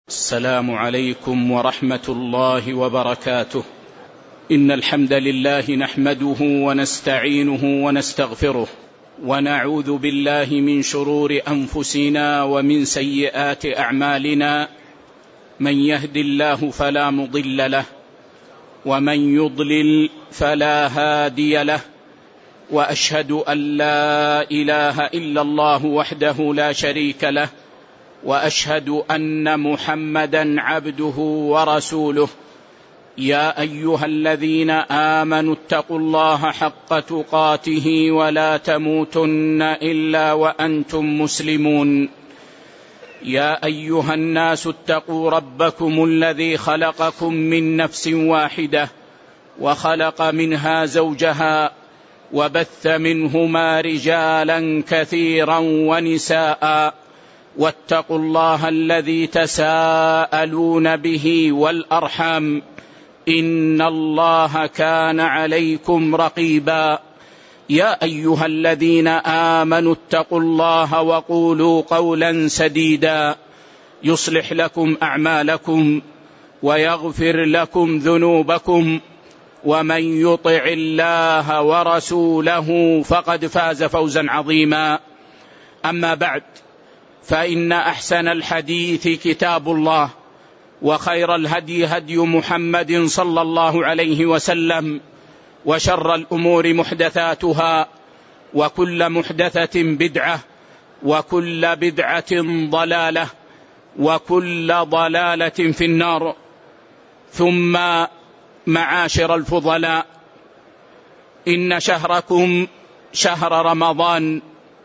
السلام عليكم ورحمة الله وبركاته. إن الحمد لله نحمده ونستعينه ونستغفره، ونعوذ بالله من شرور أنفسنا ومن سيئات أعمالنا. من يهد الله فلا مضل له، ومن يضلل فلا هادي له، وأشهد أن لا إله إلا الله وحده لا شريك له، وأشهد أن محمدا عبده ورسوله. يا أيها الذين آمنوا اتقوا الله حق تقاته ولا تموتن إلا وأنتم مسلمون. يا أيها الناس اتقوا ربكم الذي خلقكم من نفس واحدة، وخلق منها زوجها، وبث منهما رجالا كثيرا ونساء. واتقوا الله الذي تساءلون به والأرحام، إن الله كان عليكم رقيبا. يا أيها الذين آمنوا اتقوا الله وقولوا قولا سديدا يصلح لكم أعمالكم ويغفر لكم ذنوبكم، ومن يطع الله ورسوله فقد فاز فوزا عظيما. أما بعد، فإن أحسن الحديث كتاب الله، وخير الهدي هدي محمد صلى الله عليه وسلم، وشر الأمور محدثاتها، وكل محدثة بدعة، وكل بدعة ضلالة، وكل ضلالة في النار. ثم معاشر الفضلاء، إن شهركم شهر رمضان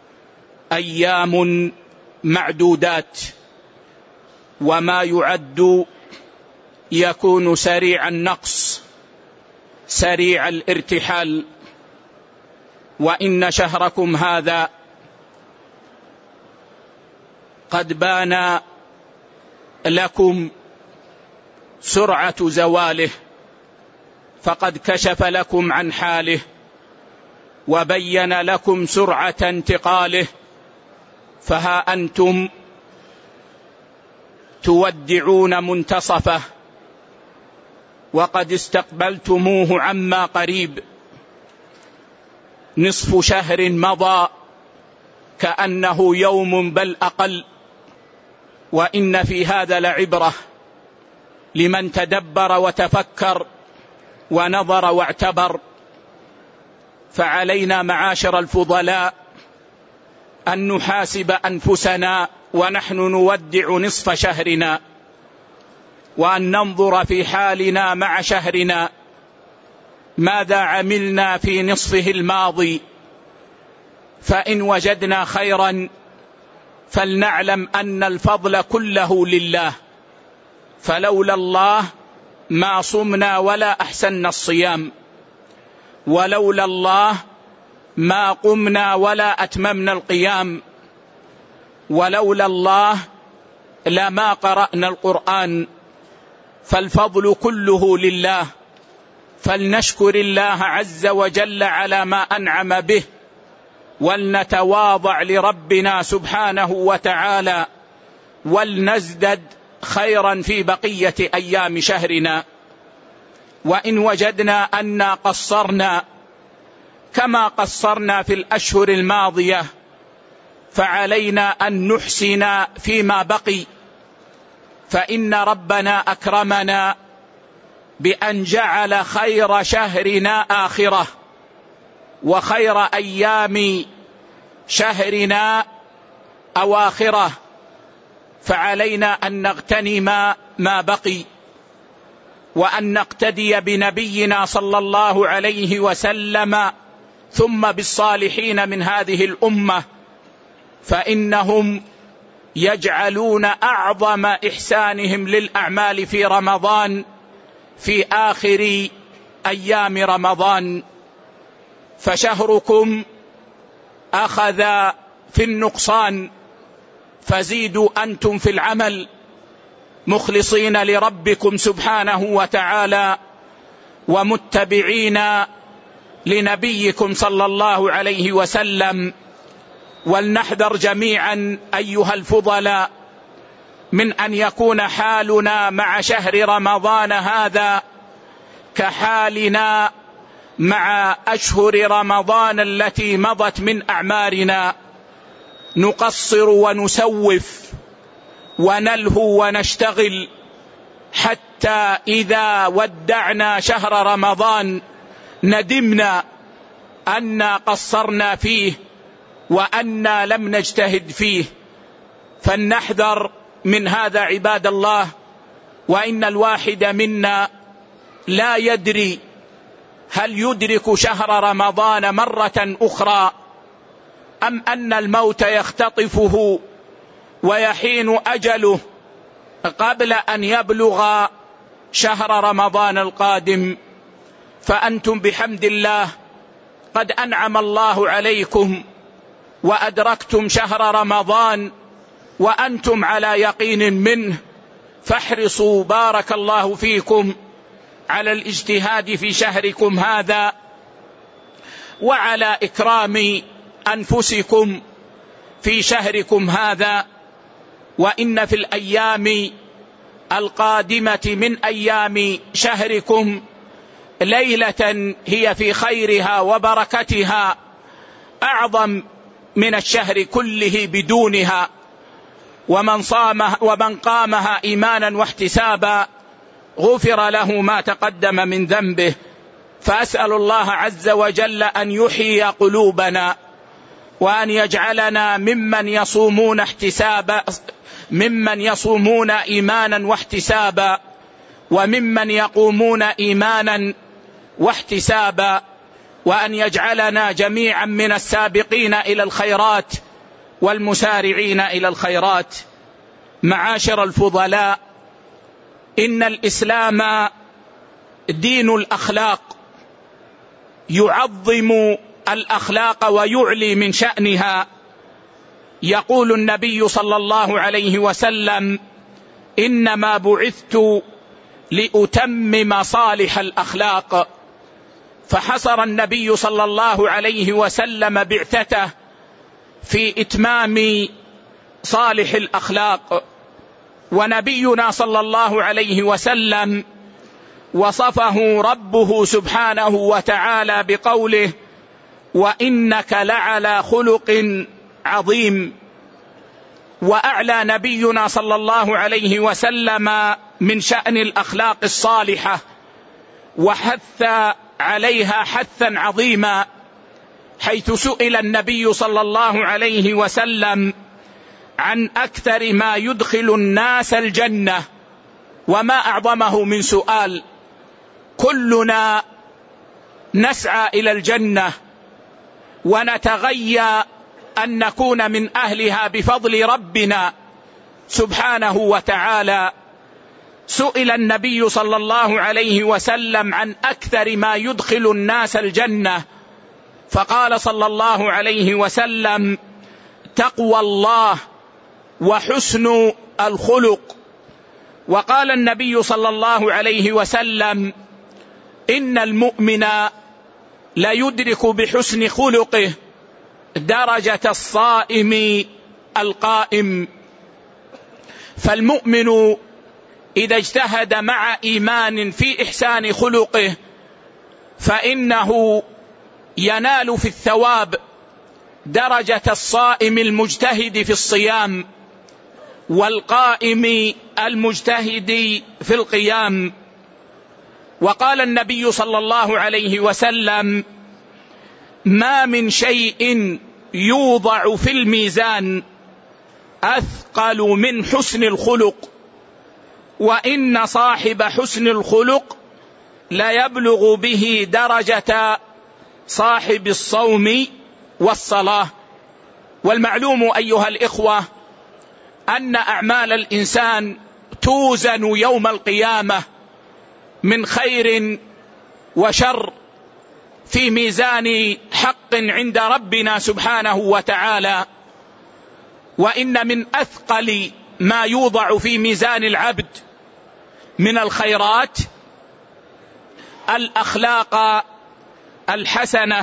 أيام معدودات، وما يعد يكون سريع النقص سريع الارتحال. وإن شهركم هذا قد بان لكم سرعة زواله، فقد كشف لكم عن حاله وبين لكم سرعة انتقاله. فها أنتم تودعون منتصفه، وقد استقبلتموه عما قريب. نصف شهر مضى كأنه يوم بل أقل، وإن في هذا لعبرة لمن تدبر وتفكر ونظر واعتبر. فعلينا معاشر الفضلاء أن نحاسب أنفسنا ونحن نودع نصف شهرنا، وأن ننظر في حالنا مع شهرنا، ماذا عملنا في نصفه الماضي. فإن وجدنا خيرا فلنعلم أن الفضل كله لله، فلولا الله ما صمنا ولا أحسننا الصيام، ولولا الله ما قمنا ولا أتممنا القيام، ولولا الله لما قرأنا القرآن. فالفضل كله لله، فلنشكر الله عز وجل على ما أنعم به، ولنتواضع لربنا سبحانه وتعالى، ولنزدد خيرا في بقية أيام شهرنا. وإن وجدنا أننا قصرنا كما قصرنا في الأشهر الماضية، فعلينا أن نحسن فيما بقي، فإن ربنا أكرمنا بأن جعل خير شهرنا آخرة، وخير أيام شهرنا أواخرة. فعلينا أن نغتنم ما بقي، وأن نقتدي بنبينا صلى الله عليه وسلم، ثم بالصالحين من هذه الأمة، فإنهم يجعلون أعظم إحسانهم للأعمال في رمضان في آخر أيام رمضان. فشهركم أخذ في النقصان، فزيدوا أنتم في العمل مخلصين لربكم سبحانه وتعالى، ومتبعين لنبيكم صلى الله عليه وسلم. ولنحذر جميعا أيها الفضلاء من أن يكون حالنا مع شهر رمضان هذا كحالنا مع أشهر رمضان التي مضت من أعمارنا، نقصر ونسوف ونلهو ونشتغل حتى إذا ودعنا شهر رمضان ندمنا أننا قصرنا فيه وأننا لم نجتهد فيه. فلنحذر من هذا عباد الله، وإن الواحد منا لا يدري هل يدرك شهر رمضان مرة أخرى أم أن الموت يختطفه ويحين أجله قبل أن يبلغ شهر رمضان القادم. فأنتم بحمد الله قد أنعم الله عليكم وأدركتم شهر رمضان وأنتم على يقين منه، فاحرصوا بارك الله فيكم على الاجتهاد في شهركم هذا وعلى إكرام أنفسكم في شهركم هذا. وإن في الأيام القادمة من أيام شهركم ليلة هي في خيرها وبركتها أعظم من الشهر كله بدونها، ومن قامها إيمانا واحتسابا غفر له ما تقدم من ذنبه. فأسأل الله عز وجل أن يحيي قلوبنا وأن يجعلنا ممن يصومون إيمانا واحتسابا، وممن يقومون إيمانا واحتسابا، وأن يجعلنا جميعا من السابقين إلى الخيرات والمسارعين إلى الخيرات. معاشر الفضلاء، إن الإسلام دين الأخلاق، يعظم الأخلاق ويعلي من شأنها. يقول النبي صلى الله عليه وسلم: إنما بعثت لأتمم صالح الأخلاق. فحصر النبي صلى الله عليه وسلم بعثته في إتمام صالح الأخلاق. ونبينا صلى الله عليه وسلم وصفه ربه سبحانه وتعالى بقوله: وإنك لعلى خلق عظيم. وأعلى نبينا صلى الله عليه وسلم من شأن الأخلاق الصالحة وحث عليها حثا عظيما، حيث سئل النبي صلى الله عليه وسلم عن أكثر ما يدخل الناس الجنة، وما أعظمه من سؤال. كلنا نسعى إلى الجنة ونتغيى أن نكون من أهلها بفضل ربنا سبحانه وتعالى. سئل النبي صلى الله عليه وسلم عن أكثر ما يدخل الناس الجنة، فقال صلى الله عليه وسلم: تقوى الله وحسن الخلق. وقال النبي صلى الله عليه وسلم: إن المؤمن لا يدرك بحسن خلقه درجة الصائم القائم. فالمؤمن إذا اجتهد مع إيمان في إحسان خلقه فإنه ينال في الثواب درجة الصائم المجتهد في الصيام والقائم المجتهد في القيام. وقال النبي صلى الله عليه وسلم: ما من شيء يوضع في الميزان أثقل من حسن الخلق، وإن صاحب حسن الخلق لا يبلغ به درجة صاحب الصوم والصلاة. والمعلوم أيها الإخوة أن أعمال الإنسان توزن يوم القيامة من خير وشر في ميزان حق عند ربنا سبحانه وتعالى. وإن من أثقل ما يوضع في ميزان العبد من الخيرات الأخلاق الحسنة.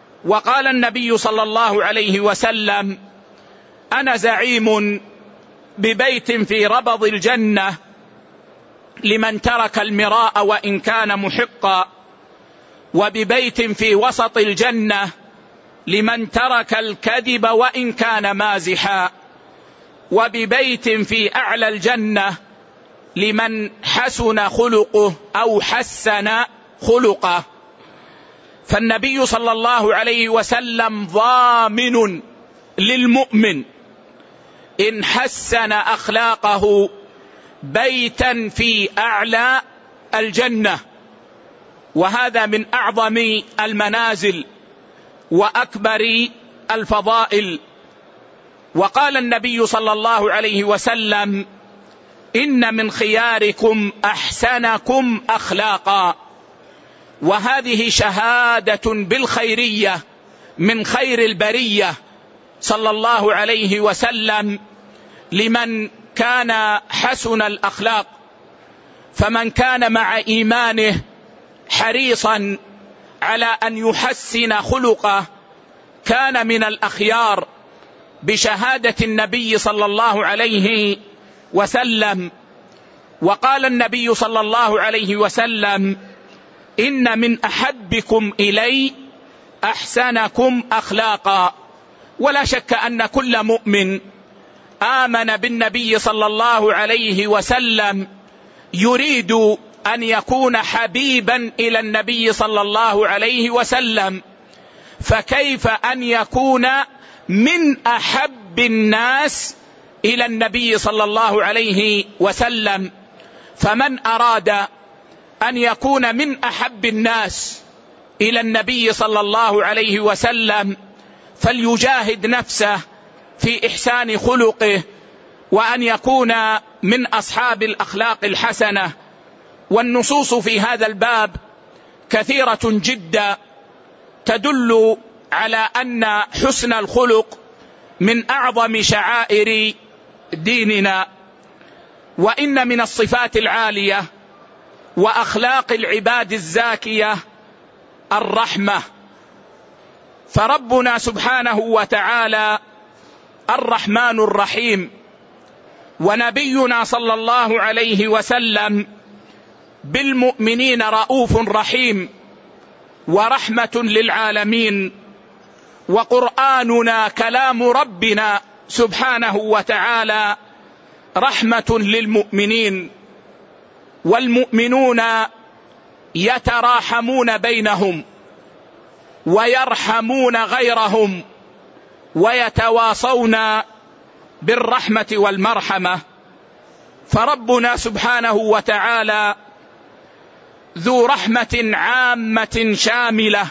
وقال النبي صلى الله عليه وسلم: أنا زعيم ببيت في ربض الجنة لمن ترك المراء وإن كان محقا، وببيت في وسط الجنة لمن ترك الكذب وإن كان مازحا، وببيت في أعلى الجنة لمن حسن خلقه أو حسن خلقه. فالنبي صلى الله عليه وسلم ضامن للمؤمن إن حسن أخلاقه بيتا في أعلى الجنة، وهذا من أعظم المنازل وأكبر الفضائل. وقال النبي صلى الله عليه وسلم: إن من خياركم أحسنكم أخلاقا. وهذه شهادة بالخيرية من خير البرية صلى الله عليه وسلم لمن كان حسن الأخلاق. فمن كان مع إيمانه حريصا على أن يحسن خلقه كان من الأخيار بشهادة النبي صلى الله عليه وسلم. وقال النبي صلى الله عليه وسلم: إن من أحبكم إلي أحسنكم أخلاقا. ولا شك أن كل مؤمن آمن بالنبي صلى الله عليه وسلم يريد أن يكون حبيبا إلى النبي صلى الله عليه وسلم، فكيف أن يكون من أحب الناس إلى النبي صلى الله عليه وسلم؟ فمن أراد أن يكون من أحب الناس إلى النبي صلى الله عليه وسلم فليجاهد نفسه في إحسان خلقه وأن يكون من أصحاب الأخلاق الحسنة. والنصوص في هذا الباب كثيرة جدا تدل على أن حسن الخلق من أعظم شعائر ديننا. وإن من الصفات العالية وأخلاق العباد الزاكية الرحمة، فربنا سبحانه وتعالى الرحمن الرحيم، ونبينا صلى الله عليه وسلم بالمؤمنين رؤوف رحيم ورحمة للعالمين. وقرآننا كلام ربنا سبحانه وتعالى رحمة للمؤمنين. والمؤمنون يتراحمون بينهم ويرحمون غيرهم ويتواصون بالرحمة والمرحمة. فربنا سبحانه وتعالى ذو رحمة عامة شاملة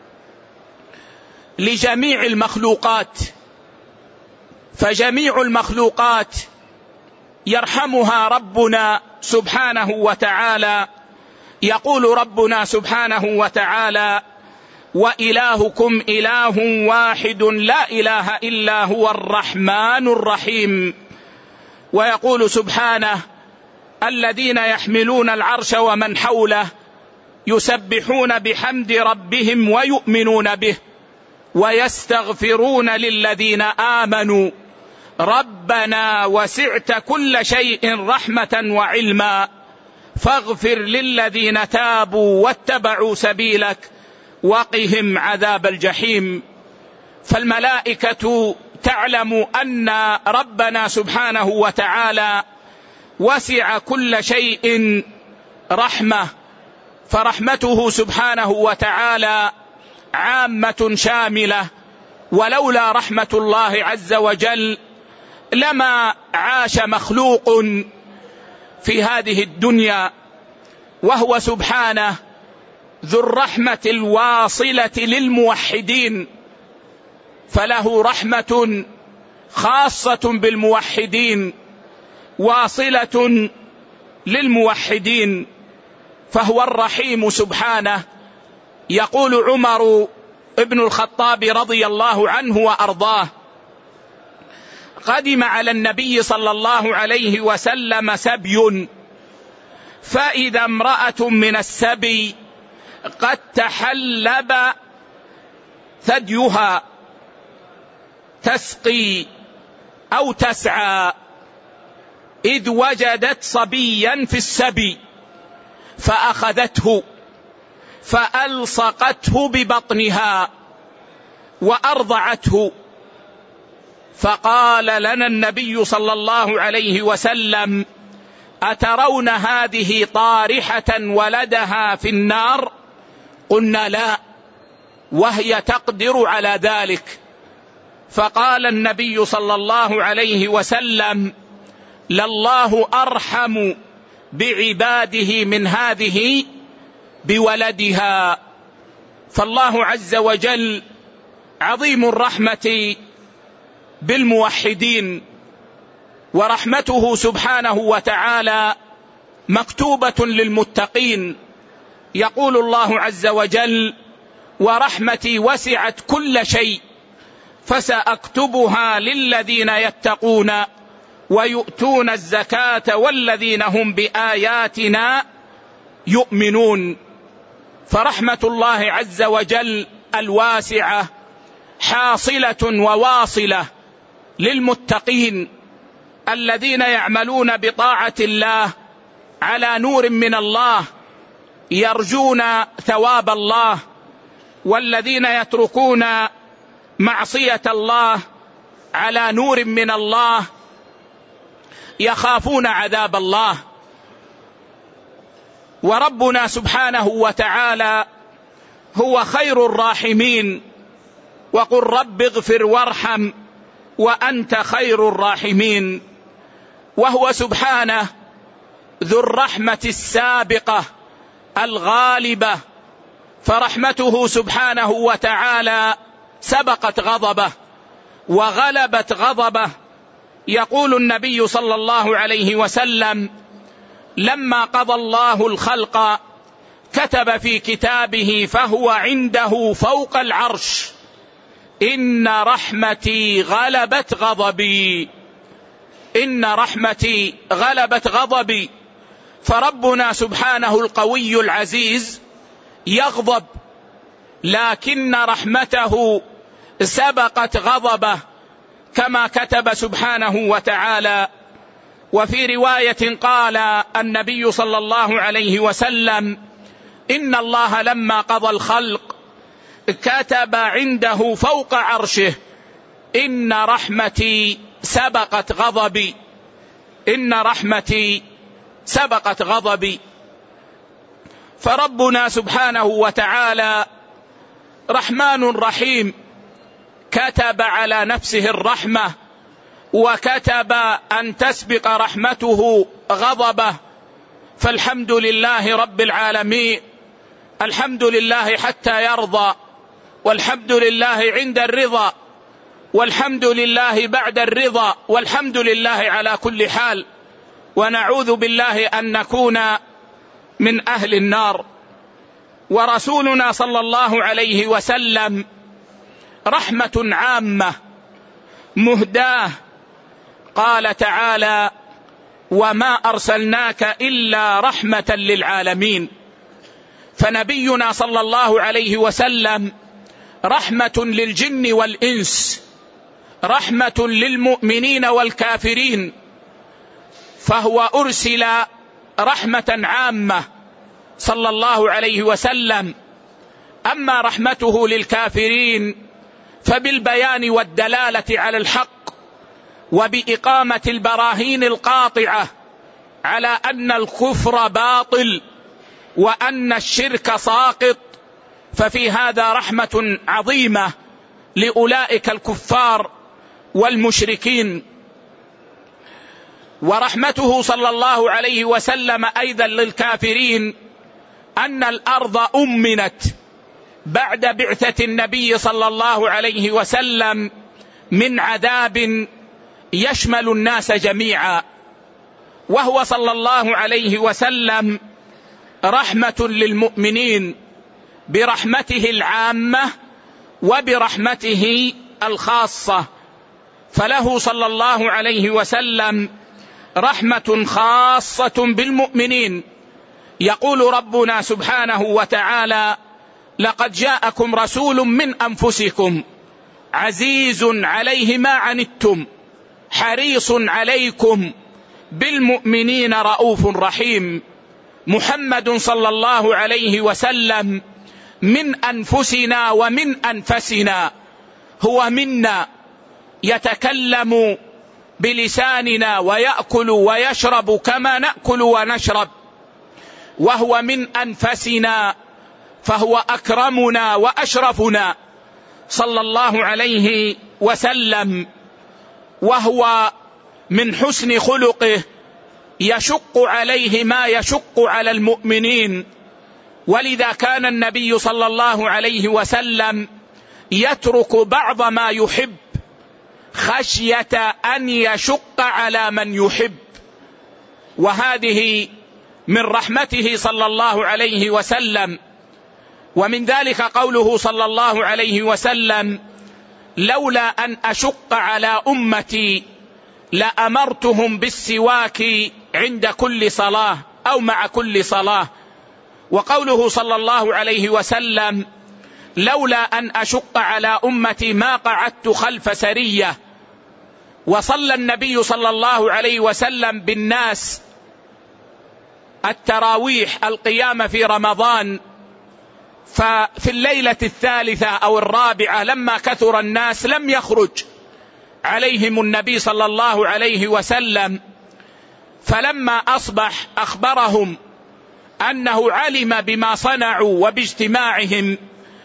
لجميع المخلوقات، فجميع المخلوقات يرحمها ربنا سبحانه وتعالى. يقول ربنا سبحانه وتعالى: وإلهكم إله واحد لا إله إلا هو الرحمن الرحيم. ويقول سبحانه: الذين يحملون العرش ومن حوله يسبحون بحمد ربهم ويؤمنون به ويستغفرون للذين آمنوا ربنا وسعت كل شيء رحمة وعلما فاغفر للذين تابوا واتبعوا سبيلك وقهم عذاب الجحيم. فالملائكة تعلم أن ربنا سبحانه وتعالى وسع كل شيء رحمة، فرحمته سبحانه وتعالى عامة شاملة، ولولا رحمة الله عز وجل لما عاش مخلوق في هذه الدنيا. وهو سبحانه ذو الرحمة الواصلة للموحدين، فله رحمة خاصة بالموحدين واصلة للموحدين، فهو الرحيم سبحانه. يقول عمر ابن الخطاب رضي الله عنه وأرضاه: قدم على النبي صلى الله عليه وسلم سبي، فإذا امرأة من السبي قد تحلب ثديها تسقي أو تسعى، إذ وجدت صبيا في السبي فأخذته فألصقته ببطنها وأرضعته. فقال لنا النبي صلى الله عليه وسلم: أترون هذه طارحة ولدها في النار؟ قلنا: لا، وهي تقدر على ذلك. فقال النبي صلى الله عليه وسلم: لله أرحم بعباده من هذه بولدها. فالله عز وجل عظيم الرحمة بالموحدين، ورحمته سبحانه وتعالى مكتوبة للمتقين. يقول الله عز وجل: ورحمتي وسعت كل شيء فسأكتبها للذين يتقون ويؤتون الزكاة والذين هم بآياتنا يؤمنون. فرحمة الله عز وجل الواسعة حاصلة وواصلة للمتقين الذين يعملون بطاعة الله على نور من الله يرجون ثواب الله، والذين يتركون معصية الله على نور من الله يخافون عذاب الله. وربنا سبحانه وتعالى هو خير الراحمين، وقل رب اغفر وارحم وأنت خير الراحمين. وهو سبحانه ذو الرحمة السابقة الغالبة، فرحمته سبحانه وتعالى سبقت غضبه وغلبت غضبه. يقول النبي صلى الله عليه وسلم: لما قضى الله الخلق كتب في كتابه فهو عنده فوق العرش: إن رحمتي غلبت غضبي. إن رحمتي غلبت غضبي. فربنا سبحانه القوي العزيز يغضب، لكن رحمته سبقت غضبه كما كتب سبحانه وتعالى. وفي رواية قال النبي صلى الله عليه وسلم: إن الله لما قضى الخلق كتب عنده فوق عرشه: إن رحمتي سبقت غضبي. إن رحمتي سبقت غضبي. فربنا سبحانه وتعالى رحمن رحيم، كتب على نفسه الرحمة، وكتب أن تسبق رحمته غضبه. فالحمد لله رب العالمين، الحمد لله حتى يرضى، والحمد لله عند الرضا، والحمد لله بعد الرضا، والحمد لله على كل حال. ونعوذ بالله أن نكون من أهل النار. ورسولنا صلى الله عليه وسلم رحمة عامة مهداة. قال تعالى: وما أرسلناك إلا رحمة للعالمين. فنبينا صلى الله عليه وسلم رحمة للجن والإنس، رحمة للمؤمنين والكافرين، فهو أرسل رحمة عامة صلى الله عليه وسلم. أما رحمته للكافرين فبالبيان والدلالة على الحق، وبإقامة البراهين القاطعة على أن الكفر باطل وأن الشرك ساقط. ففي هذا رحمة عظيمة لأولئك الكفار والمشركين. ورحمته صلى الله عليه وسلم أيضا للكافرين أن الأرض أمنت بعد بعثة النبي صلى الله عليه وسلم من عذاب يشمل الناس جميعا. وهو صلى الله عليه وسلم رحمة للمؤمنين برحمته العامة وبرحمته الخاصة. فله صلى الله عليه وسلم رحمة خاصة بالمؤمنين. يقول ربنا سبحانه وتعالى: لقد جاءكم رسول من أنفسكم عزيز عليه ما عنتم حريص عليكم بالمؤمنين رؤوف رحيم. محمد صلى الله عليه وسلم من أنفسنا ومن أنفسنا، هو منا، يتكلم بلساننا ويأكل ويشرب كما نأكل ونشرب، وهو من أنفسنا فهو أكرمنا وأشرفنا صلى الله عليه وسلم. وهو من حسن خلقه يشق عليه ما يشق على المؤمنين، ولذا كان النبي صلى الله عليه وسلم يترك بعض ما يحب خشية أن يشق على من يحب، وهذه من رحمته صلى الله عليه وسلم. ومن ذلك قوله صلى الله عليه وسلم: لولا أن أشق على أمتي لأمرتهم بالسواك عند كل صلاة أو مع كل صلاة. وقوله صلى الله عليه وسلم: لولا أن أشق على أمتي ما قعدت خلف سرية. وصلى النبي صلى الله عليه وسلم بالناس التراويح القيام في رمضان، ففي الليلة الثالثة أو الرابعة لما كثر الناس لم يخرج عليهم النبي صلى الله عليه وسلم، فلما أصبح أخبرهم أنه علم بما صنعوا وباجتماعهم،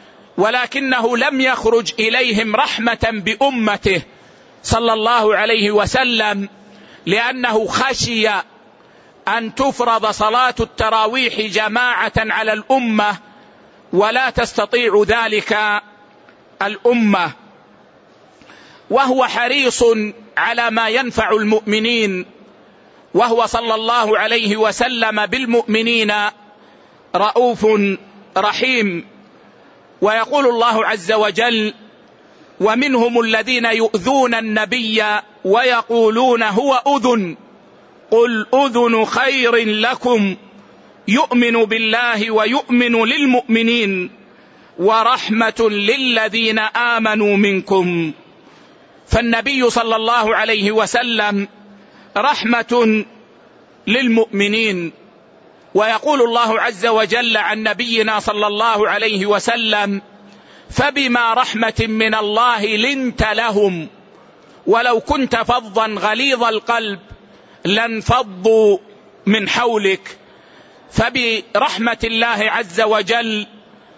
ولكنه لم يخرج إليهم رحمة بأمته صلى الله عليه وسلم، لأنه خشي أن تفرض صلاة التراويح جماعة على الأمة ولا تستطيع ذلك الأمة. وهو حريص على ما ينفع المؤمنين، وهو صلى الله عليه وسلم بالمؤمنين رؤوف رحيم. ويقول الله عز وجل: ومنهم الذين يؤذون النبي ويقولون هو أذن قل أذن خير لكم يؤمن بالله ويؤمن للمؤمنين ورحمة للذين آمنوا منكم. فالنبي صلى الله عليه وسلم رحمة للمؤمنين. ويقول الله عز وجل عن نبينا صلى الله عليه وسلم: فبما رحمة من الله لنت لهم ولو كنت فظا غليظ القلب لانفضوا من حولك. فبرحمة الله عز وجل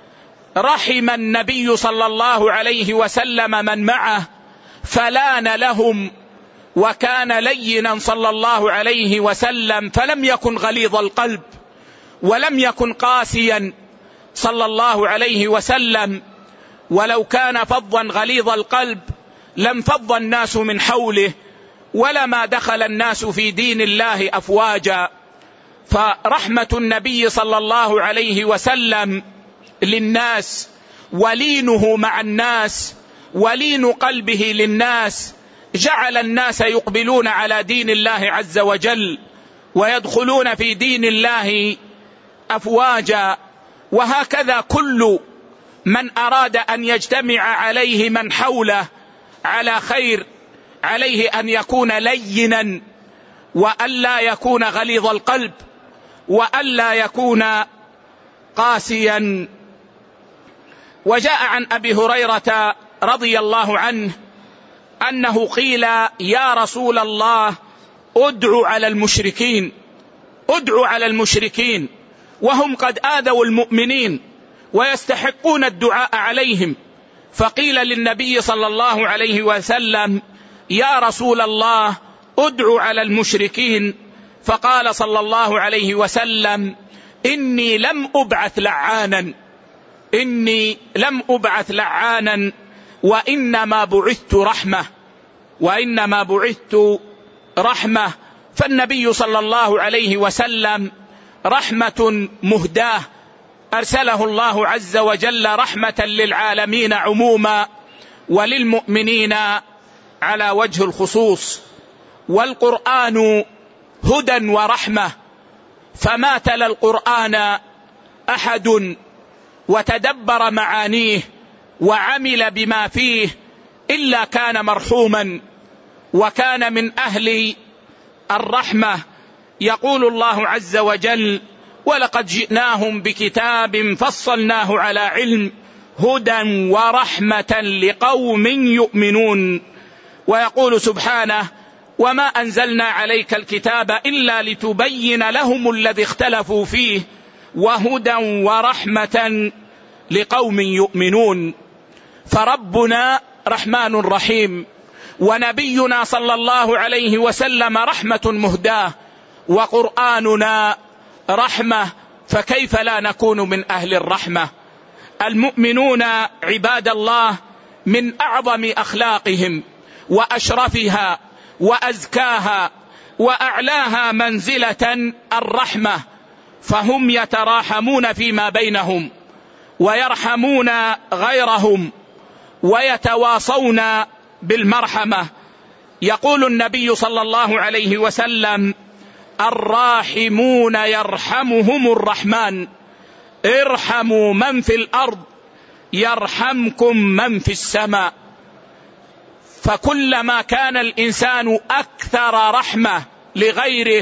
رحم النبي صلى الله عليه وسلم من معه فلان لهم، وكان لينا صلى الله عليه وسلم، فلم يكن غليظ القلب ولم يكن قاسيا صلى الله عليه وسلم. ولو كان فظا غليظ القلب لانفض الناس من حوله ولما دخل الناس في دين الله أفواجا. فرحمة النبي صلى الله عليه وسلم للناس ولينه مع الناس ولين قلبه للناس جعل الناس يقبلون على دين الله عز وجل ويدخلون في دين الله أفواجا. وهكذا كل من أراد أن يجتمع عليه من حوله على خير عليه أن يكون لينا وألا يكون غليظ القلب وألا يكون قاسيا. وجاء عن أبي هريرة رضي الله عنه أنه قيل: يا رسول الله ادع على المشركين، ادع على المشركين وهم قد آذوا المؤمنين ويستحقون الدعاء عليهم. فقيل للنبي صلى الله عليه وسلم: يا رسول الله ادع على المشركين. فقال صلى الله عليه وسلم: إني لم أبعث لعانا، إني لم أبعث لعانا وإنما بعثت رحمة، وإنما بعثت رحمة. فالنبي صلى الله عليه وسلم رحمة مهداة أرسله الله عز وجل رحمة للعالمين عموما وللمؤمنين على وجه الخصوص. والقرآن هدى ورحمة، فما تلا القرآن أحد وتدبر معانيه وعمل بما فيه إلا كان مرحوما وكان من أهل الرحمة. يقول الله عز وجل: ولقد جئناهم بكتاب فصلناه على علم هدى ورحمة لقوم يؤمنون. ويقول سبحانه: وما أنزلنا عليك الكتاب إلا لتبين لهم الذي اختلفوا فيه وهدى ورحمة لقوم يؤمنون. فربنا رحمن رحيم، ونبينا صلى الله عليه وسلم رحمة مهداة، وقرآننا رحمة، فكيف لا نكون من أهل الرحمة؟ المؤمنون عباد الله من أعظم أخلاقهم وأشرفها وأزكاها وأعلاها منزلة الرحمة، فهم يتراحمون فيما بينهم ويرحمون غيرهم ويتواصون بالمرحمة. يقول النبي صلى الله عليه وسلم: الراحمون يرحمهم الرحمن، ارحموا من في الأرض يرحمكم من في السماء. فكلما كان الإنسان أكثر رحمة لغيره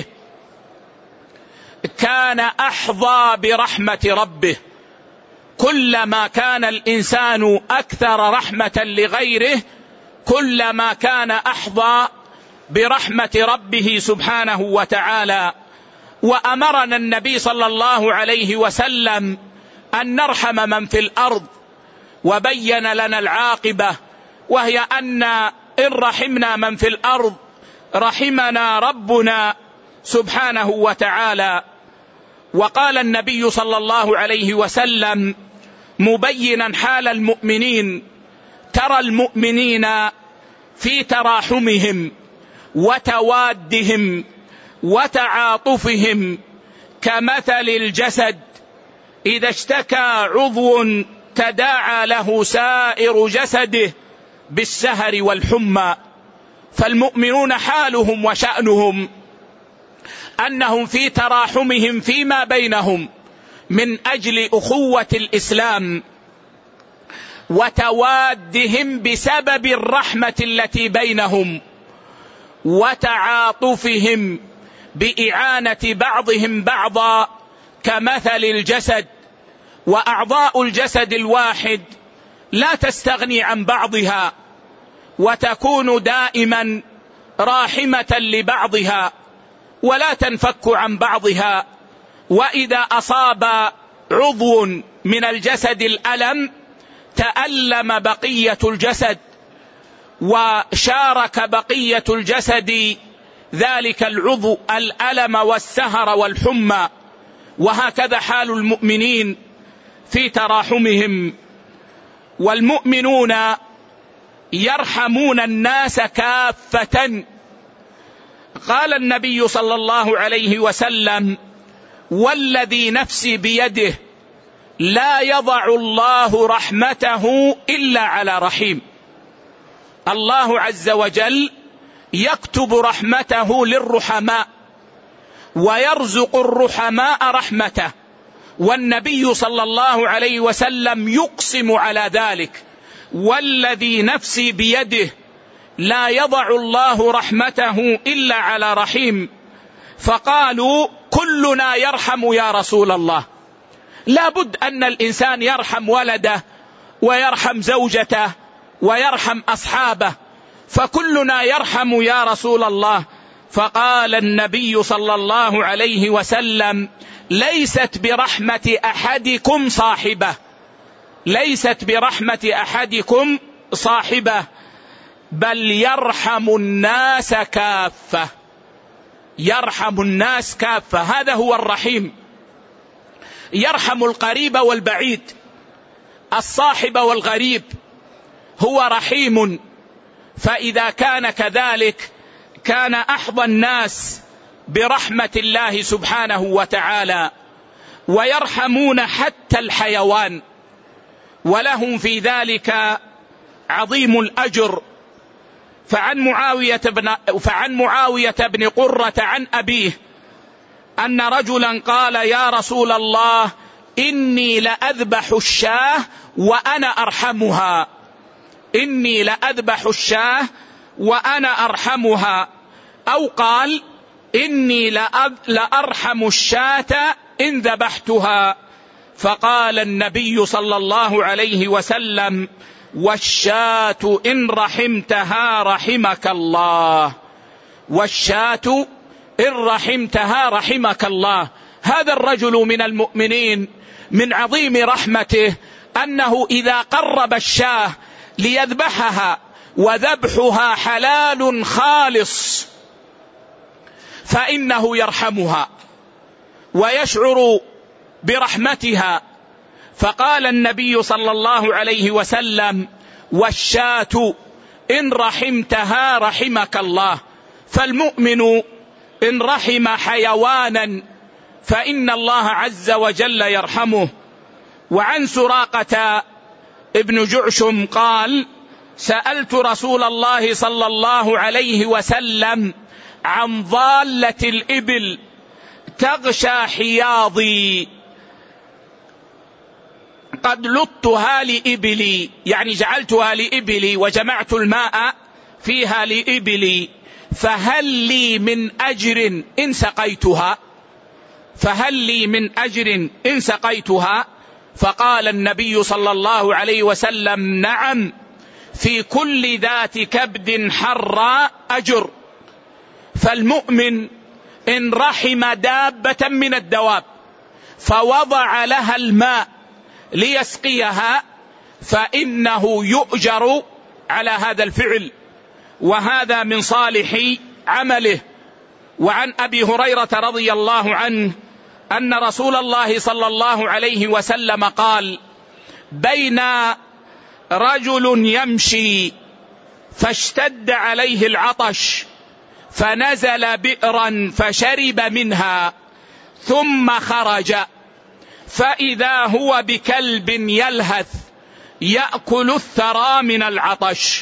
كان أحظى برحمة ربه. كلما كان الإنسان أكثر رحمة لغيره كلما كان أحظى برحمة ربه سبحانه وتعالى. وأمرنا النبي صلى الله عليه وسلم أن نرحم من في الأرض، وبين لنا العاقبة، وهي أن إن رحمنا من في الأرض رحمنا ربنا سبحانه وتعالى. وقال النبي صلى الله عليه وسلم مبينا حال المؤمنين: ترى المؤمنين في تراحمهم وتوادهم وتعاطفهم كمثل الجسد إذا اشتكى عضو تداعى له سائر جسده بالسهر والحمى. فالمؤمنون حالهم وشأنهم أنهم في تراحمهم فيما بينهم من أجل أخوة الإسلام، وتوادهم بسبب الرحمة التي بينهم، وتعاطفهم بإعانة بعضهم بعضا كمثل الجسد. وأعضاء الجسد الواحد لا تستغني عن بعضها، وتكون دائما راحمة لبعضها ولا تنفك عن بعضها. وإذا أصاب عضو من الجسد الألم تألم بقية الجسد، وشارك بقية الجسد ذلك العضو الألم والسهر والحمى. وهكذا حال المؤمنين في تراحمهم. والمؤمنون يرحمون الناس كافة. قال النبي صلى الله عليه وسلم: والذي نفسي بيده لا يضع الله رحمته إلا على رحيم. الله عز وجل يكتب رحمته للرحماء ويرزق الرحماء رحمته، والنبي صلى الله عليه وسلم يقسم على ذلك: والذي نفسي بيده لا يضع الله رحمته إلا على رحيم. فقالوا: كلنا يرحم يا رسول الله. لا بد أن الإنسان يرحم ولده ويرحم زوجته ويرحم أصحابه، فكلنا يرحم يا رسول الله. فقال النبي صلى الله عليه وسلم: ليست برحمة أحدكم صاحبة، ليست برحمة أحدكم صاحبة، بل يرحم الناس كافة، يرحم الناس كافة. هذا هو الرحيم، يرحم القريب والبعيد، الصاحب والغريب، هو رحيم. فإذا كان كذلك كان أحظى الناس برحمة الله سبحانه وتعالى. ويرحمون حتى الحيوان، ولهم في ذلك عظيم الأجر. فعن معاوية بن قرة عن أبيه أن رجلا قال: يا رسول الله، إني لأذبح الشاة وأنا أرحمها، إني لأذبح الشاة وأنا أرحمها. أو قال: إني لأرحم الشاة إن ذبحتها. فقال النبي صلى الله عليه وسلم: والشاة إن رحمتها رحمك الله، والشاة إن رحمتها رحمك الله. هذا الرجل من المؤمنين من عظيم رحمته أنه إذا قرب الشاة ليذبحها وذبحها حلال خالص فإنه يرحمها ويشعر برحمتها. فقال النبي صلى الله عليه وسلم: والشاة إن رحمتها رحمك الله. فالمؤمن إن رحم حيوانا فإن الله عز وجل يرحمه. وعن سراقة ابن جعشم قال: سألت رسول الله صلى الله عليه وسلم عن ضالة الإبل تغشى حياضي، قد لطها لإبلي، يعني جعلتها لإبلي وجمعت الماء فيها لإبلي، فهل لي من أجر إن سقيتها؟ فهل لي من أجر إن سقيتها؟ فقال النبي صلى الله عليه وسلم: نعم، في كل ذات كبد حرى أجر. فالمؤمن إن رحم دابة من الدواب فوضع لها الماء ليسقيها فإنه يؤجر على هذا الفعل، وهذا من صالح عمله. وعن أبي هريرة رضي الله عنه أن رسول الله صلى الله عليه وسلم قال: بين رجل يمشي فاشتد عليه العطش فنزل بئرا فشرب منها ثم خرج فإذا هو بكلب يلهث يأكل الثرى من العطش،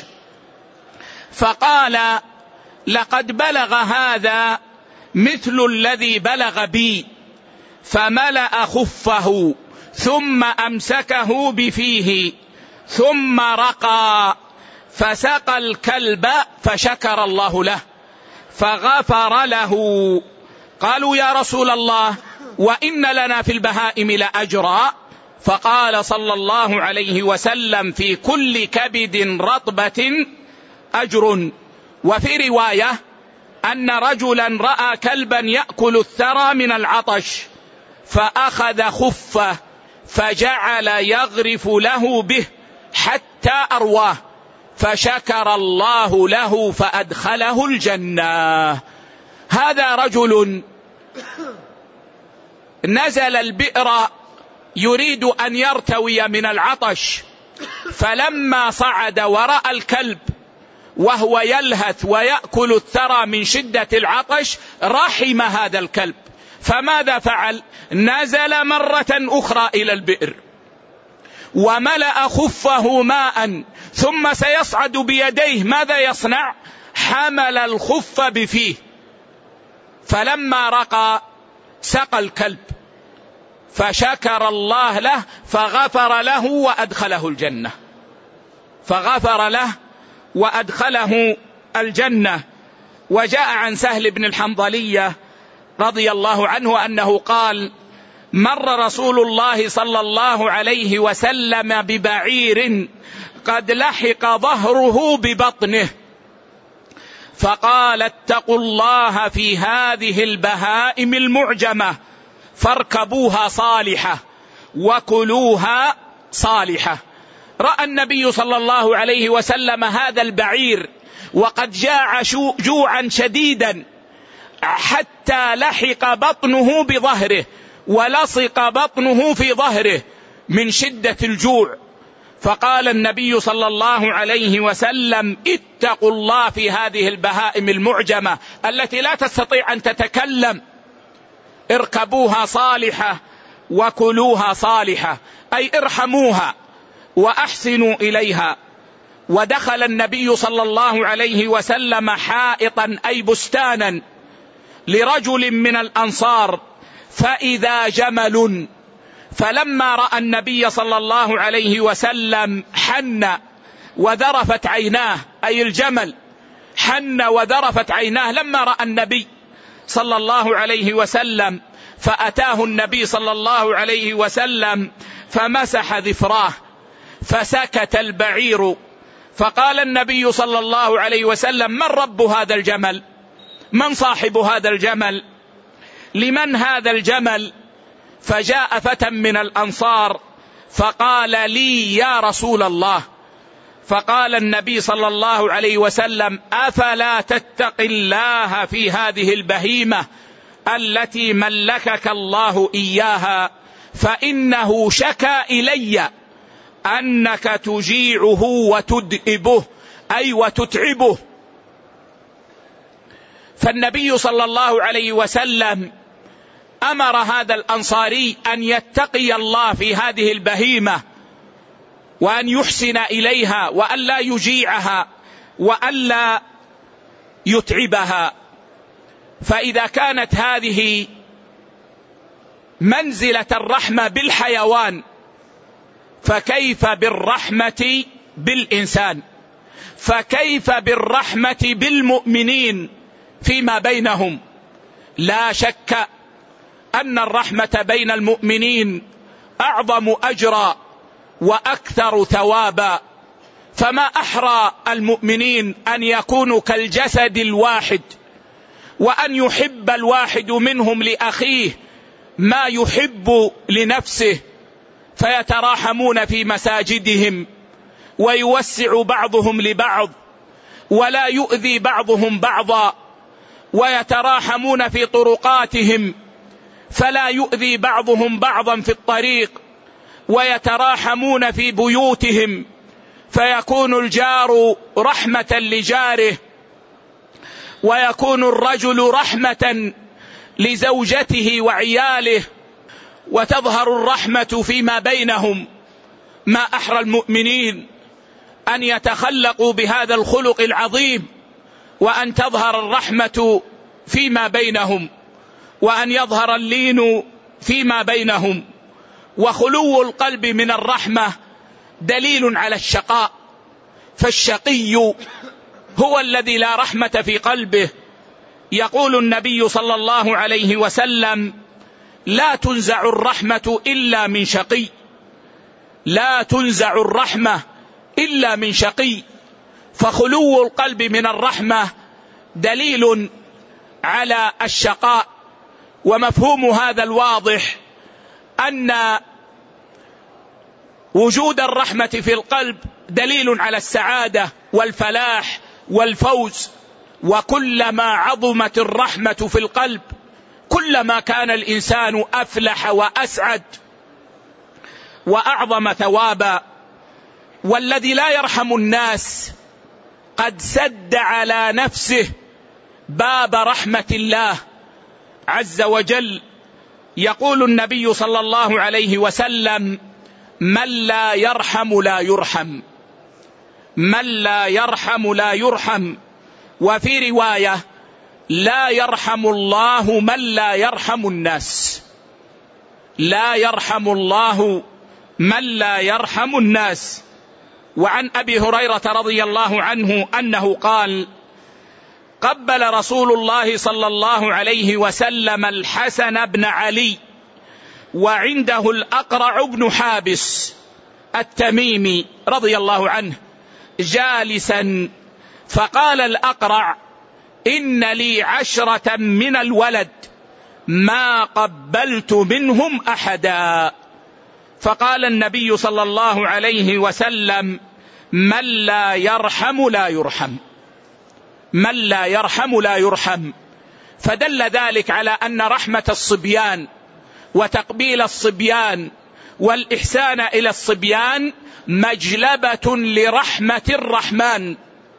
فقال: لقد بلغ هذا مثل الذي بلغ بي، فملأ خفه ثم أمسكه بفيه ثم رقى فسقى الكلب فشكر الله له فغفر له. قالوا: يا رسول الله، وإن لنا في البهائم لأجرا؟ فقال صلى الله عليه وسلم: في كل كبد رطبة أجر. وفي رواية أن رجلا رأى كلبا يأكل الثرى من العطش فأخذ خفه فجعل يغرف له به حتى أرواه فشكر الله له فأدخله الجنة. هذا رجل نزل البئر يريد أن يرتوي من العطش، فلما صعد ورأى الكلب وهو يلهث ويأكل الثرى من شدة العطش رحم هذا الكلب، فماذا فعل؟ نزل مرة أخرى إلى البئر وملأ خفه ماء، ثم سيصعد بيديه، ماذا يصنع؟ حمل الخف بفيه، فلما رقى سقى الكلب فشكر الله له فغفر له وأدخله الجنة، فغفر له وأدخله الجنة. وجاء عن سهل بن الحنظلية رضي الله عنه أنه قال: مر رسول الله صلى الله عليه وسلم ببعير قد لحق ظهره ببطنه، فقال: اتقوا الله في هذه البهائم المعجمة فاركبوها صالحة وكلوها صالحة. رأى النبي صلى الله عليه وسلم هذا البعير وقد جاع جوعا شديدا حتى لحق بطنه بظهره ولصق بطنه في ظهره من شدة الجوع، فقال النبي صلى الله عليه وسلم: اتقوا الله في هذه البهائم المعجمة التي لا تستطيع أن تتكلم، اركبوها صالحة وكلوها صالحة، أي ارحموها وأحسنوا إليها. ودخل النبي صلى الله عليه وسلم حائطا أي بستانا لرجل من الأنصار فإذا جمل، فلما رأى النبي صلى الله عليه وسلم حن وذرفت عيناه، أي الجمل حن وذرفت عيناه لما رأى النبي صلى الله عليه وسلم، فأتاه النبي صلى الله عليه وسلم فمسح ذفراه فسكت البعير، فقال النبي صلى الله عليه وسلم: من رب هذا الجمل؟ من صاحب هذا الجمل؟ لمن هذا الجمل؟ فجاء فتى من الأنصار فقال: لي يا رسول الله. فقال النبي صلى الله عليه وسلم: أفلا تتقي الله في هذه البهيمة التي ملكك الله إياها، فإنه شكى إلي أنك تجيعه وتدئبه، أي وتتعبه. فالنبي صلى الله عليه وسلم أمر هذا الأنصاري أن يتقي الله في هذه البهيمة، وأن يحسن إليها، وأن لا يجيعها، وأن لا يتعبها. فإذا كانت هذه منزلة الرحمة بالحيوان، فكيف بالرحمة بالإنسان؟ فكيف بالرحمة بالمؤمنين فيما بينهم؟ لا شك أن الرحمة بين المؤمنين أعظم أجرا وأكثر ثوابا. فما أحرى المؤمنين أن يكونوا كالجسد الواحد، وأن يحب الواحد منهم لأخيه ما يحب لنفسه، فيتراحمون في مساجدهم، ويوسع بعضهم لبعض، ولا يؤذي بعضهم بعضا، ويتراحمون في طرقاتهم فلا يؤذي بعضهم بعضا في الطريق، ويتراحمون في بيوتهم فيكون الجار رحمة لجاره، ويكون الرجل رحمة لزوجته وعياله، وتظهر الرحمة فيما بينهم. ما أحرى المؤمنين أن يتخلقوا بهذا الخلق العظيم، وأن تظهر الرحمة فيما بينهم، وأن يظهر اللين فيما بينهم. وخلو القلب من الرحمة دليل على الشقاء، فالشقي هو الذي لا رحمة في قلبه. يقول النبي صلى الله عليه وسلم: لا تنزع الرحمة إلا من شقي، لا تنزع الرحمة إلا من شقي. فخلو القلب من الرحمة دليل على الشقاء. ومفهوم هذا الواضح أن وجود الرحمة في القلب دليل على السعادة والفلاح والفوز. وكلما عظمت الرحمة في القلب كلما كان الإنسان أفلح وأسعد وأعظم ثوابا. والذي لا يرحم الناس قد سد على نفسه باب رحمة الله عز وجل. يقول النبي صلى الله عليه وسلم: من لا يرحم لا يرحم، من لا يرحم لا يرحم. وفي رواية: لا يرحم الله من لا يرحم الناس، لا يرحم الله من لا يرحم الناس. وعن أبي هريرة رضي الله عنه أنه قال: قبل رسول الله صلى الله عليه وسلم الحسن بن علي وعنده الأقرع بن حابس التميمي رضي الله عنه جالسا، فقال الأقرع: إن لي 10 من الولد ما قبلت منهم أحدا. فقال النبي صلى الله عليه وسلم: من لا يرحم لا يرحم، من لا يرحم لا يرحم. فدل ذلك على أن رحمة الصبيان وتقبيل الصبيان والإحسان إلى الصبيان مجلبة لرحمة الرحمن.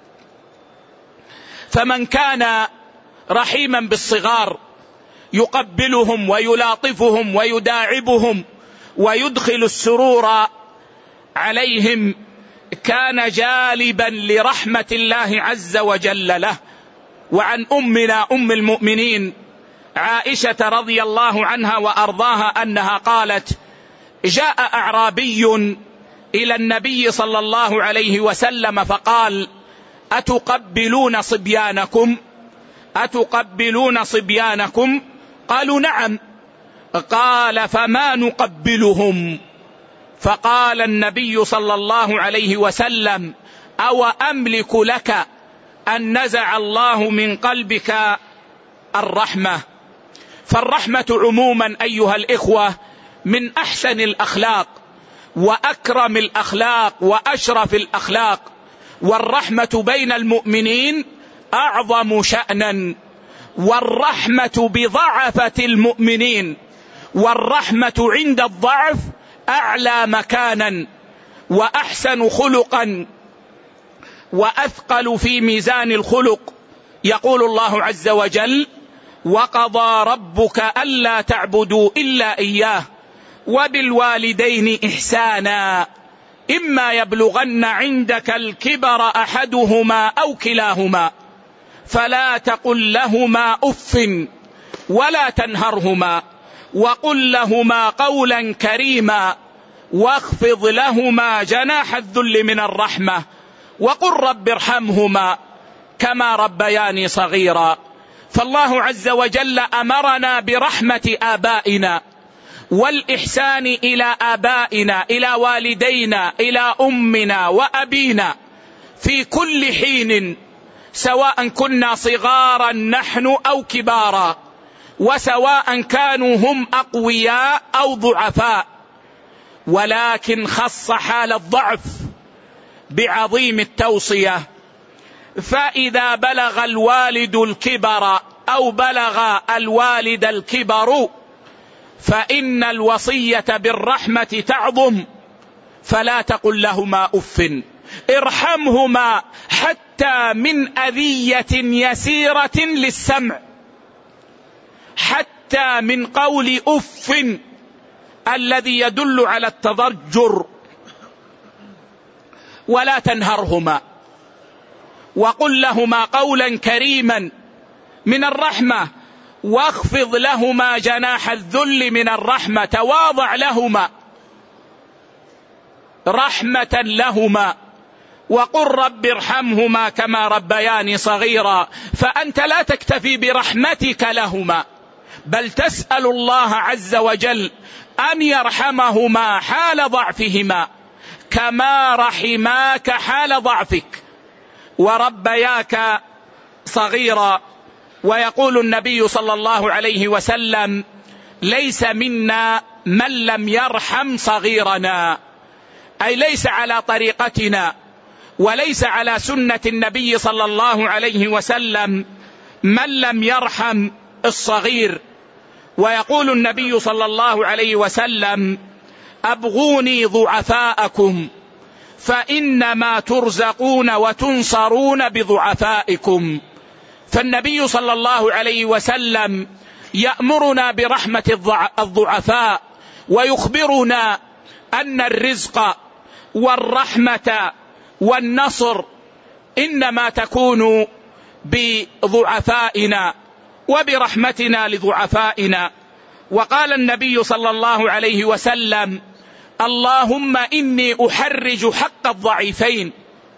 فمن كان رحيما بالصغار يقبلهم ويلاطفهم ويداعبهم ويدخل السرور عليهم كان جالبا لرحمة الله عز وجل له. وعن أمنا أم المؤمنين عائشة رضي الله عنها وأرضاها أنها قالت: جاء أعرابي إلى النبي صلى الله عليه وسلم فقال: أتقبلون صبيانكم؟ أتقبلون صبيانكم؟ قالوا نعم. قال فما نقبلهم؟ فقال النبي صلى الله عليه وسلم أو أملك لك أن نزع الله من قلبك الرحمة. فالرحمة عموما أيها الإخوة من أحسن الأخلاق وأكرم الأخلاق وأشرف الأخلاق، والرحمة بين المؤمنين أعظم شأنا، والرحمة بضعفة المؤمنين، والرحمة عند الضعف أعلى مكانا وأحسن خلقا وأثقل في ميزان الخلق. يقول الله عز وجل وقضى ربك ألا تعبدوا إلا إياه وبالوالدين إحسانا إما يبلغن عندك الكبر أحدهما أو كلاهما فلا تقل لهما أف ولا تنهرهما وقل لهما قولا كريما واخفض لهما جناح الذل من الرحمة وقل رب ارحمهما كما ربياني صغيرا. فالله عز وجل أمرنا برحمة آبائنا والإحسان إلى آبائنا، إلى والدينا، إلى أمنا وأبينا في كل حين، سواء كنا صغارا نحن أو كبارا، وسواء كانوا هم أقوياء أو ضعفاء، ولكن خص حال الضعف بعظيم التوصية. فإذا بلغ الوالد الكبر أو بلغ الوالد الكبر فإن الوصية بالرحمة تعظم، فلا تقل لهما أف، ارحمهما حتى من أذية يسيرة للسمع، حتى من قول أف الذي يدل على التضجر، ولا تنهرهما وقل لهما قولا كريما من الرحمة واخفض لهما جناح الذل من الرحمة، تواضع لهما رحمة لهما، وقل رب ارحمهما كما ربياني صغيرا. فأنت لا تكتفي برحمتك لهما، بل تسأل الله عز وجل أن يرحمهما حال ضعفهما كما رحماك حال ضعفك وربياك صغيرا. ويقول النبي صلى الله عليه وسلم ليس منا من لم يرحم صغيرنا، أي ليس على طريقتنا وليس على سنة النبي صلى الله عليه وسلم من لم يرحم الصغير. ويقول النبي صلى الله عليه وسلم أبغوني ضعفاءكم فإنما ترزقون وتنصرون بضعفائكم. فالنبي صلى الله عليه وسلم يأمرنا برحمة الضعفاء، ويخبرنا أن الرزق والرحمة والنصر إنما تكون بضعفائنا وبرحمتنا لضعفائنا. وقال النبي صلى الله عليه وسلم اللهم إني أحرج حق الضعيفين،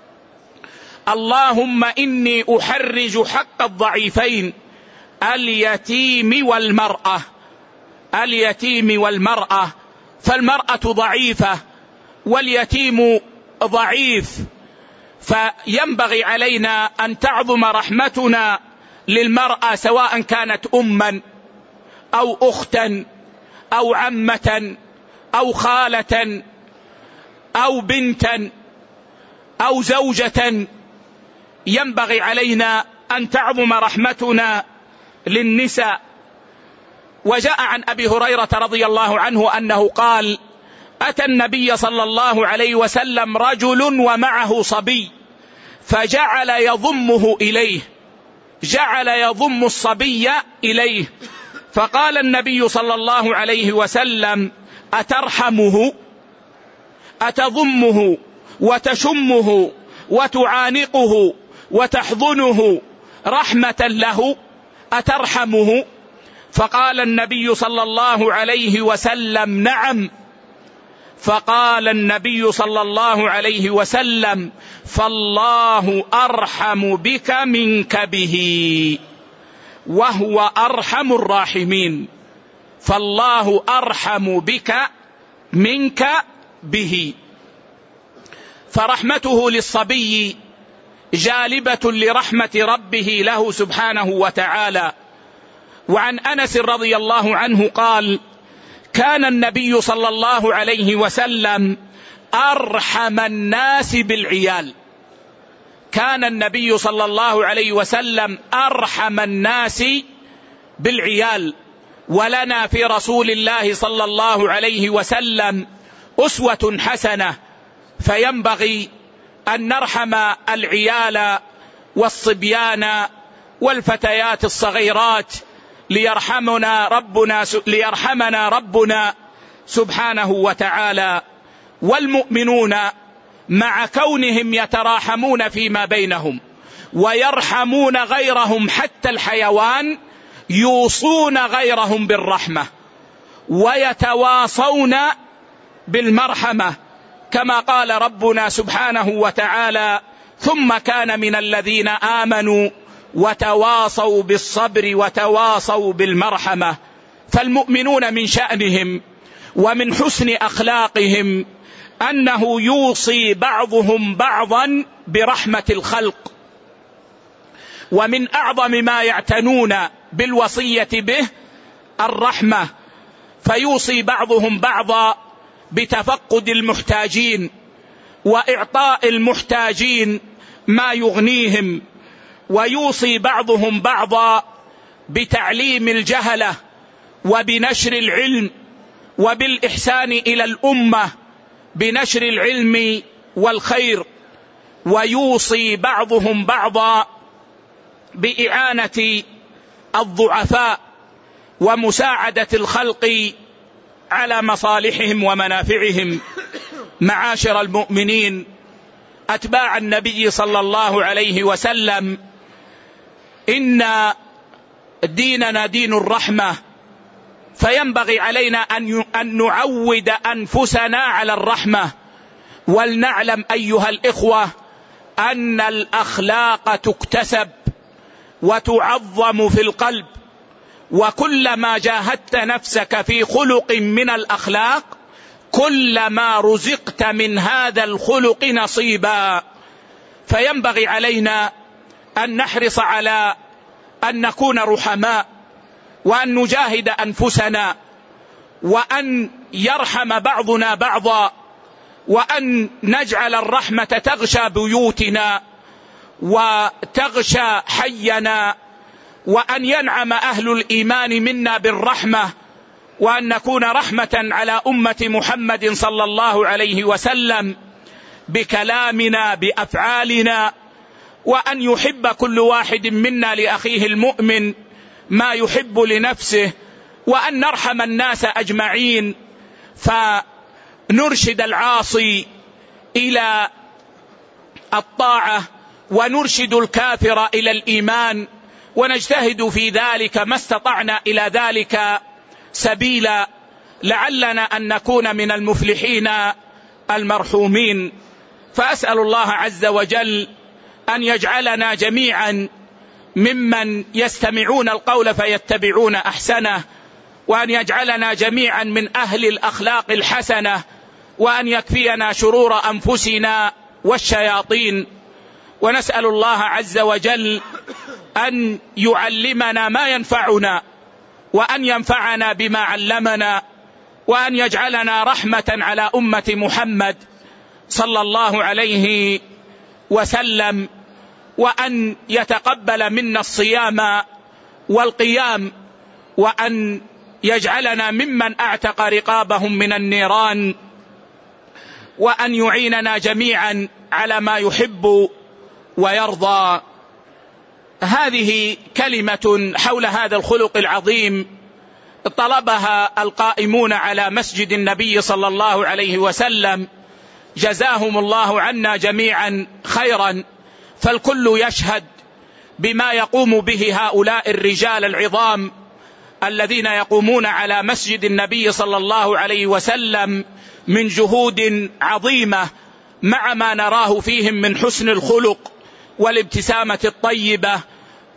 اللهم إني أحرج حق الضعيفين اليتيم والمرأة، اليتيم والمرأة، فالمرأة ضعيفة واليتيم ضعيف، فينبغي علينا أن تعظم رحمتنا للمرأة سواء كانت أما أو أختا أو عمة أو خالة أو بنتا أو زوجة، ينبغي علينا أن تعظم رحمتنا للنساء. وجاء عن أبي هريرة رضي الله عنه أنه قال أتى النبي صلى الله عليه وسلم رجل ومعه صبي فجعل يضمه إليه، جعل يضم الصبي إليه، فقال النبي صلى الله عليه وسلم أترحمه؟ أتضمه وتشمه وتعانقه وتحضنه رحمة له؟ أترحمه؟ فقال النبي صلى الله عليه وسلم نعم. فقال النبي صلى الله عليه وسلم فالله أرحم بك منك به. وهو أرحم الراحمين، فالله أرحم بك منك به. فرحمته للصبي جالبة لرحمة ربه له سبحانه وتعالى. وعن أنس رضي الله عنه قال: كان النبي صلى الله عليه وسلم أرحم الناس بالعيال. كان النبي صلى الله عليه وسلم أرحم الناس بالعيال. ولنا في رسول الله صلى الله عليه وسلم أسوة حسنة، فينبغي أن نرحم العيال والصبيان والفتيات الصغيرات ليرحمنا ربنا سبحانه وتعالى. والمؤمنون مع كونهم يتراحمون فيما بينهم ويرحمون غيرهم حتى الحيوان، يوصون غيرهم بالرحمة ويتواصون بالمرحمة، كما قال ربنا سبحانه وتعالى: ثم كان من الذين آمنوا وتواصوا بالصبر وتواصوا بالمرحمة. فالمؤمنون من شأنهم ومن حسن أخلاقهم أنه يوصي بعضهم بعضا برحمة الخلق. ومن أعظم ما يعتنون بالوصية به الرحمة، فيوصي بعضهم بعضا بتفقد المحتاجين وإعطاء المحتاجين ما يغنيهم، ويوصي بعضهم بعضا بتعليم الجهلة وبنشر العلم وبالإحسان إلى الأمة بنشر العلم والخير، ويوصي بعضهم بعضا بإعانة الضعفاء ومساعدة الخلق على مصالحهم ومنافعهم. معاشر المؤمنين أتباع النبي صلى الله عليه وسلم، إن ديننا دين الرحمة، فينبغي علينا أن نعود أنفسنا على الرحمة. ولنعلم أيها الإخوة أن الأخلاق تكتسب وتعظم في القلب، وكلما جاهدت نفسك في خلق من الأخلاق كلما رزقت من هذا الخلق نصيبا. فينبغي علينا أن نحرص على أن نكون رحماء، وأن نجاهد أنفسنا، وأن يرحم بعضنا بعضا، وأن نجعل الرحمة تغشى بيوتنا وتغشى حينا، وأن ينعم أهل الإيمان منا بالرحمة، وأن نكون رحمة على أمة محمد صلى الله عليه وسلم بكلامنا بأفعالنا، وأن يحب كل واحد منا لأخيه المؤمن ما يحب لنفسه، وأن نرحم الناس أجمعين، فنرشد العاصي إلى الطاعة ونرشد الكافر إلى الإيمان، ونجتهد في ذلك ما استطعنا إلى ذلك سبيلا، لعلنا أن نكون من المفلحين المرحومين. فأسأل الله عز وجل أن يجعلنا جميعا ممن يستمعون القول فيتبعون أحسنه، وأن يجعلنا جميعا من أهل الأخلاق الحسنة، وأن يكفينا شرور أنفسنا والشياطين. ونسأل الله عز وجل أن يعلمنا ما ينفعنا، وأن ينفعنا بما علمنا، وأن يجعلنا رحمة على أمة محمد صلى الله عليه وسلم، وأن يتقبل منا الصيام والقيام، وأن يجعلنا ممن أعتق رقابهم من النيران، وأن يعيننا جميعا على ما يحب ويرضى. هذه كلمة حول هذا الخلق العظيم طلبها القائمون على مسجد النبي صلى الله عليه وسلم، جزاهم الله عنا جميعا خيرا، فالكل يشهد بما يقوم به هؤلاء الرجال العظام الذين يقومون على مسجد النبي صلى الله عليه وسلم من جهود عظيمة، مع ما نراه فيهم من حسن الخلق والابتسامة الطيبة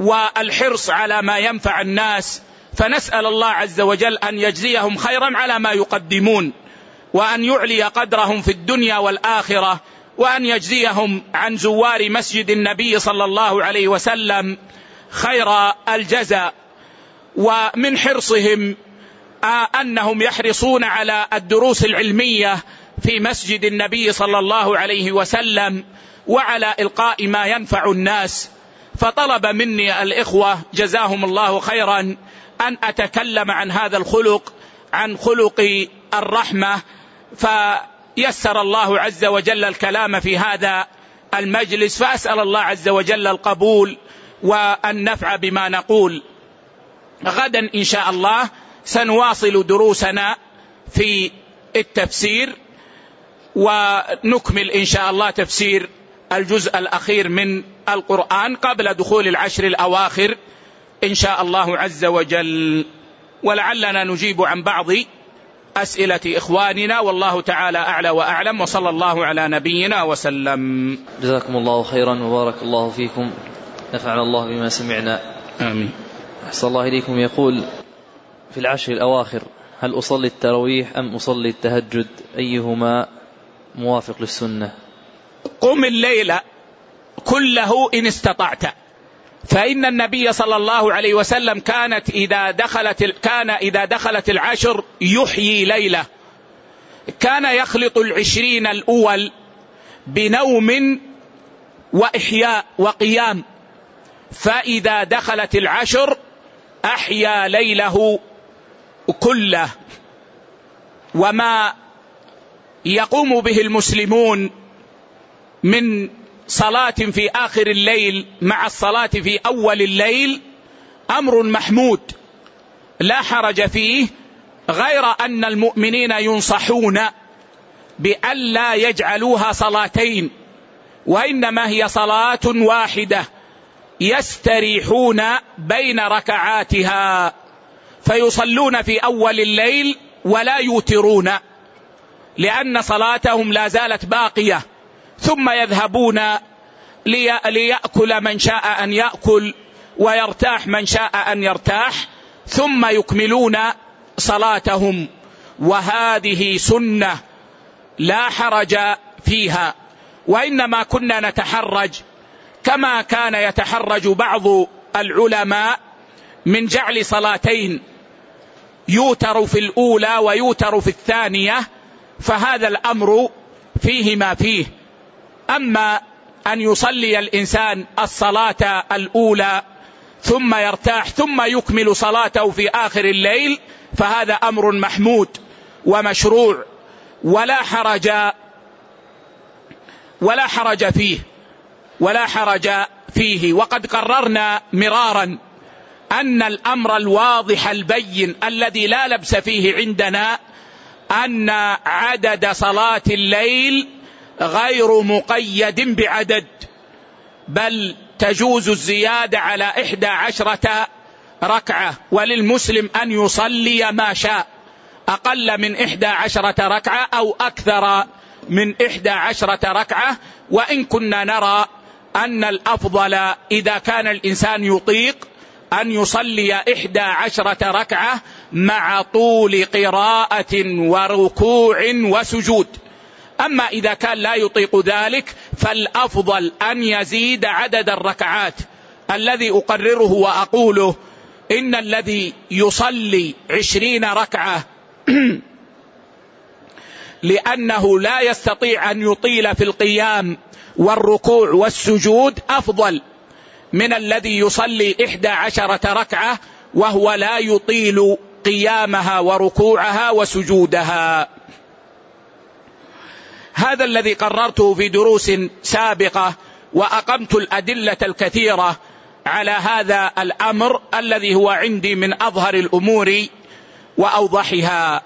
والحرص على ما ينفع الناس، فنسأل الله عز وجل أن يجزيهم خيرا على ما يقدمون، وأن يعلي قدرهم في الدنيا والآخرة، وأن يجزيهم عن زوار مسجد النبي صلى الله عليه وسلم خير الجزاء. ومن حرصهم أنهم يحرصون على الدروس العلمية في مسجد النبي صلى الله عليه وسلم وعلى إلقاء ما ينفع الناس. فطلب مني الإخوة جزاهم الله خيرا أن أتكلم عن هذا الخلق، عن خلق الرحمة، فيسر الله عز وجل الكلام في هذا المجلس، فأسأل الله عز وجل القبول والنفع بما نقول. غدا إن شاء الله سنواصل دروسنا في التفسير، ونكمل إن شاء الله تفسير الجزء الأخير من القرآن قبل دخول العشر الأواخر إن شاء الله عز وجل، ولعلنا نجيب عن بعض أسئلة إخواننا، والله تعالى أعلى وأعلم، وصلى الله على نبينا وسلم. جزاكم الله خيرا وبارك الله فيكم، نفعنا الله بما سمعنا. آمين. أحسن الله إليكم. يقول: في العشر الأواخر هل أصلي التراويح أم أصلي التهجد؟ أيهما موافق للسنة؟ قم الليل كله إن استطعت، فإن النبي صلى الله عليه وسلم كان إذا دخلت العشر يحيي ليلة، كان يخلط 20 الأول بنوم وإحياء وقيام، فإذا دخلت العشر أحيا ليله كله. وما يقوم به المسلمون من صلاة في آخر الليل مع الصلاة في أول الليل أمر محمود لا حرج فيه، غير أن المؤمنين ينصحون بألا يجعلوها صلاتين، وإنما هي صلاة واحدة يستريحون بين ركعاتها، فيصلون في أول الليل ولا يوترون، لأن صلاتهم لا زالت باقية، ثم يذهبون ليأكل من شاء أن يأكل ويرتاح من شاء أن يرتاح، ثم يكملون صلاتهم، وهذه سنة لا حرج فيها. وإنما كنا نتحرج كما كان يتحرج بعض العلماء من جعل صلاتين يوتر في الأولى ويوتر في الثانية، فهذا الأمر فيه ما فيه. أما أن يصلي الإنسان الصلاة الأولى ثم يرتاح ثم يكمل صلاته في آخر الليل، فهذا أمر محمود ومشروع ولا حرج فيه. وقد قررنا مرارا أن الأمر الواضح البين الذي لا لبس فيه عندنا أن عدد صلاة الليل غير مقيد بعدد، بل تجوز الزيادة على 11 ركعة، وللمسلم أن يصلي ما شاء، أقل من 11 ركعة أو أكثر من 11 ركعة. وإن كنا نرى أن الأفضل إذا كان الإنسان يطيق أن يصلي 11 ركعة مع طول قراءة وركوع وسجود. أما إذا كان لا يطيق ذلك فالأفضل أن يزيد عدد الركعات. الذي أقرره وأقوله إن الذي يصلي 20 ركعة لأنه لا يستطيع أن يطيل في القيام والركوع والسجود أفضل من الذي يصلي 11 ركعة وهو لا يطيل قيامها وركوعها وسجودها. هذا الذي قررته في دروس سابقة، وأقمت الأدلة الكثيرة على هذا الأمر الذي هو عندي من أظهر الأمور وأوضحها.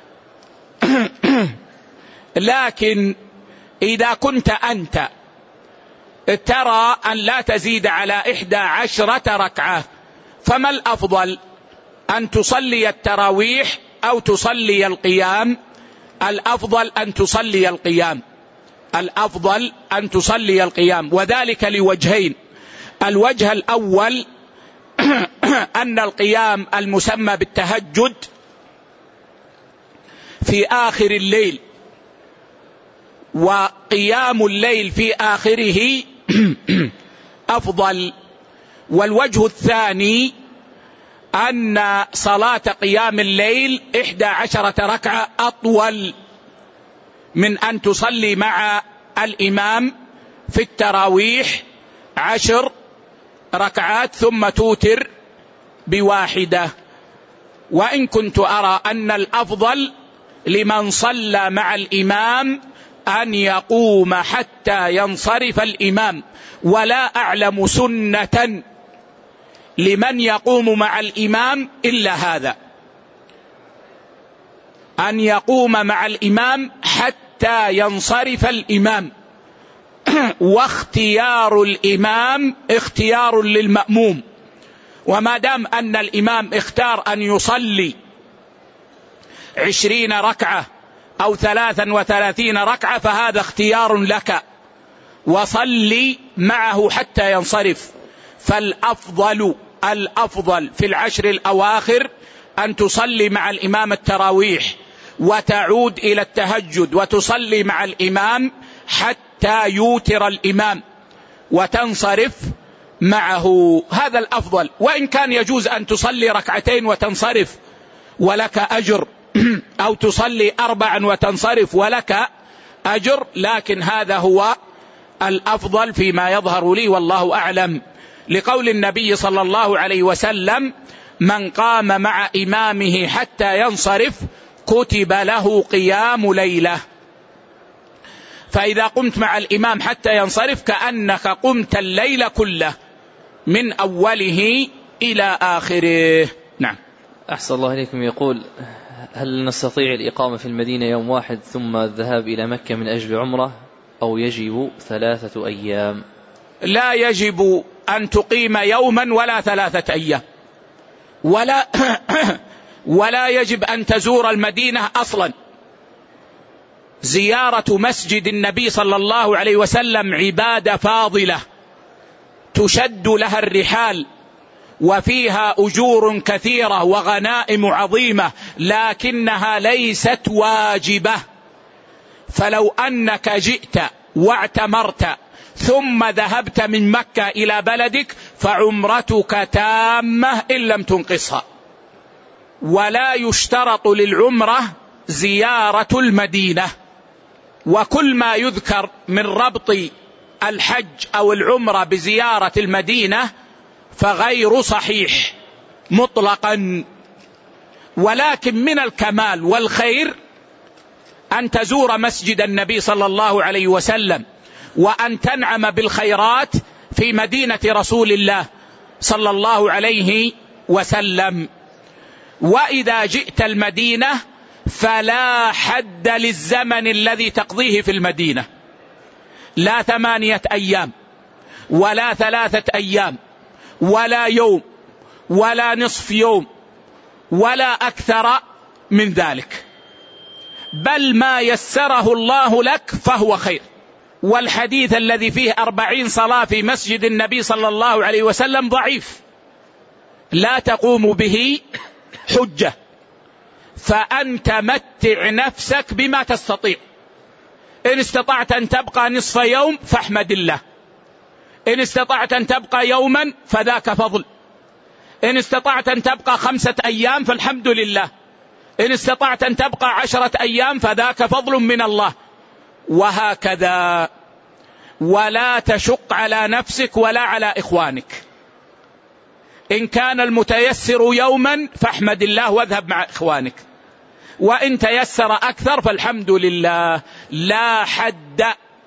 لكن إذا كنت أنت ترى أن لا تزيد على 11 ركعة، فما الأفضل؟ أن تصلي التراويح أو تصلي القيام؟ الأفضل أن تصلي القيام، وذلك لوجهين. الوجه الأول أن القيام المسمى بالتهجد في آخر الليل وقيام الليل في آخره أفضل. والوجه الثاني أن صلاة قيام الليل 11 ركعة أطول من أن تصلي مع الإمام في التراويح 10 ركعات ثم توتر بواحدة. وإن كنت أرى أن الأفضل لمن صلى مع الإمام أن يقوم حتى ينصرف الإمام، ولا أعلم سنة لمن يقوم مع الإمام إلا هذا، أن يقوم مع الإمام حتى ينصرف الإمام. واختيار الإمام اختيار للمأموم، وما دام أن الإمام اختار أن يصلي 20 ركعة أو 33 ركعة فهذا اختيار لك، وصلي معه حتى ينصرف. فالأفضل في العشر الأواخر أن تصلي مع الإمام التراويح وتعود إلى التهجد وتصلي مع الإمام حتى يوتر الإمام وتنصرف معه، هذا الأفضل. وإن كان يجوز أن تصلي ركعتين وتنصرف ولك أجر، أو تصلي 4 وتنصرف ولك أجر، لكن هذا هو الأفضل فيما يظهر لي والله أعلم، لقول النبي صلى الله عليه وسلم: من قام مع إمامه حتى ينصرف كتب له قيام ليلة. فإذا قمت مع الإمام حتى ينصرف كأنك قمت الليل كله من أوله إلى آخره. نعم. أحسن الله إليكم. يقول: هل نستطيع الإقامة في المدينة يوم واحد ثم الذهاب إلى مكة من أجل عمرة، أو يجب 3 أيام؟ لا يجب أن تقيم يوما ولا 3 أيام، ولا يجب أن تزور المدينة أصلا. زيارة مسجد النبي صلى الله عليه وسلم عبادة فاضلة تشد لها الرحال وفيها أجور كثيرة وغنائم عظيمة، لكنها ليست واجبة. فلو أنك جئت واعتمرت ثم ذهبت من مكة إلى بلدك فعمرتك تامة إن لم تنقصها. ولا يشترط للعمرة زيارة المدينة، وكل ما يذكر من ربط الحج أو العمرة بزيارة المدينة فغير صحيح مطلقا. ولكن من الكمال والخير أن تزور مسجد النبي صلى الله عليه وسلم وأن تنعم بالخيرات في مدينة رسول الله صلى الله عليه وسلم. وإذا جئت المدينة فلا حد للزمن الذي تقضيه في المدينة، لا 8 أيام ولا 3 أيام ولا يوم ولا نصف يوم ولا أكثر من ذلك، بل ما يسره الله لك فهو خير. والحديث الذي فيه 40 صلاة في مسجد النبي صلى الله عليه وسلم ضعيف لا تقوم به حجة، فأنت متع نفسك بما تستطيع. إن استطعت أن تبقى نصف يوم فاحمد الله، إن استطعت أن تبقى يوما فذاك فضل، إن استطعت أن تبقى 5 أيام فالحمد لله، إن استطعت أن تبقى 10 أيام فذاك فضل من الله، وهكذا. ولا تشق على نفسك ولا على إخوانك. إن كان المتيسر يوما فاحمد الله واذهب مع إخوانك، وإن تيسر أكثر فالحمد لله. لا حد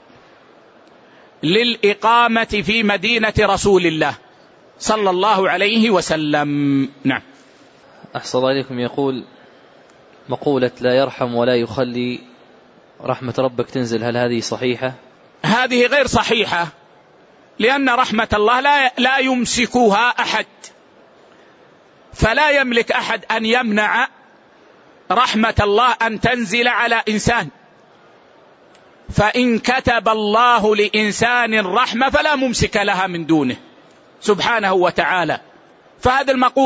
للإقامة في مدينة رسول الله صلى الله عليه وسلم. نعم. أحسن الله إليكم. يقول: مقولة لا يرحم ولا يخلي رحمة ربك تنزل، هل هذه صحيحة؟ هذه غير صحيحة، لأن رحمة الله لا يمسكها أحد، فلا يملك أحد أن يمنع رحمة الله أن تنزل على إنسان. فإن كتب الله لإنسان رحمة فلا ممسك لها من دونه سبحانه وتعالى، فهذه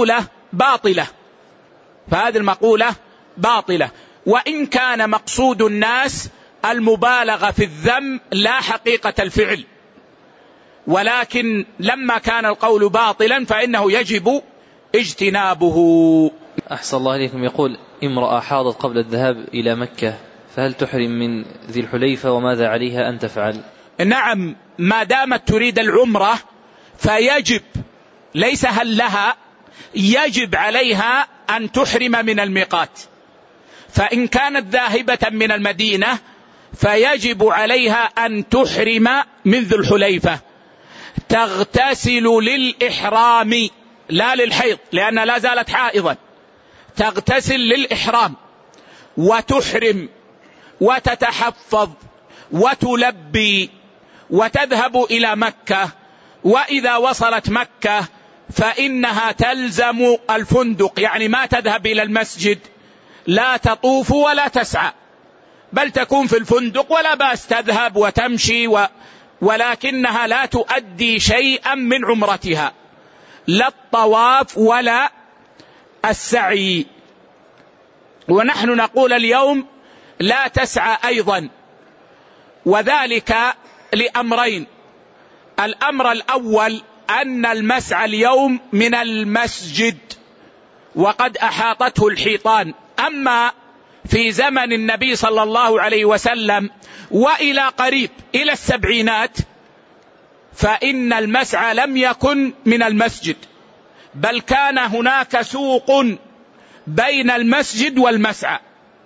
المقولة باطلة. وإن كان مقصود الناس المبالغة في الذم لا حقيقة الفعل، ولكن لما كان القول باطلا فإنه يجب اجتنابه. أحسن الله إليكم. يقول: امرأة حاضت قبل الذهاب إلى مكة، فهل تحرم من ذي الحليفة وماذا عليها أن تفعل؟ نعم، ما دامت تريد العمرة فيجب، ليس هل لها، يجب عليها أن تحرم من الميقات. فإن كانت ذاهبة من المدينة فيجب عليها أن تحرم من ذي الحليفة، تغتسل للإحرام لا للحيض، لأنها لا زالت حائضا، تغتسل للإحرام وتحرم وتتحفظ وتلبي وتذهب إلى مكة. وإذا وصلت مكة فإنها تلزم الفندق، يعني ما تذهب إلى المسجد، لا تطوف ولا تسعى، بل تكون في الفندق، ولا بأس تذهب وتمشي ولكنها لا تؤدي شيئا من عمرتها، لا الطواف ولا السعي. ونحن نقول اليوم لا تسعى أيضا، وذلك لأمرين: الأمر الأول أن المسعى اليوم من المسجد وقد أحاطته الحيطان، أما في زمن النبي صلى الله عليه وسلم وإلى قريب إلى السبعينات فإن المسعى لم يكن من المسجد، بل كان هناك سوق بين المسجد والمسعى،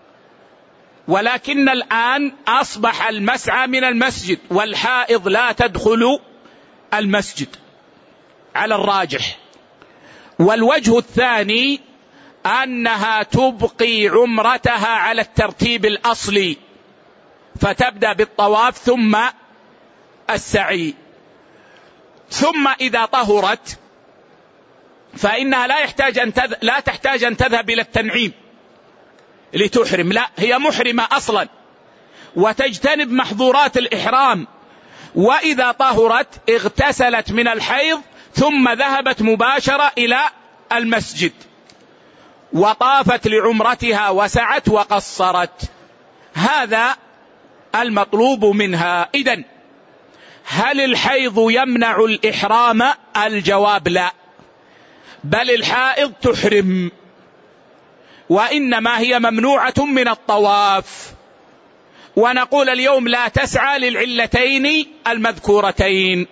ولكن الآن أصبح المسعى من المسجد، والحائض لا تدخل المسجد على الراجح. والوجه الثاني أنها تبقي عمرتها على الترتيب الأصلي، فتبدأ بالطواف ثم السعي، ثم إذا طهرت فإنها لا تحتاج أن تذهب إلى التنعيم لتحرم، لا، هي محرمة أصلا وتجتنب محظورات الإحرام. وإذا طهرت اغتسلت من الحيض ثم ذهبت مباشرة إلى المسجد وطافت لعمرتها وسعت وقصرت. هذا المطلوب منها. إذن هل الحيض يمنع الإحرام؟ الجواب لا، بل الحائض تحرم، وإنما هي ممنوعة من الطواف. ونقول اليوم لا تسعى للعلتين المذكورتين،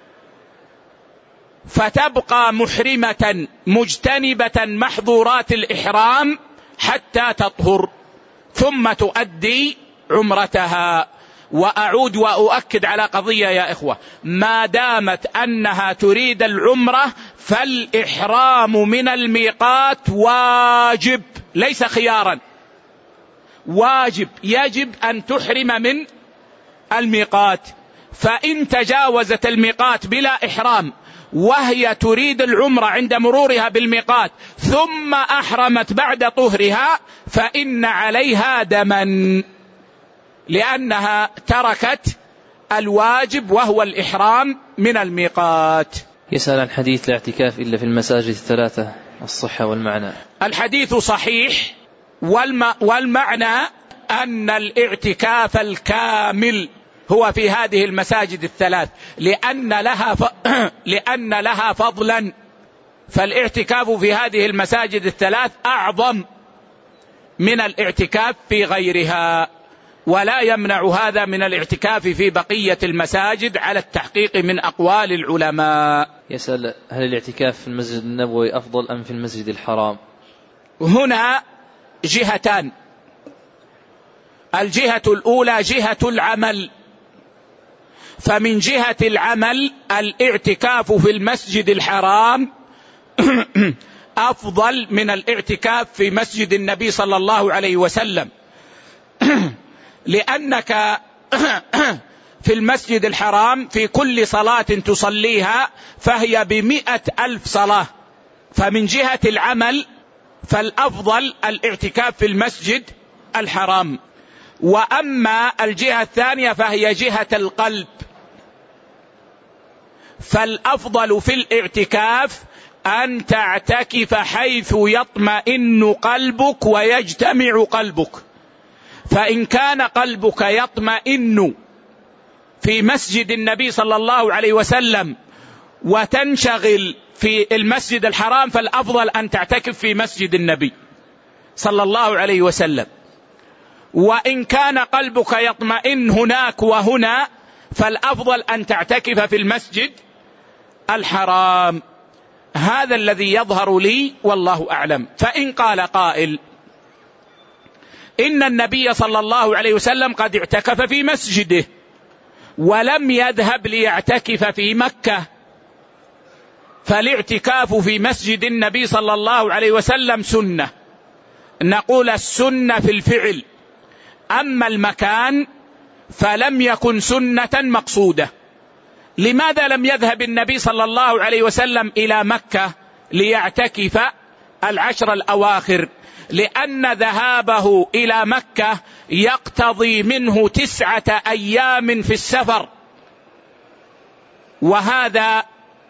فتبقى محرمة مجتنبة محظورات الإحرام حتى تطهر ثم تؤدي عمرتها. وأعود وأؤكد على قضية يا إخوة: ما دامت أنها تريد العمرة فالإحرام من الميقات واجب، ليس خيارا، واجب، يجب أن تحرم من الميقات. فإن تجاوزت الميقات بلا إحرام وهي تريد العمرة عند مرورها بالميقات ثم أحرمت بعد طهرها فإن عليها دما، لأنها تركت الواجب وهو الإحرام من الميقات. يسأل عن حديث الاعتكاف إلا في المساجد الثلاثة، الصحة والمعنى. الحديث صحيح، والمعنى أن الاعتكاف الكامل هو في هذه المساجد الثلاث، لأن لها فضلا، فالاعتكاف في هذه المساجد الثلاث أعظم من الاعتكاف في غيرها، ولا يمنع هذا من الاعتكاف في بقية المساجد على التحقيق من أقوال العلماء. يسأل: هل الاعتكاف في المسجد النبوي أفضل أم في المسجد الحرام؟ هنا جهتان: الجهة الأولى جهة العمل، فمن جهة العمل الاعتكاف في المسجد الحرام أفضل من الاعتكاف في مسجد النبي صلى الله عليه وسلم، لأنك في المسجد الحرام في كل صلاة تصليها فهي ب100,000 صلاة، فمن جهة العمل فالأفضل الاعتكاف في المسجد الحرام. وأما الجهة الثانية فهي جهة القلب، فالأفضل في الاعتكاف أن تعتكف حيث يطمئن قلبك ويجتمع قلبك. فإن كان قلبك يطمئن في مسجد النبي صلى الله عليه وسلم وتنشغل في المسجد الحرام، فالأفضل أن تعتكف في مسجد النبي صلى الله عليه وسلم. وإن كان قلبك يطمئن هناك وهنا، فالأفضل أن تعتكف في المسجد الحرام. هذا الذي يظهر لي والله أعلم. فإن قال قائل إن النبي صلى الله عليه وسلم قد اعتكف في مسجده ولم يذهب ليعتكف في مكة، فالاعتكاف في مسجد النبي صلى الله عليه وسلم سنة، نقول السنة في الفعل، أما المكان فلم يكن سنة مقصودة. لماذا لم يذهب النبي صلى الله عليه وسلم إلى مكة ليعتكف العشر الأواخر؟ لأن ذهابه إلى مكة يقتضي منه 9 أيام في السفر، وهذا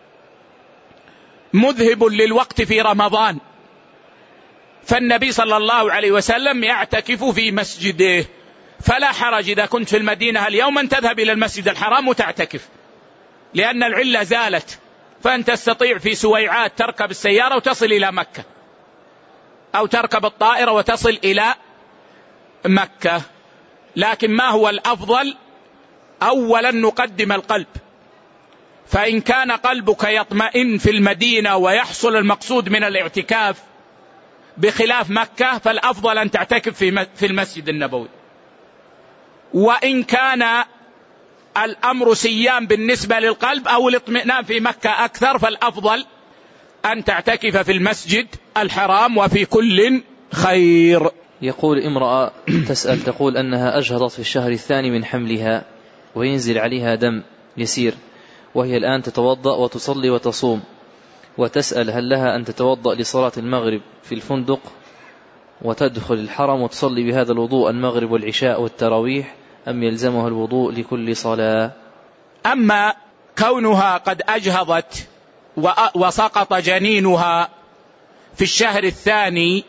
مذهب للوقت في رمضان. فالنبي صلى الله عليه وسلم يعتكف في مسجده، فلا حرج إذا كنت في المدينة اليوم أن تذهب إلى المسجد الحرام وتعتكف، لأن العلة زالت، فأنت تستطيع في سويعات تركب السيارة وتصل إلى مكة، أو تركب الطائرة وتصل إلى مكة. لكن ما هو الأفضل؟ أولا نقدم القلب، فإن كان قلبك يطمئن في المدينة ويحصل المقصود من الاعتكاف بخلاف مكة، فالأفضل أن تعتكف في المسجد النبوي. وإن كان الأمر سيام بالنسبة للقلب أو الاطمئنان في مكة أكثر، فالأفضل أن تعتكف في المسجد الحرام، وفي كل خير. يقول امرأة تسأل تقول أنها أجهضت في الشهر الثاني من حملها وينزل عليها دم يسير، وهي الآن تتوضأ وتصلي وتصوم، وتسأل هل لها أن تتوضأ لصلاة المغرب في الفندق وتدخل الحرم وتصلي بهذا الوضوء المغرب والعشاء والتراويح، أم يلزمها الوضوء لكل صلاة؟ أما كونها قد أجهضت وسقط جنينها في الشهر الثاني،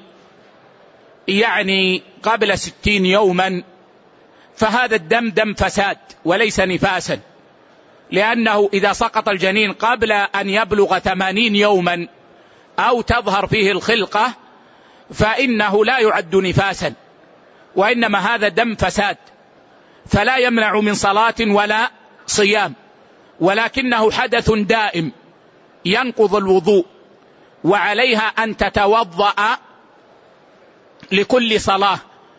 يعني قبل 60 يوما، فهذا الدم دم فساد وليس نفاسا، لأنه إذا سقط الجنين قبل أن يبلغ 80 يوما أو تظهر فيه الخلقة فإنه لا يعد نفاسا، وإنما هذا دم فساد، فلا يمنع من صلاة ولا صيام، ولكنه حدث دائم ينقض الوضوء، وعليها أن تتوضأ لكل صلاة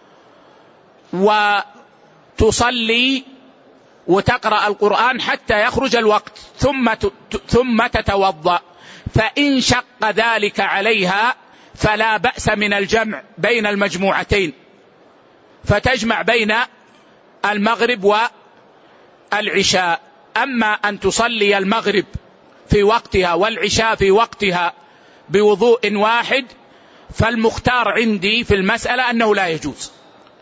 وتصلي وتقرأ القرآن حتى يخرج الوقت ثم تتوضأ. فإن شق ذلك عليها فلا بأس من الجمع بين المجموعتين، فتجمع بين المغرب والعشاء. أما أن تصلي المغرب في وقتها والعشاء في وقتها بوضوء واحد، فالمختار عندي في المسألة أنه لا يجوز،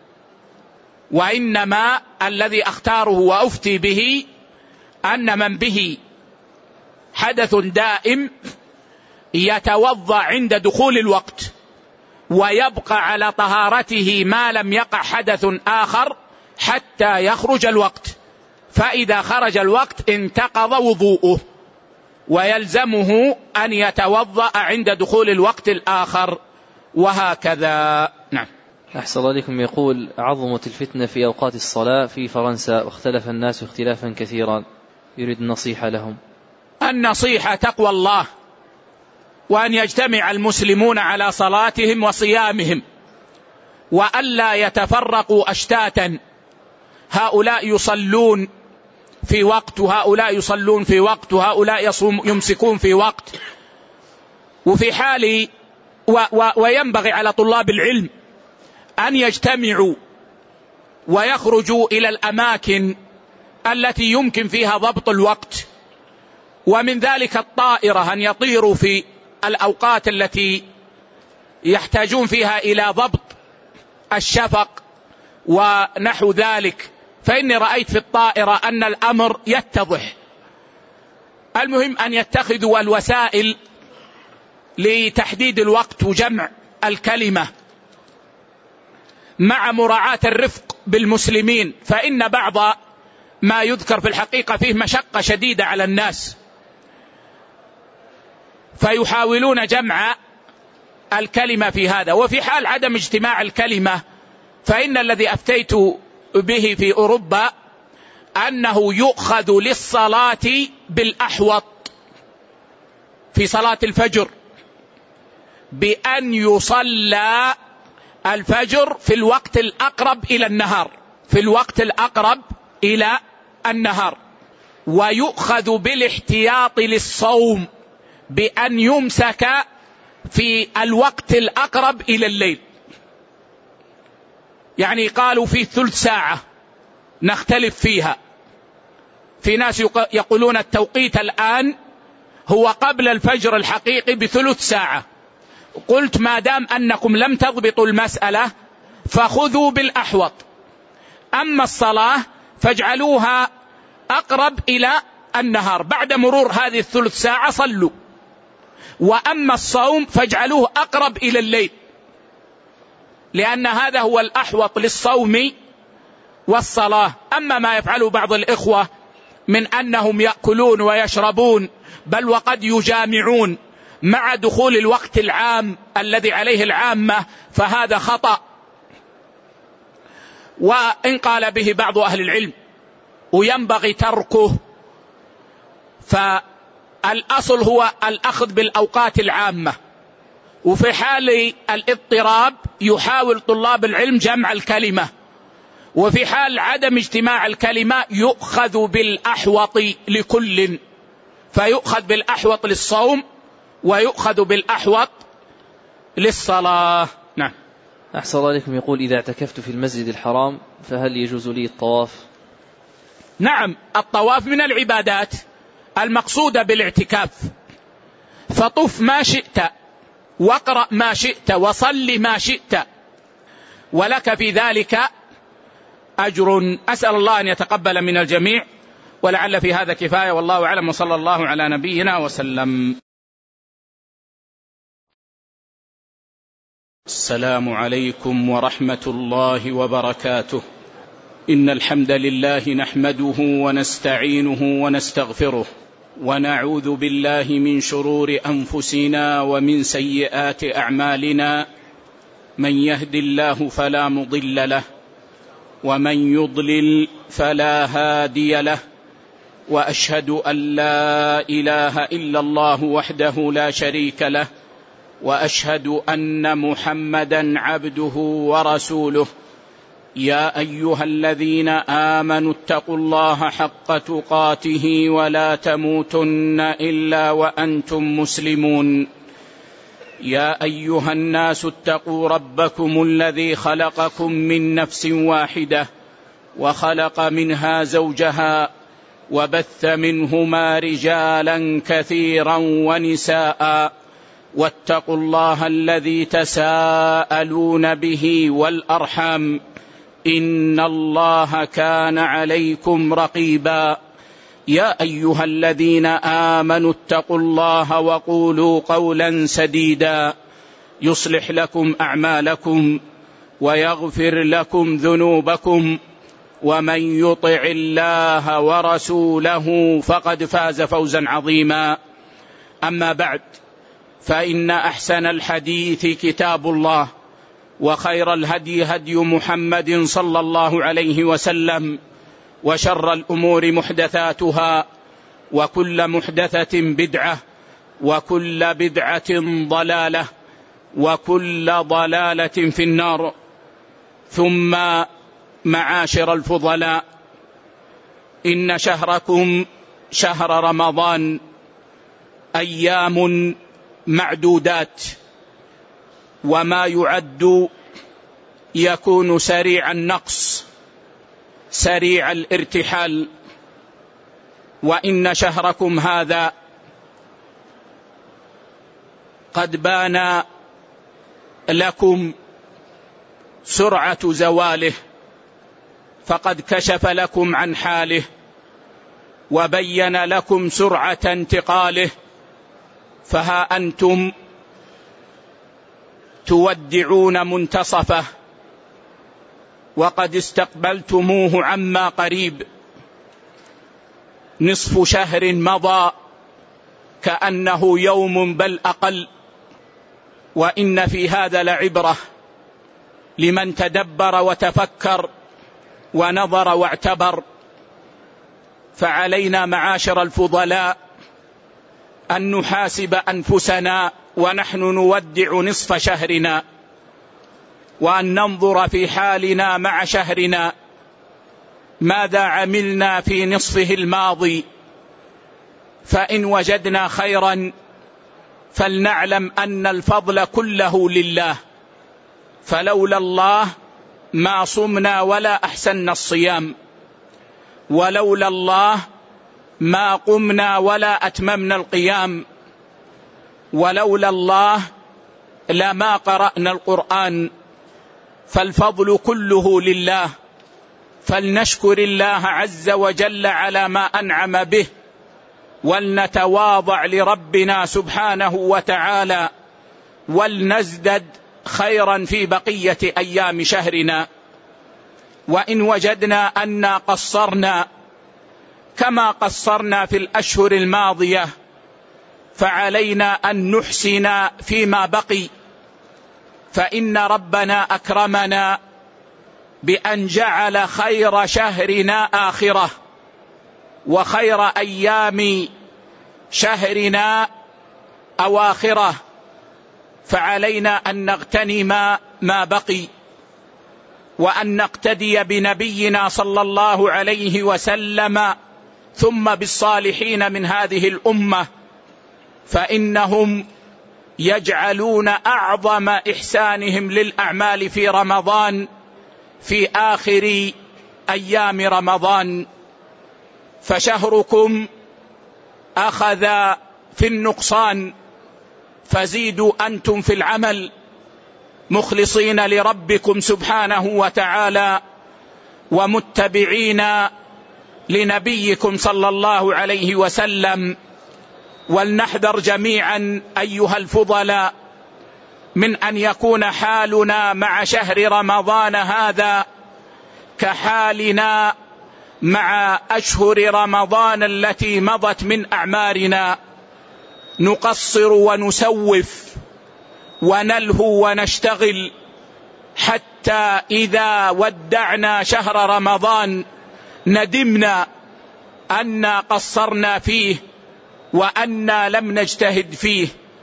وإنما الذي أختاره وأفتي به أن من به حدث دائم يتوضأ عند دخول الوقت ويبقى على طهارته ما لم يقع حدث آخر حتى يخرج الوقت، فإذا خرج الوقت انتقض وضوءه ويلزمه أن يتوضأ عند دخول الوقت الآخر، وهكذا. نعم. أحسن الله عليكم. يقول عظمت الفتنة في أوقات الصلاة في فرنسا واختلف الناس اختلافا كثيرا، يريد النصيحة لهم. النصيحة تقوى الله، وأن يجتمع المسلمون على صلاتهم وصيامهم، وألا يتفرقوا أشتاتا، هؤلاء يصلون في وقت وهؤلاء يصلون في وقت وهؤلاء يمسكون في وقت، وفي حال وينبغي على طلاب العلم أن يجتمعوا ويخرجوا إلى الأماكن التي يمكن فيها ضبط الوقت، ومن ذلك الطائرة، أن يطيروا في الأوقات التي يحتاجون فيها إلى ضبط الشفق ونحو ذلك، فإني رأيت في الطائرة أن الأمر يتضح. المهم أن يتخذوا الوسائل لتحديد الوقت وجمع الكلمة مع مراعاة الرفق بالمسلمين، فإن بعض ما يذكر في الحقيقة فيه مشقة شديدة على الناس، فيحاولون جمع الكلمة في هذا. وفي حال عدم اجتماع الكلمة فإن الذي أفتيت به في أوروبا أنه يؤخذ للصلاة بالأحوط في صلاة الفجر، بأن يصلى الفجر في الوقت الأقرب إلى النهار، في الوقت الأقرب إلى النهار. ويؤخذ بالاحتياط للصوم بأن يمسك في الوقت الأقرب إلى الليل. يعني قالوا في ثلث ساعة، نختلف فيها. في ناس يقولون التوقيت الآن هو قبل الفجر الحقيقي بثلث ساعة. قلت ما دام أنكم لم تضبطوا المسألة فخذوا بالأحوط. أما الصلاة فاجعلوها أقرب إلى النهار، بعد مرور هذه الثلث ساعة صلوا. وأما الصوم فاجعلوه أقرب إلى الليل، لأن هذا هو الأحوط للصوم والصلاة. أما ما يفعله بعض الإخوة من أنهم يأكلون ويشربون بل وقد يجامعون مع دخول الوقت العام الذي عليه العامة فهذا خطأ. وإن قال به بعض أهل العلم وينبغي تركه، فالأصل هو الأخذ بالأوقات العامة، وفي حال الاضطراب يحاول طلاب العلم جمع الكلمة، وفي حال عدم اجتماع الكلمة يؤخذ بالأحوط لكل، فيؤخذ بالأحوط للصوم ويؤخذ بالأحوط للصلاة. نعم. أحسن الله عليكم. يقول إذا اعتكفت في المسجد الحرام فهل يجوز لي الطواف؟ نعم، الطواف من العبادات المقصودة بالاعتكاف، فطف ما شئت واقرأ ما شئت وصل ما شئت ولك في ذلك أجر. أسأل الله أن يتقبل من الجميع، ولعل في هذا كفاية، والله أعلم، وصلى الله على نبينا وسلم. السلام عليكم ورحمة الله وبركاته. إن الحمد لله نحمده ونستعينه ونستغفره، ونعوذ بالله من شرور أنفسنا ومن سيئات أعمالنا. من يهد الله فلا مضل له، ومن يضلل فلا هادي له، وأشهد أن لا إله إلا الله وحده لا شريك له، وأشهد أن محمدا عبده ورسوله. يا أيها الذين آمنوا اتقوا الله حق تقاته ولا تموتن إلا وأنتم مسلمون. يا أيها الناس اتقوا ربكم الذي خلقكم من نفس واحدة وخلق منها زوجها وبث منهما رجالا كثيرا ونساء، واتقوا الله الذي تساءلون به والأرحام، إن الله كان عليكم رقيبا. يا أيها الذين آمنوا اتقوا الله وقولوا قولا سديدا يصلح لكم أعمالكم ويغفر لكم ذنوبكم، ومن يطع الله ورسوله فقد فاز فوزا عظيما. أما بعد، فإن أحسن الحديث كتاب الله، وخير الهدي هدي محمد صلى الله عليه وسلم، وشر الأمور محدثاتها، وكل محدثة بدعة، وكل بدعة ضلالة، وكل ضلالة في النار. ثم معاشر الفضلاء، إن شهركم شهر رمضان أيام معدودات، وما يعد يكون سريع النقص سريع الارتحال. وإن شهركم هذا قد بان لكم سرعة زواله، فقد كشف لكم عن حاله وبين لكم سرعة انتقاله، فها أنتم تودعون منتصفه وقد استقبلتموه عما قريب. نصف شهر مضى كأنه يوم بل أقل، وإن في هذا لعبرة لمن تدبر وتفكر ونظر واعتبر. فعلينا معاشر الفضلاء أن نحاسب أنفسنا ونحن نودع نصف شهرنا، وأن ننظر في حالنا مع شهرنا ماذا عملنا في نصفه الماضي، فإن وجدنا خيرا فلنعلم أن الفضل كله لله، فلولا الله ما صمنا ولا أحسننا الصيام، ولولا الله ما قمنا ولا أتممنا القيام، ولولا الله لما قرأنا القرآن، فالفضل كله لله. فلنشكر الله عز وجل على ما أنعم به، ولنتواضع لربنا سبحانه وتعالى، ولنزدد خيرا في بقية أيام شهرنا. وإن وجدنا أننا قصرنا كما قصرنا في الأشهر الماضية، فعلينا أن نحسن فيما بقي، فإن ربنا أكرمنا بأن جعل خير شهرنا آخرة، وخير أيام شهرنا أواخره، فعلينا أن نغتنم ما بقي، وأن نقتدي بنبينا صلى الله عليه وسلم ثم بالصالحين من هذه الأمة، فإنهم يجعلون أعظم إحسانهم للأعمال في رمضان في آخر أيام رمضان. فشهركم أخذ في النقصان، فزيدوا أنتم في العمل مخلصين لربكم سبحانه وتعالى، ومتبعين لنبيكم صلى الله عليه وسلم. ولنحذر جميعا أيها الفضلاء من أن يكون حالنا مع شهر رمضان هذا كحالنا مع أشهر رمضان التي مضت من أعمارنا، نقصر ونسوف ونلهو ونشتغل، حتى إذا ودعنا شهر رمضان ندمنا أننا قصرنا فيه وأننا لم نجتهد فيه.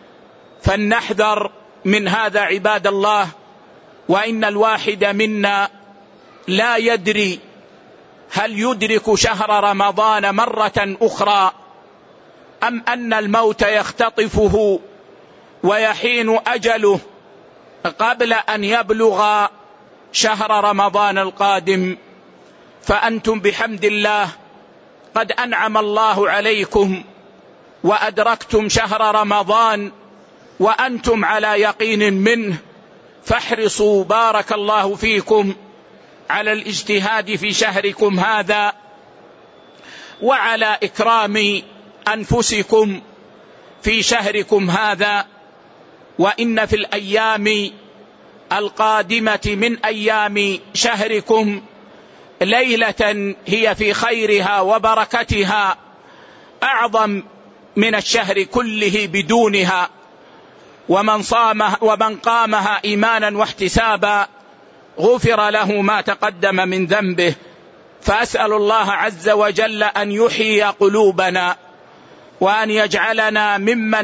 فلنحذر من هذا عباد الله. وإن الواحد منا لا يدري هل يدرك شهر رمضان مرة أخرى، أم أن الموت يختطفه ويحين أجله قبل أن يبلغ شهر رمضان القادم. فأنتم بحمد الله قد أنعم الله عليكم وأدركتم شهر رمضان وأنتم على يقين منه، فاحرصوا بارك الله فيكم على الاجتهاد في شهركم هذا، وعلى إكرام أنفسكم في شهركم هذا. وإن في الأيام القادمة من أيام شهركم ليلة هي في خيرها وبركتها أعظم من الشهر كله بدونها، ومن قامها إيمانا واحتسابا غفر له ما تقدم من ذنبه. فأسأل الله عز وجل أن يحيي قلوبنا، وأن يجعلنا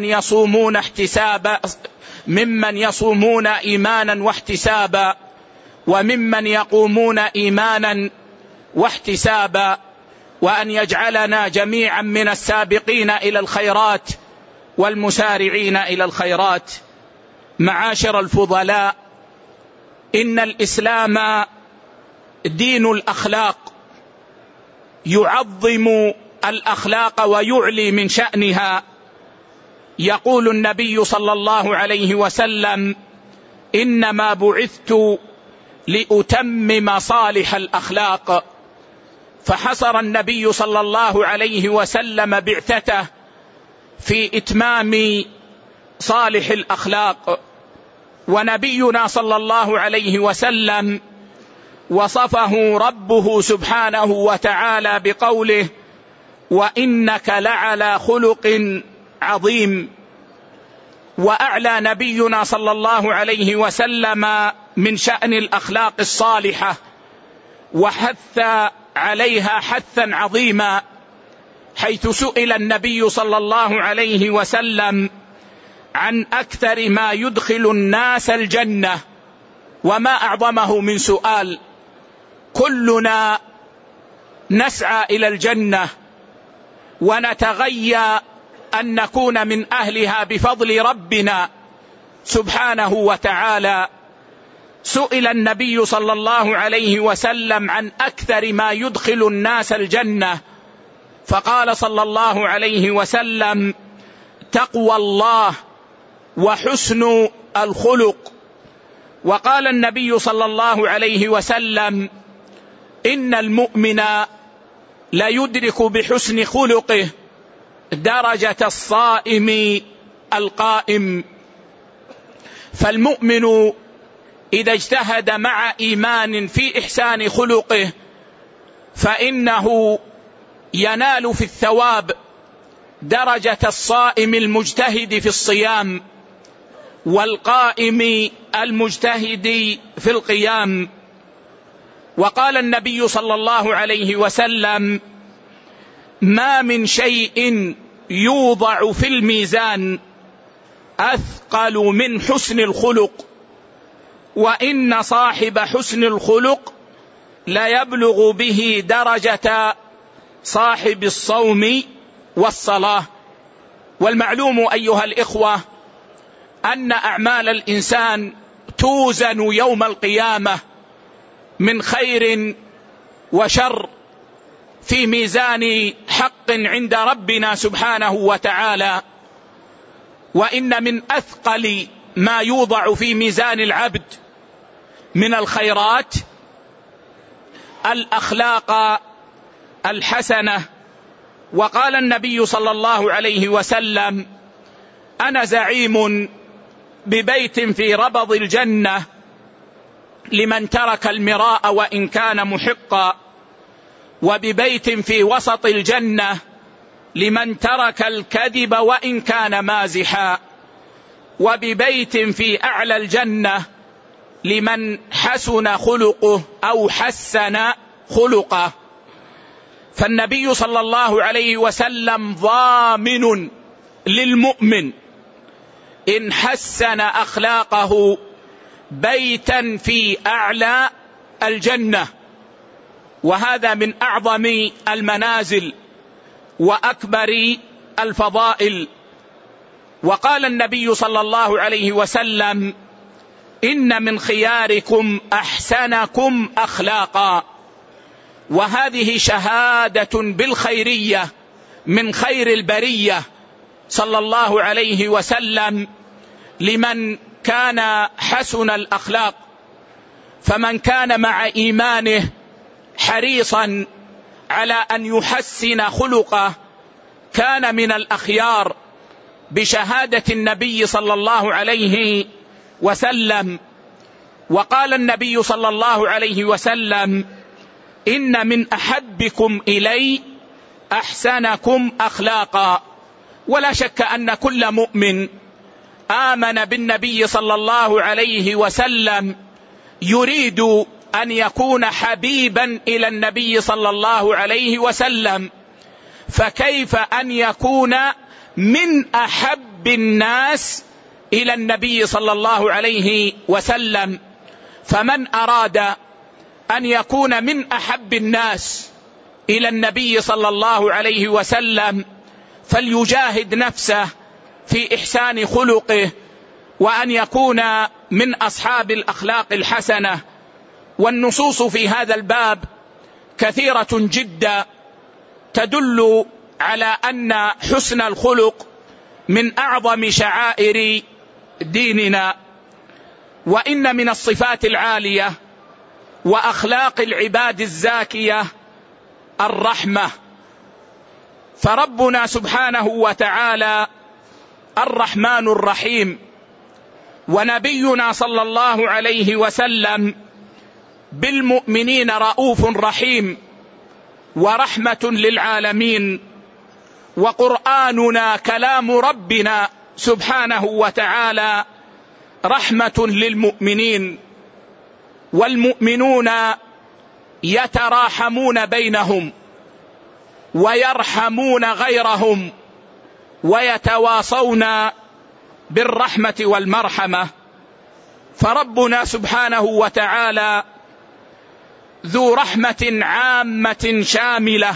ممن يصومون إيمانا واحتسابا، وممن يقومون إيمانا واحتسابا، وأن يجعلنا جميعا من السابقين إلى الخيرات والمسارعين إلى الخيرات. معاشر الفضلاء، إن الإسلام دين الأخلاق، يعظم الأخلاق ويعلي من شأنها. يقول النبي صلى الله عليه وسلم: إنما بعثت لأتمم صالح الأخلاق. فحصر النبي صلى الله عليه وسلم بعثته في إتمام صالح الأخلاق، ونبينا صلى الله عليه وسلم وصفه ربه سبحانه وتعالى بقوله: وإنك لعلى خلق عظيم. وأعلى نبينا صلى الله عليه وسلم من شأن الأخلاق الصالحة، وحث عليها حثا عظيما، حيث سئل النبي صلى الله عليه وسلم عن أكثر ما يدخل الناس الجنة، وما أعظمه من سؤال. كلنا نسعى إلى الجنة ونتغيى أن نكون من أهلها بفضل ربنا سبحانه وتعالى. سئل النبي صلى الله عليه وسلم عن أكثر ما يدخل الناس الجنة، فقال صلى الله عليه وسلم: تقوى الله وحسن الخلق. وقال النبي صلى الله عليه وسلم: إن المؤمن لا يدرك بحسن خلقه درجة الصائم القائم. فالمؤمن إذا اجتهد مع إيمان في إحسان خلقه فإنه ينال في الثواب درجة الصائم المجتهد في الصيام والقائم المجتهد في القيام. وقال النبي صلى الله عليه وسلم: ما من شيء يوضع في الميزان أثقل من حسن الخلق، وإن صاحب حسن الخلق لا يبلغ به درجة صاحب الصوم والصلاة. والمعلوم أيها الإخوة أن أعمال الإنسان توزن يوم القيامة من خير وشر في ميزان حق عند ربنا سبحانه وتعالى. وإن من أثقل ما يوضع في ميزان العبد من الخيرات الأخلاق الحسنة. وقال النبي صلى الله عليه وسلم: أنا زعيم ببيت في ربض الجنة لمن ترك المراء وإن كان محقا، وببيت في وسط الجنة لمن ترك الكذب وإن كان مازحا، وببيت في أعلى الجنة لمن حسن خلقه أو حسن خلقه. فالنبي صلى الله عليه وسلم ضامن للمؤمن إن حسن أخلاقه بيتا في أعلى الجنة، وهذا من أعظم المنازل وأكبر الفضائل. وقال النبي صلى الله عليه وسلم: إن من خياركم أحسنكم أخلاقا. وهذه شهادة بالخيرية من خير البرية صلى الله عليه وسلم لمن كان حسن الأخلاق. فمن كان مع إيمانه حريصا على أن يحسن خلقه كان من الأخيار بشهادة النبي صلى الله عليه وسلم. وقال النبي صلى الله عليه وسلم: إن من أحبكم إلي أحسنكم أخلاقا. ولا شك أن كل مؤمن آمن بالنبي صلى الله عليه وسلم يريد أن يكون حبيبا إلى النبي صلى الله عليه وسلم، فكيف أن يكون من أحب الناس إلى النبي صلى الله عليه وسلم؟ فمن أراد أن يكون من أحب الناس إلى النبي صلى الله عليه وسلم فليجاهد نفسه في إحسان خلقه وأن يكون من أصحاب الأخلاق الحسنة. والنصوص في هذا الباب كثيرة جدا تدل على أن حسن الخلق من أعظم شعائر ديننا. وإن من الصفات العالية وأخلاق العباد الزاكية الرحمة. فربنا سبحانه وتعالى الرحمن الرحيم، ونبينا صلى الله عليه وسلم بالمؤمنين رؤوف رحيم ورحمة للعالمين، وقرآننا كلام ربنا سبحانه وتعالى رحمة للمؤمنين، والمؤمنون يتراحمون بينهم ويرحمون غيرهم ويتواصون بالرحمة والمرحمة. فربنا سبحانه وتعالى ذو رحمة عامة شاملة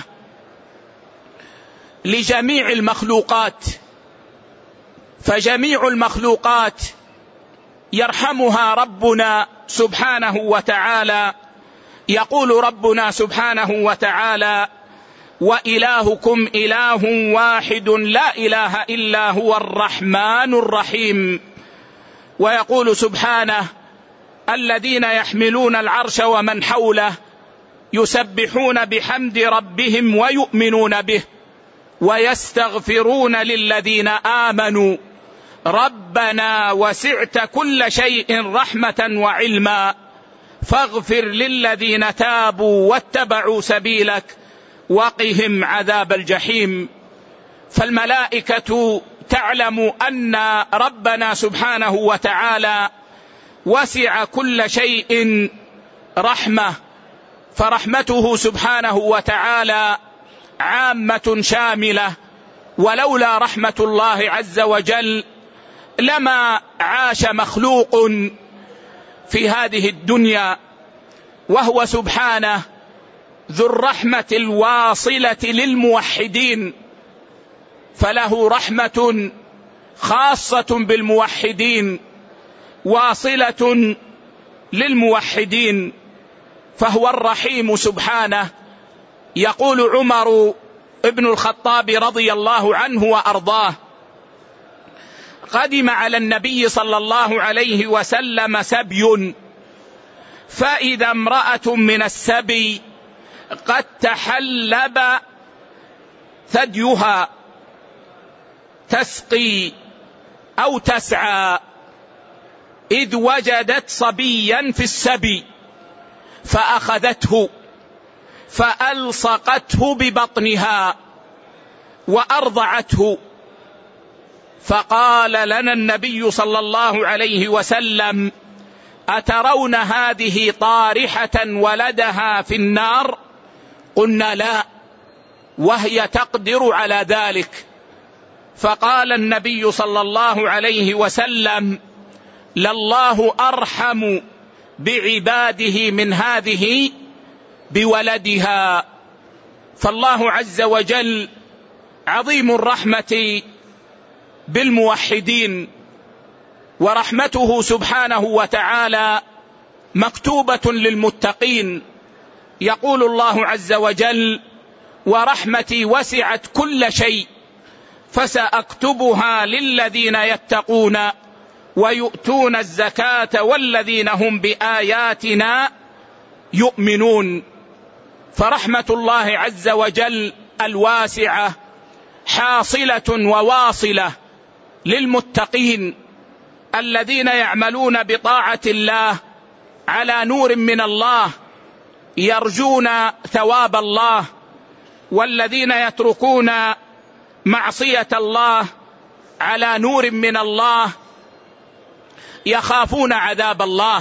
لجميع المخلوقات، فجميع المخلوقات يرحمها ربنا سبحانه وتعالى. يقول ربنا سبحانه وتعالى: وإلهكم إله واحد لا إله إلا هو الرحمن الرحيم. ويقول سبحانه: الذين يحملون العرش ومن حوله يسبحون بحمد ربهم ويؤمنون به ويستغفرون للذين آمنوا ربنا وسعت كل شيء رحمة وعلما فاغفر للذين تابوا واتبعوا سبيلك وقهم عذاب الجحيم. فالملائكة تعلم أن ربنا سبحانه وتعالى وسع كل شيء رحمة، فرحمته سبحانه وتعالى عامة شاملة، ولولا رحمة الله عز وجل لما عاش مخلوق في هذه الدنيا. وهو سبحانه ذو الرحمة الواصلة للموحدين، فله رحمة خاصة بالموحدين واصلة للموحدين، فهو الرحيم سبحانه. يقول عمر ابن الخطاب رضي الله عنه وأرضاه: قدم على النبي صلى الله عليه وسلم سبي، فإذا امرأة من السبي قد تحلب ثديها تسقي أو تسعى، إذ وجدت صبيا في السبي فأخذته فألصقته ببطنها وأرضعته، فقال لنا النبي صلى الله عليه وسلم: أترون هذه طارحة ولدها في النار؟ قلنا: لا، وهي تقدر على ذلك. فقال النبي صلى الله عليه وسلم: لله أرحم بعباده من هذه بولدها. فالله عز وجل عظيم الرحمة بالموحدين، ورحمته سبحانه وتعالى مكتوبة للمتقين. يقول الله عز وجل: ورحمتي وسعت كل شيء فسأكتبها للذين يتقون ويؤتون الزكاة والذين هم بآياتنا يؤمنون. فرحمة الله عز وجل الواسعة حاصلة وواصلة للمتقين الذين يعملون بطاعة الله على نور من الله يرجون ثواب الله، والذين يتركون معصية الله على نور من الله يخافون عذاب الله.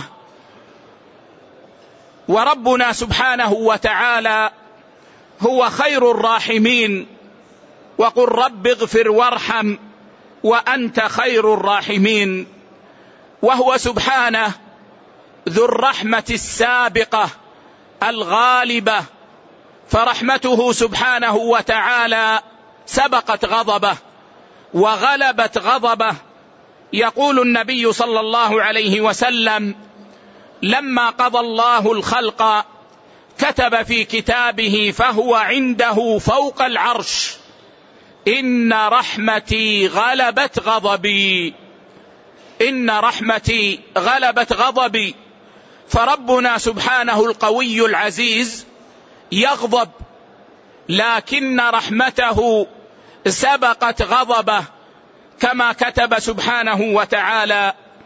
وربنا سبحانه وتعالى هو خير الراحمين، وقل رب اغفر وارحم وأنت خير الراحمين. وهو سبحانه ذو الرحمة السابقة الغالبة، فرحمته سبحانه وتعالى سبقت غضبه وغلبت غضبه. يقول النبي صلى الله عليه وسلم: لما قضى الله الخلق كتب في كتابه فهو عنده فوق العرش: إن رحمتي غلبت غضبي، إن رحمتي غلبت غضبي. فربنا سبحانه القوي العزيز يغضب، لكن رحمته سبقت غضبه، كما كتب سبحانه وتعالى: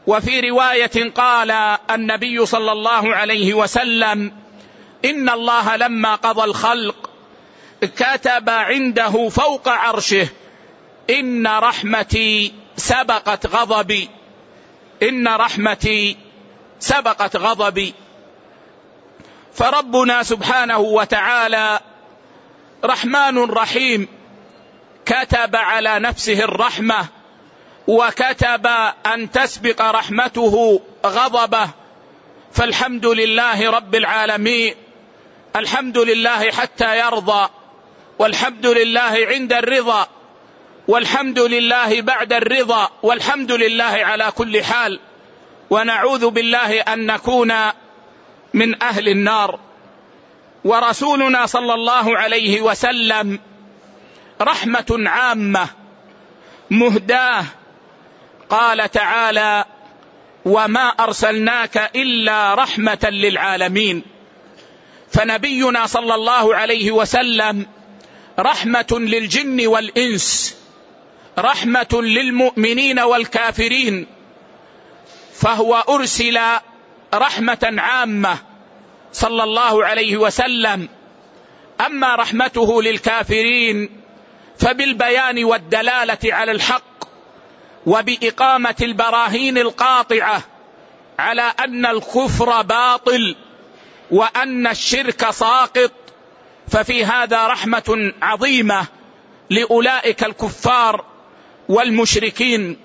وفي رواية قال النبي صلى الله عليه وسلم: إن الله لما قضى الخلق كتب عنده فوق عرشه: إن رحمتي سبقت غضبي، إن رحمتي سبقت غضبي. فربنا سبحانه وتعالى رحمن رحيم، كتب على نفسه الرحمة، وكتب أن تسبق رحمته غضبه. فالحمد لله رب العالمين، الحمد لله حتى يرضى، والحمد لله عند الرضا، والحمد لله بعد الرضا، والحمد لله على كل حال. ونعوذ بالله أن نكون من أهل النار. ورسولنا صلى الله عليه وسلم رحمة عامة مهداة. قال تعالى: وما أرسلناك إلا رحمة للعالمين. فنبينا صلى الله عليه وسلم رحمة للجن والإنس، رحمة للمؤمنين والكافرين، فهو أرسل رحمة عامة صلى الله عليه وسلم. أما رحمته للكافرين فبالبيان والدلالة على الحق، وبإقامة البراهين القاطعة على أن الكفر باطل وأن الشرك ساقط، ففي هذا رحمة عظيمة لأولئك الكفار والمشركين.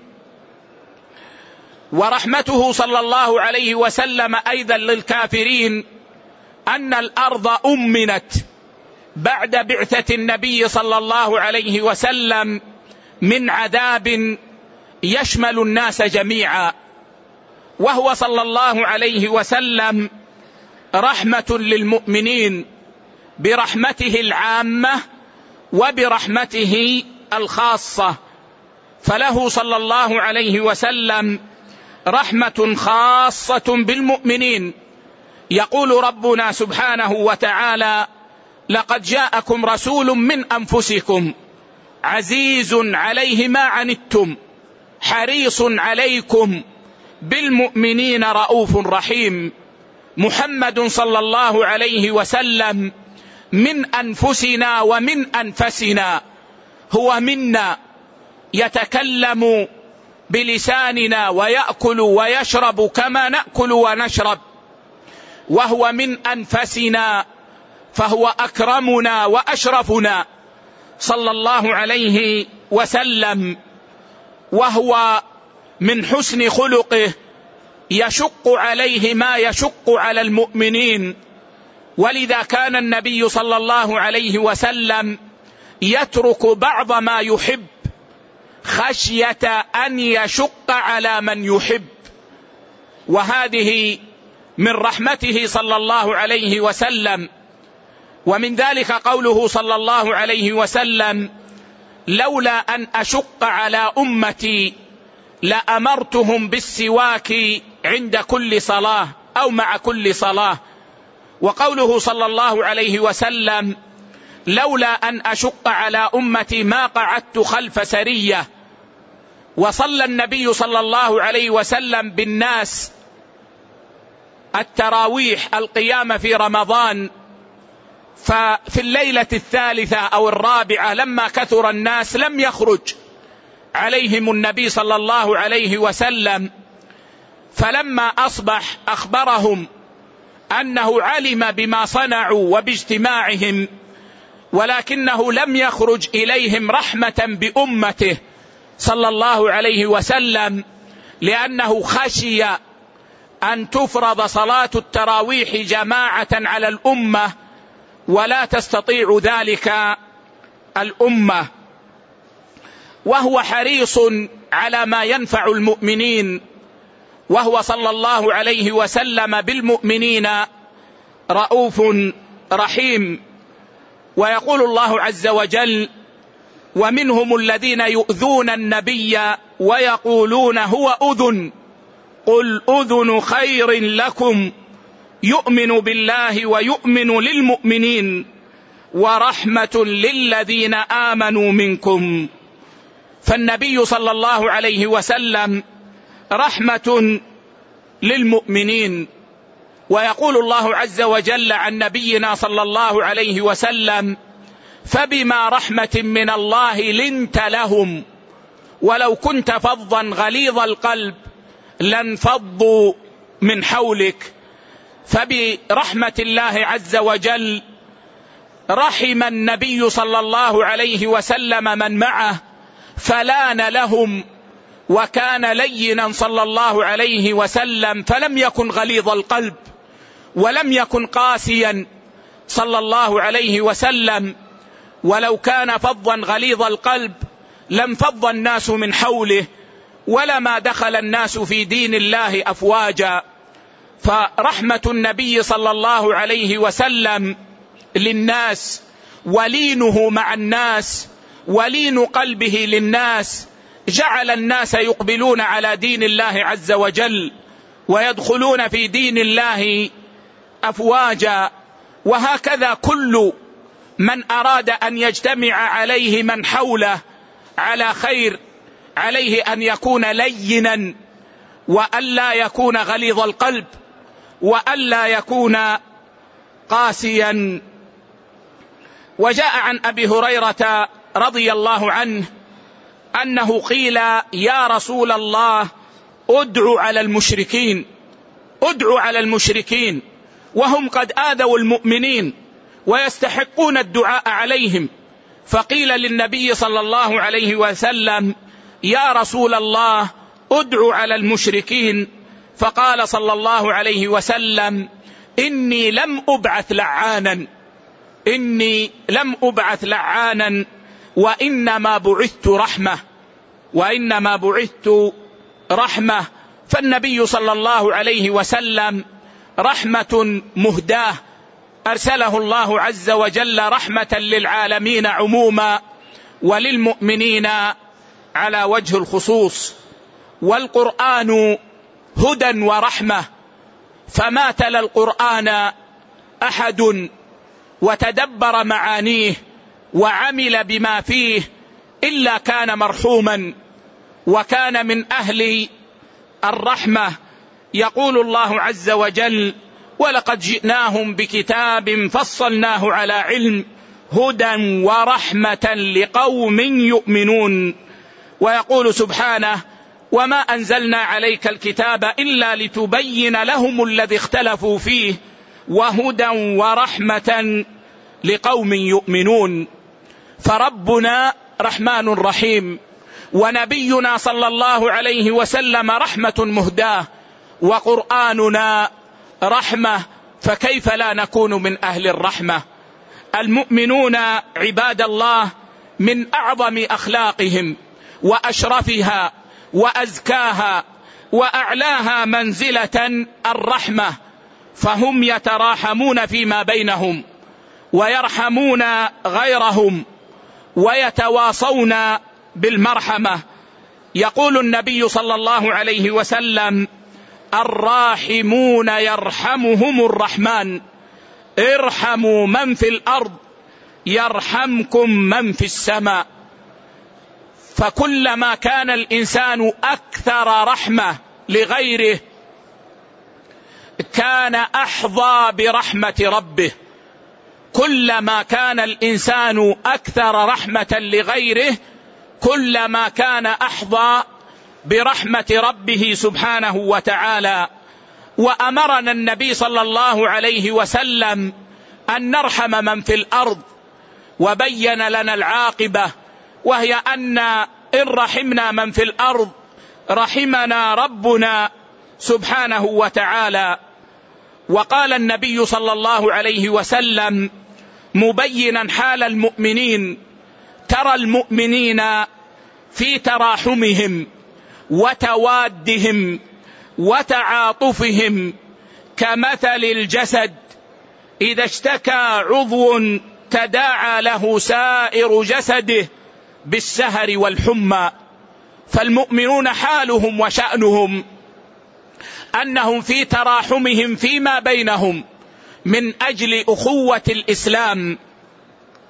ورحمته صلى الله عليه وسلم أيضا للكافرين أن الأرض أمنت بعد بعثة النبي صلى الله عليه وسلم من عذاب يشمل الناس جميعا، وهو صلى الله عليه وسلم رحمة للمؤمنين برحمته العامة وبرحمته الخاصة. فله صلى الله عليه وسلم رحمة خاصة بالمؤمنين. يقول ربنا سبحانه وتعالى: لقد جاءكم رسول من أنفسكم عزيز عليه ما عنتم حريص عليكم بالمؤمنين رؤوف رحيم. محمد صلى الله عليه وسلم من أنفسنا ومن أنفسنا، هو منا، يتكلم بلساننا ويأكل ويشرب كما نأكل ونشرب، وهو من أنفسنا فهو أكرمنا وأشرفنا صلى الله عليه وسلم. وهو من حسن خلقه يشق عليه ما يشق على المؤمنين، ولذا كان النبي صلى الله عليه وسلم يترك بعض ما يحب خشية أن يشق على من يحب. وهذه من رحمته صلى الله عليه وسلم. ومن ذلك قوله صلى الله عليه وسلم: لولا أن أشق على أمتي لأمرتهم بالسواك عند كل صلاة أو مع كل صلاة. وقوله صلى الله عليه وسلم: لولا أن أشق على أمتي ما قعدت خلف سرية. وصلى النبي صلى الله عليه وسلم بالناس التراويح القيام في رمضان، ففي الليلة الثالثة أو الرابعة لما كثر الناس لم يخرج عليهم النبي صلى الله عليه وسلم، فلما أصبح أخبرهم أنه علم بما صنعوا وباجتماعهم، ولكنه لم يخرج إليهم رحمة بأمته صلى الله عليه وسلم، لأنه خشي أن تفرض صلاة التراويح جماعة على الأمة ولا تستطيع ذلك الأمة. وهو حريص على ما ينفع المؤمنين، وهو صلى الله عليه وسلم بالمؤمنين رؤوف رحيم. ويقول الله عز وجل: ومنهم الذين يؤذون النبي ويقولون هو أذن قل أذن خير لكم يؤمن بالله ويؤمن للمؤمنين ورحمة للذين آمنوا منكم. فالنبي صلى الله عليه وسلم رحمة للمؤمنين. ويقول الله عز وجل عن نبينا صلى الله عليه وسلم: فبما رحمة من الله لنت لهم ولو كنت فظا غليظ القلب لانفضوا من حولك. فبرحمة الله عز وجل رحم النبي صلى الله عليه وسلم من معه فلان لهم، وكان لينا صلى الله عليه وسلم، فلم يكن غليظ القلب ولم يكن قاسيا صلى الله عليه وسلم. ولو كان فظا غليظ القلب لانفض الناس من حوله ولما دخل الناس في دين الله أفواجا. فرحمة النبي صلى الله عليه وسلم للناس ولينه مع الناس ولين قلبه للناس جعل الناس يقبلون على دين الله عز وجل ويدخلون في دين الله أفواجا. وهكذا كل من أراد أن يجتمع عليه من حوله على خير عليه أن يكون لينا وألا يكون غليظ القلب وألا يكون قاسيا. وجاء عن أبي هريرة رضي الله عنه أنه قيل: يا رسول الله ادعو على المشركين، ادعو على المشركين وهم قد آذوا المؤمنين ويستحقون الدعاء عليهم. فقيل للنبي صلى الله عليه وسلم: يا رسول الله ادعو على المشركين. فقال صلى الله عليه وسلم: إني لم أبعث لعانا، إني لم أبعث لعانا وإنما بعثت رحمة، وإنما بعثت رحمة. فالنبي صلى الله عليه وسلم رحمة مهداة أرسله الله عز وجل رحمة للعالمين عموما وللمؤمنين على وجه الخصوص. والقرآن هدى ورحمة، فما تلا القرآن أحد وتدبر معانيه وعمل بما فيه إلا كان مرحوما وكان من أهل الرحمة. يقول الله عز وجل: ولقد جئناهم بكتاب فصلناه على علم هدى ورحمة لقوم يؤمنون. ويقول سبحانه: وما أنزلنا عليك الكتاب إلا لتبين لهم الذي اختلفوا فيه وهدى ورحمة لقوم يؤمنون. فربنا رحمن رحيم، ونبينا صلى الله عليه وسلم رحمة مهداة، وقرآننا رحمة، فكيف لا نكون من أهل الرحمة؟ المؤمنون عباد الله من أعظم أخلاقهم وأشرفها وأزكاها وأعلاها منزلة الرحمة، فهم يتراحمون فيما بينهم ويرحمون غيرهم ويتواصون بالمرحمة. يقول النبي صلى الله عليه وسلم: الراحمون يرحمهم الرحمن، ارحموا من في الأرض يرحمكم من في السماء. فكلما كان الإنسان أكثر رحمة لغيره كان أحظى برحمة ربه. كلما كان الإنسان أكثر رحمة لغيره كلما كان أحظى برحمة ربه سبحانه وتعالى. وأمرنا النبي صلى الله عليه وسلم أن نرحم من في الأرض، وبين لنا العاقبة، وهي أن إن رحمنا من في الأرض رحمنا ربنا سبحانه وتعالى. وقال النبي صلى الله عليه وسلم مبينا حال المؤمنين: ترى المؤمنين في تراحمهم وتوادهم وتعاطفهم كمثل الجسد إذا اشتكى عضو تداعى له سائر جسده بالسهر والحمى. فالمؤمنون حالهم وشأنهم أنهم في تراحمهم فيما بينهم من أجل أخوة الإسلام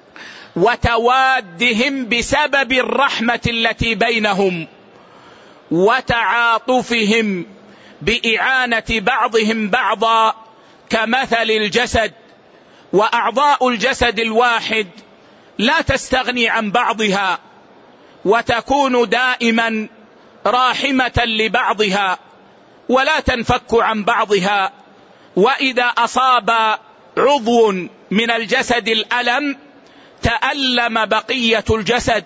وتوادهم بسبب الرحمة التي بينهم، وتعاطفهم بإعانة بعضهم بعضا كمثل الجسد، وأعضاء الجسد الواحد لا تستغني عن بعضها وتكون دائما راحمة لبعضها ولا تنفك عن بعضها. وإذا أصاب عضو من الجسد الألم تألم بقية الجسد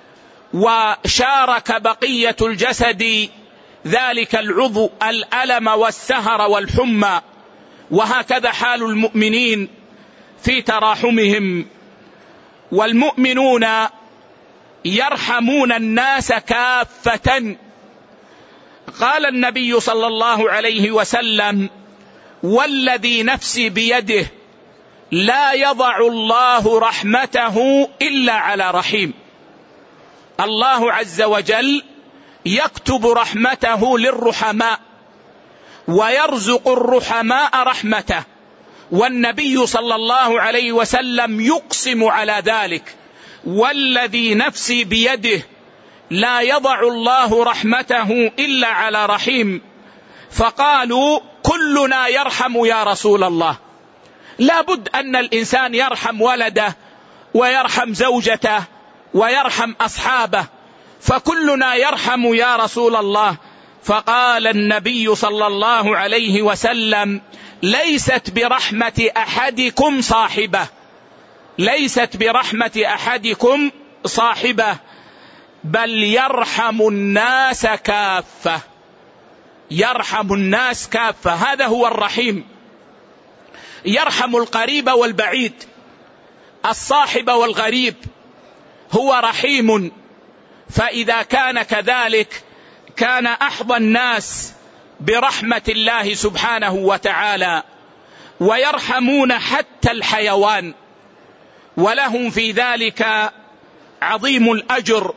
وشارك بقية الجسد ذلك العضو الألم والسهر والحمى. وهكذا حال المؤمنين في تراحمهم. والمؤمنون يرحمون الناس كافة. قال النبي صلى الله عليه وسلم: والذي نفسي بيده لا يضع الله رحمته إلا على رحيم. الله عز وجل يكتب رحمته للرحماء ويرزق الرحماء رحمته، والنبي صلى الله عليه وسلم يقسم على ذلك: والذي نفسي بيده لا يضع الله رحمته إلا على رحيم. فقالوا: كلنا يرحم يا رسول الله. لا بد أن الإنسان يرحم ولده ويرحم زوجته ويرحم أصحابه، فكلنا يرحم يا رسول الله. فقال النبي صلى الله عليه وسلم: ليست برحمة أحدكم صاحبة، ليست برحمة أحدكم صاحبة، بل يرحم الناس كافة، يرحم الناس كافة. هذا هو الرحيم، يرحم القريب والبعيد، الصاحب والغريب، هو رحيم. فإذا كان كذلك كان أحظى الناس برحمة الله سبحانه وتعالى. ويرحمون حتى الحيوان، ولهم في ذلك عظيم الأجر.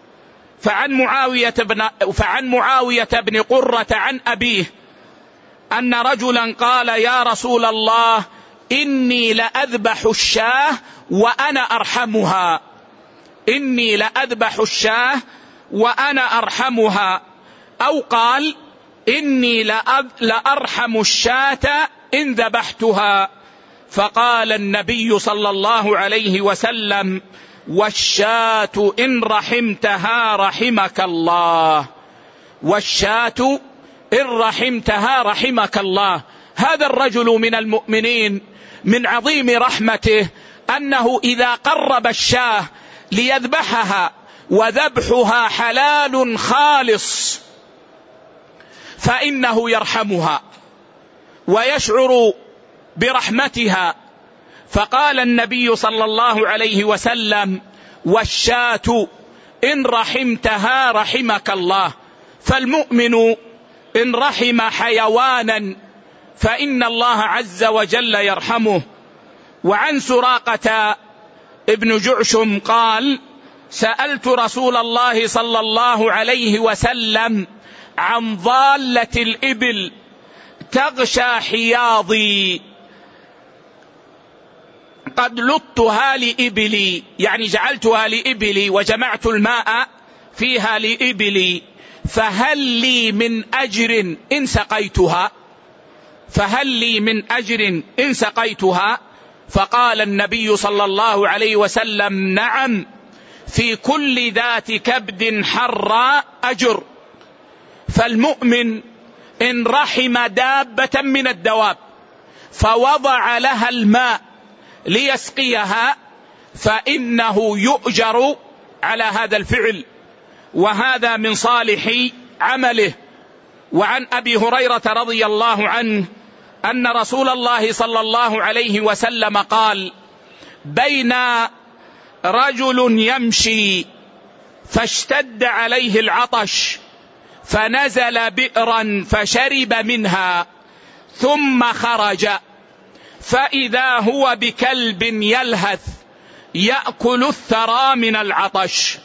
فعن معاوية بن قرة عن أبيه أن رجلا قال: يا رسول الله، إني لأذبح الشاة وأنا أرحمها، إني لأذبح الشاة وأنا أرحمها. أو قال: إني لأرحم الشاة إن ذبحتها. فقال النبي صلى الله عليه وسلم: والشاة إن رحمتها رحمك الله، والشاة إن رحمتها رحمك الله. هذا الرجل من المؤمنين من عظيم رحمته أنه إذا قرب الشاة ليذبحها وذبحها حلال خالص فإنه يرحمها ويشعر برحمتها. فقال النبي صلى الله عليه وسلم: والشاة إن رحمتها رحمك الله. فالمؤمن إن رحم حيوانا فإن الله عز وجل يرحمه. وعن سراقة ابن جعشم قال: سألت رسول الله صلى الله عليه وسلم عن ضالة الإبل تغشى حياضي، قد لطها لإبلي، يعني جعلتها لإبلي وجمعت الماء فيها لإبلي، فهل لي من أجر إن سقيتها؟ فهل لي من أجر إن سقيتها؟ فقال النبي صلى الله عليه وسلم: نعم، في كل ذات كبد حرى أجر. فالمؤمن إن رحم دابة من الدواب فوضع لها الماء ليسقيها فإنه يؤجر على هذا الفعل، وهذا من صالح عمله. وعن أبي هريرة رضي الله عنه أن رسول الله صلى الله عليه وسلم قال: بين رجل يمشي فاشتد عليه العطش فنزل بئرا فشرب منها ثم خرج فإذا هو بكلب يلهث يأكل الثرى من العطش،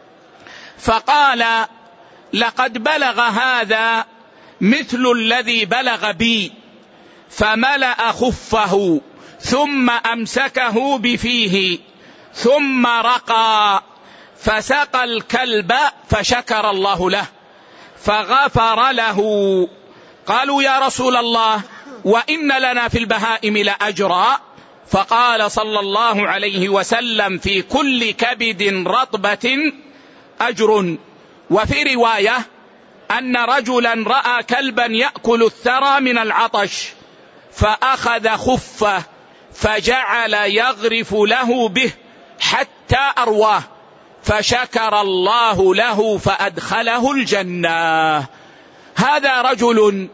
فقال: لقد بلغ هذا مثل الذي بلغ بي، فملأ خفه ثم أمسكه بفيه ثم رقى فسقى الكلب فشكر الله له. فغفر له. قالوا يا رسول الله وإن لنا في البهائم لأجرا؟ فقال صلى الله عليه وسلم في كل كبد رطبة أجر. وفي رواية أن رجلا رأى كلبا يأكل الثرى من العطش فأخذ خفه فجعل يغرف له به حتى أرواه فشكر الله له فأدخله الجنة. هذا رجل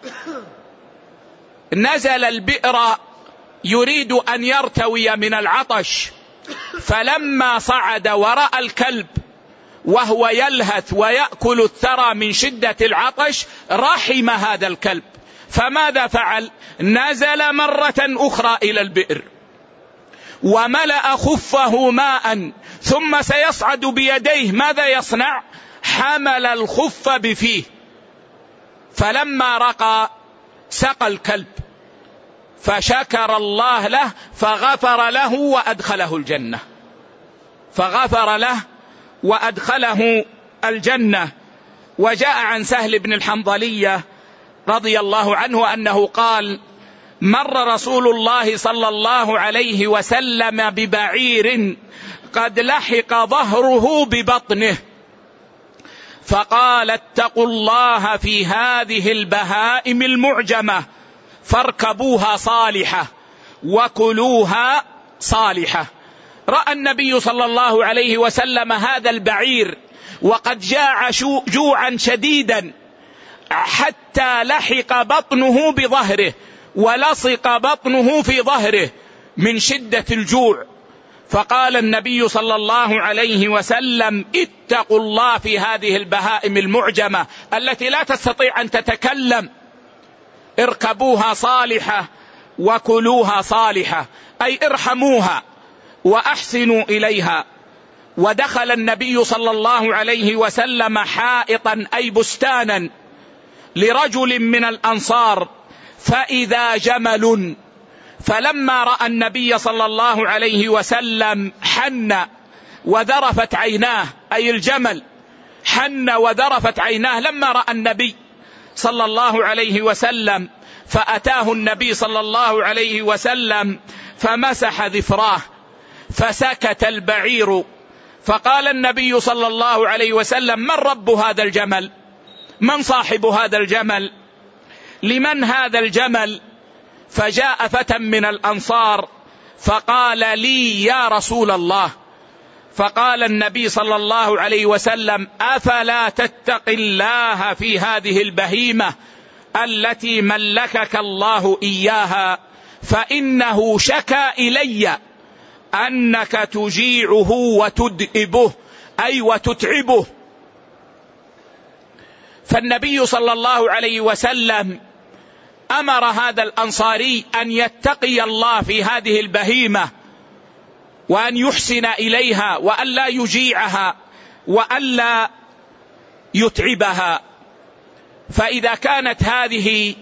نزل البئر يريد أن يرتوي من العطش، فلما صعد ورأى الكلب وهو يلهث ويأكل الثرى من شدة العطش رحم هذا الكلب، فماذا فعل؟ نزل مرة أخرى إلى البئر وملأ خفه ماء، ثم سيصعد بيديه، ماذا يصنع؟ حمل الخف بفيه، فلما رقى سقى الكلب فشكر الله له فغفر له وأدخله الجنة، فغفر له وأدخله الجنة. وجاء عن سهل بن الحنظلية رضي الله عنه أنه قال: مر رسول الله صلى الله عليه وسلم ببعير قد لحق ظهره ببطنه، فقال: اتقوا الله في هذه البهائم المعجمة فاركبوها صالحة وكلوها صالحة. رأى النبي صلى الله عليه وسلم هذا البعير وقد جاع جوعا شديدا حتى لحق بطنه بظهره ولصق بطنه في ظهره من شدة الجوع، فقال النبي صلى الله عليه وسلم: اتقوا الله في هذه البهائم المعجمة التي لا تستطيع أن تتكلم، اركبوها صالحة وكلوها صالحة، أي ارحموها وأحسنوا إليها. ودخل النبي صلى الله عليه وسلم حائطا أي بستانا لرجل من الأنصار فإذا جمل، فلما رأى النبي صلى الله عليه وسلم حن وذرفت عيناه، أي الجمل حن وذرفت عيناه لما رأى النبي صلى الله عليه وسلم، فأتاه النبي صلى الله عليه وسلم فمسح ذفراه فسكت البعير، فقال النبي صلى الله عليه وسلم: من رب هذا الجمل؟ من صاحب هذا الجمل؟ لمن هذا الجمل؟ فجاء فتى من الأنصار فقال: لي يا رسول الله. فقال النبي صلى الله عليه وسلم: أفلا تتقي الله في هذه البهيمة التي ملكك الله إياها، فإنه شكى إلي أنك تجيعه وتدئبه، أي وتتعبه. فالنبي صلى الله عليه وسلم أمر هذا الأنصاري أن يتقي الله في هذه البهيمة وأن يحسن إليها وأن لا يجيعها وأن لا يتعبها. فإذا كانت هذه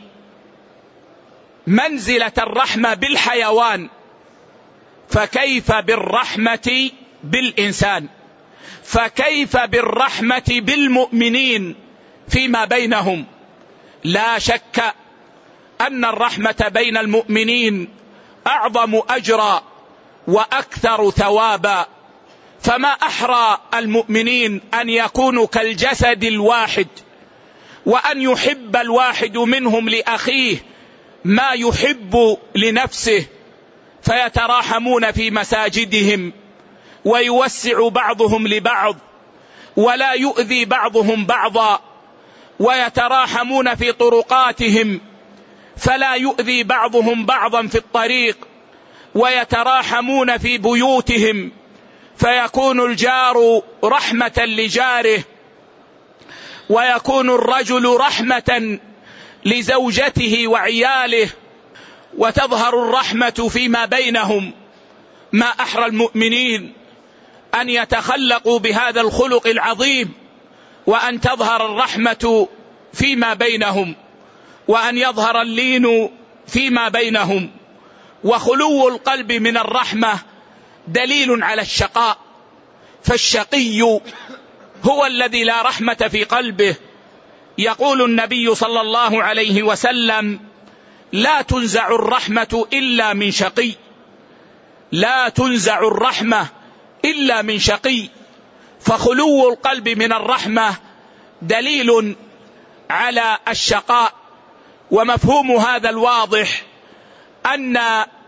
منزلة الرحمة بالحيوان فكيف بالرحمة بالإنسان؟ فكيف بالرحمة بالمؤمنين فيما بينهم؟ لا شك أن الرحمة بين المؤمنين أعظم أجرا وأكثر ثوابا، فما أحرى المؤمنين أن يكونوا كالجسد الواحد، وأن يحب الواحد منهم لأخيه ما يحب لنفسه، فيتراحمون في مساجدهم ويوسع بعضهم لبعض ولا يؤذي بعضهم بعضا، ويتراحمون في طرقاتهم فلا يؤذي بعضهم بعضا في الطريق، ويتراحمون في بيوتهم فيكون الجار رحمة لجاره، ويكون الرجل رحمة لزوجته وعياله، وتظهر الرحمة فيما بينهم. ما أحرى المؤمنين أن يتخلقوا بهذا الخلق العظيم، وأن تظهر الرحمة فيما بينهم، وأن يظهر اللين فيما بينهم. وخلو القلب من الرحمة دليل على الشقاء، فالشقي هو الذي لا رحمة في قلبه، يقول النبي صلى الله عليه وسلم: لا تنزع الرحمة إلا من شقي، لا تنزع الرحمة إلا من شقي. فخلو القلب من الرحمة دليل على الشقاء. ومفهوم هذا الواضح أن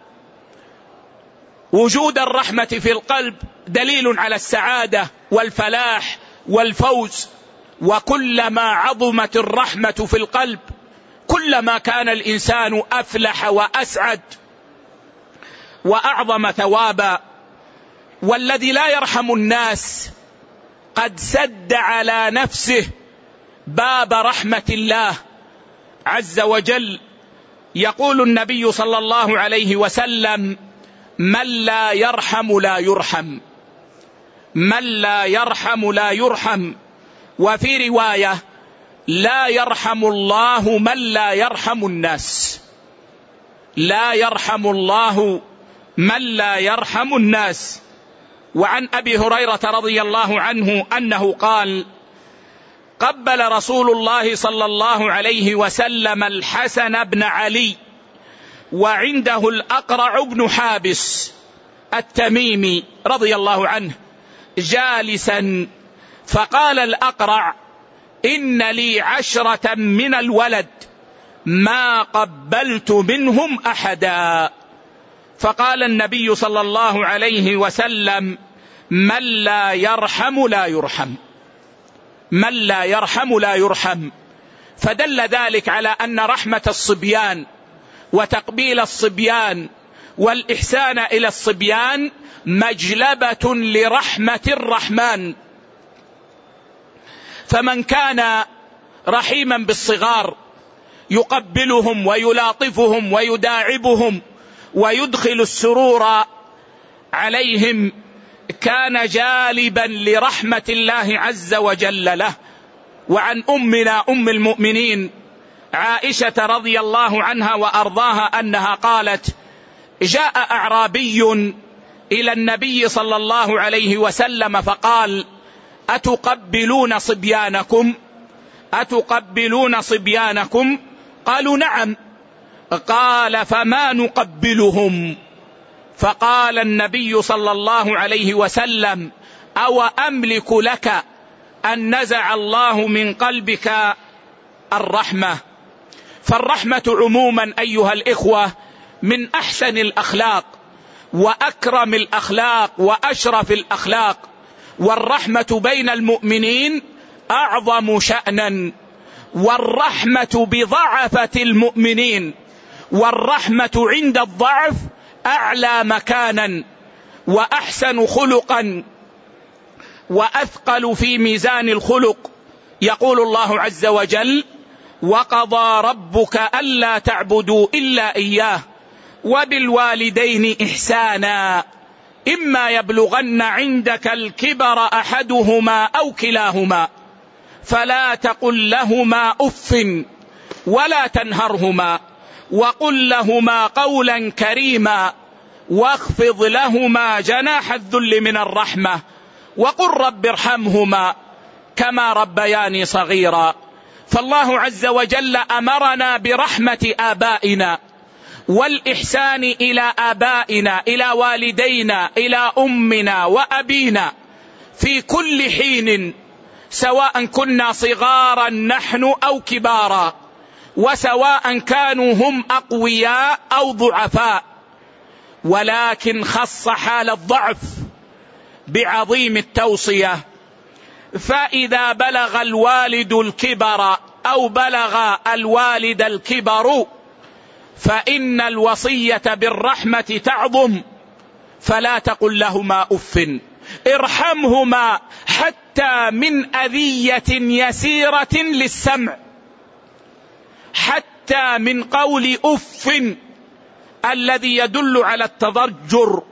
وجود الرحمة في القلب دليل على السعادة والفلاح والفوز. وكلما عظمت الرحمة في القلب كلما كان الإنسان أفلح وأسعد وأعظم ثوابا. والذي لا يرحم الناس قد سد على نفسه باب رحمة الله عز وجل. يقول النبي صلى الله عليه وسلم: من لا يرحم لا يرحم، من لا يرحم لا يرحم. وفي رواية: لا يرحم الله من لا يرحم الناس، لا يرحم الله من لا يرحم الناس. وعن أبي هريرة رضي الله عنه أنه قال: قبل رسول الله صلى الله عليه وسلم الحسن بن علي وعنده الأقرع بن حابس التميمي رضي الله عنه جالسا، فقال الأقرع: إن لي 10 من الولد ما قبلت منهم أحدا. فقال النبي صلى الله عليه وسلم: من لا يرحم لا يرحم، من لا يرحم لا يرحم. فدل ذلك على أن رحمة الصبيان وتقبيل الصبيان والإحسان إلى الصبيان مجلبة لرحمة الرحمن. فمن كان رحيما بالصغار يقبلهم ويلاطفهم ويداعبهم ويدخل السرور عليهم كان جالبا لرحمة الله عز وجل له. وعن أمنا أم المؤمنين عائشة رضي الله عنها وأرضاها أنها قالت: جاء أعرابي إلى النبي صلى الله عليه وسلم فقال: أتقبلون صبيانكم؟ أتقبلون صبيانكم؟ قالوا: نعم. قال: فما نقبلهم؟ فقال النبي صلى الله عليه وسلم: أو أملك لك أن نزع الله من قلبك الرحمة. فالرحمة عموما أيها الإخوة من أحسن الأخلاق وأكرم الأخلاق وأشرف الأخلاق. والرحمة بين المؤمنين أعظم شأنا، والرحمة بضعفة المؤمنين، والرحمة عند الضعف أعلى مكانا وأحسن خلقا وأثقل في ميزان الخلق. يقول الله عز وجل: وقضى ربك ألا تعبدوا إلا إياه وبالوالدين إحسانا إما يبلغن عندك الكبر أحدهما أو كلاهما فلا تقل لهما أف ولا تنهرهما وقل لهما قولا كريما واخفض لهما جناح الذل من الرحمة وقل رب ارحمهما كما ربياني صغيرا. فالله عز وجل أمرنا برحمة آبائنا والإحسان إلى آبائنا، إلى والدينا، إلى أمنا وأبينا في كل حين، سواء كنا صغارا نحن أو كبارا، وسواء كانوا هم أقوياء أو ضعفاء. ولكن خص حال الضعف بعظيم التوصية: فإذا بلغ الوالد الكبر أو بلغ الوالد الكبر فإن الوصية بالرحمة تعظم فلا تقل لهما أف، ارحمهما حتى من أذية يسيرة للسمع، حتى من قول أف الذي يدل على التضجر.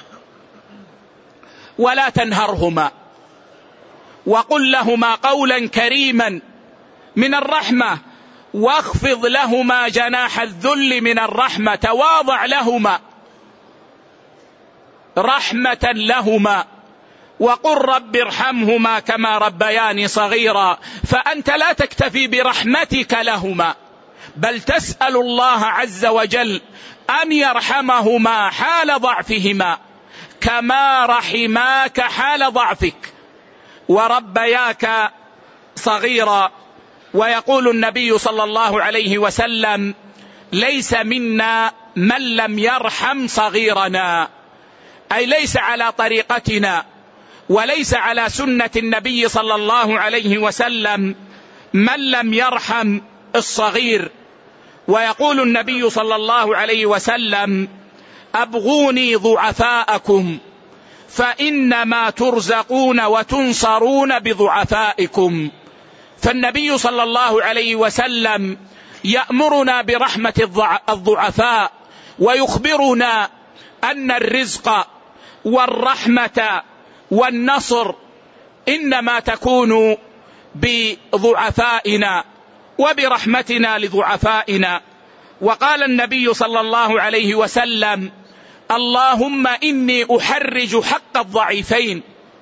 ولا تنهرهما وقل لهما قولا كريما من الرحمة واخفض لهما جناح الذل من الرحمة، تواضع لهما رحمة لهما وقل رب ارحمهما كما ربياني صغيرا. فأنت لا تكتفي برحمتك لهما، بل تسأل الله عز وجل أن يرحمهما حال ضعفهما كما رحماك حال ضعفك وربياك صغيرا. ويقول النبي صلى الله عليه وسلم: ليس منا من لم يرحم صغيرنا، أي ليس على طريقتنا وليس على سنة النبي صلى الله عليه وسلم من لم يرحم الصغير. ويقول النبي صلى الله عليه وسلم: أبغوني ضعفاءكم فإنما ترزقون وتنصرون بضعفائكم. فالنبي صلى الله عليه وسلم يأمرنا برحمة الضعفاء، ويخبرنا أن الرزق والرحمة والنصر إنما تكون بضعفائنا وبرحمتنا لضعفائنا. وقال النبي صلى الله عليه وسلم: اللهم إني أحرج حق الضعيفين،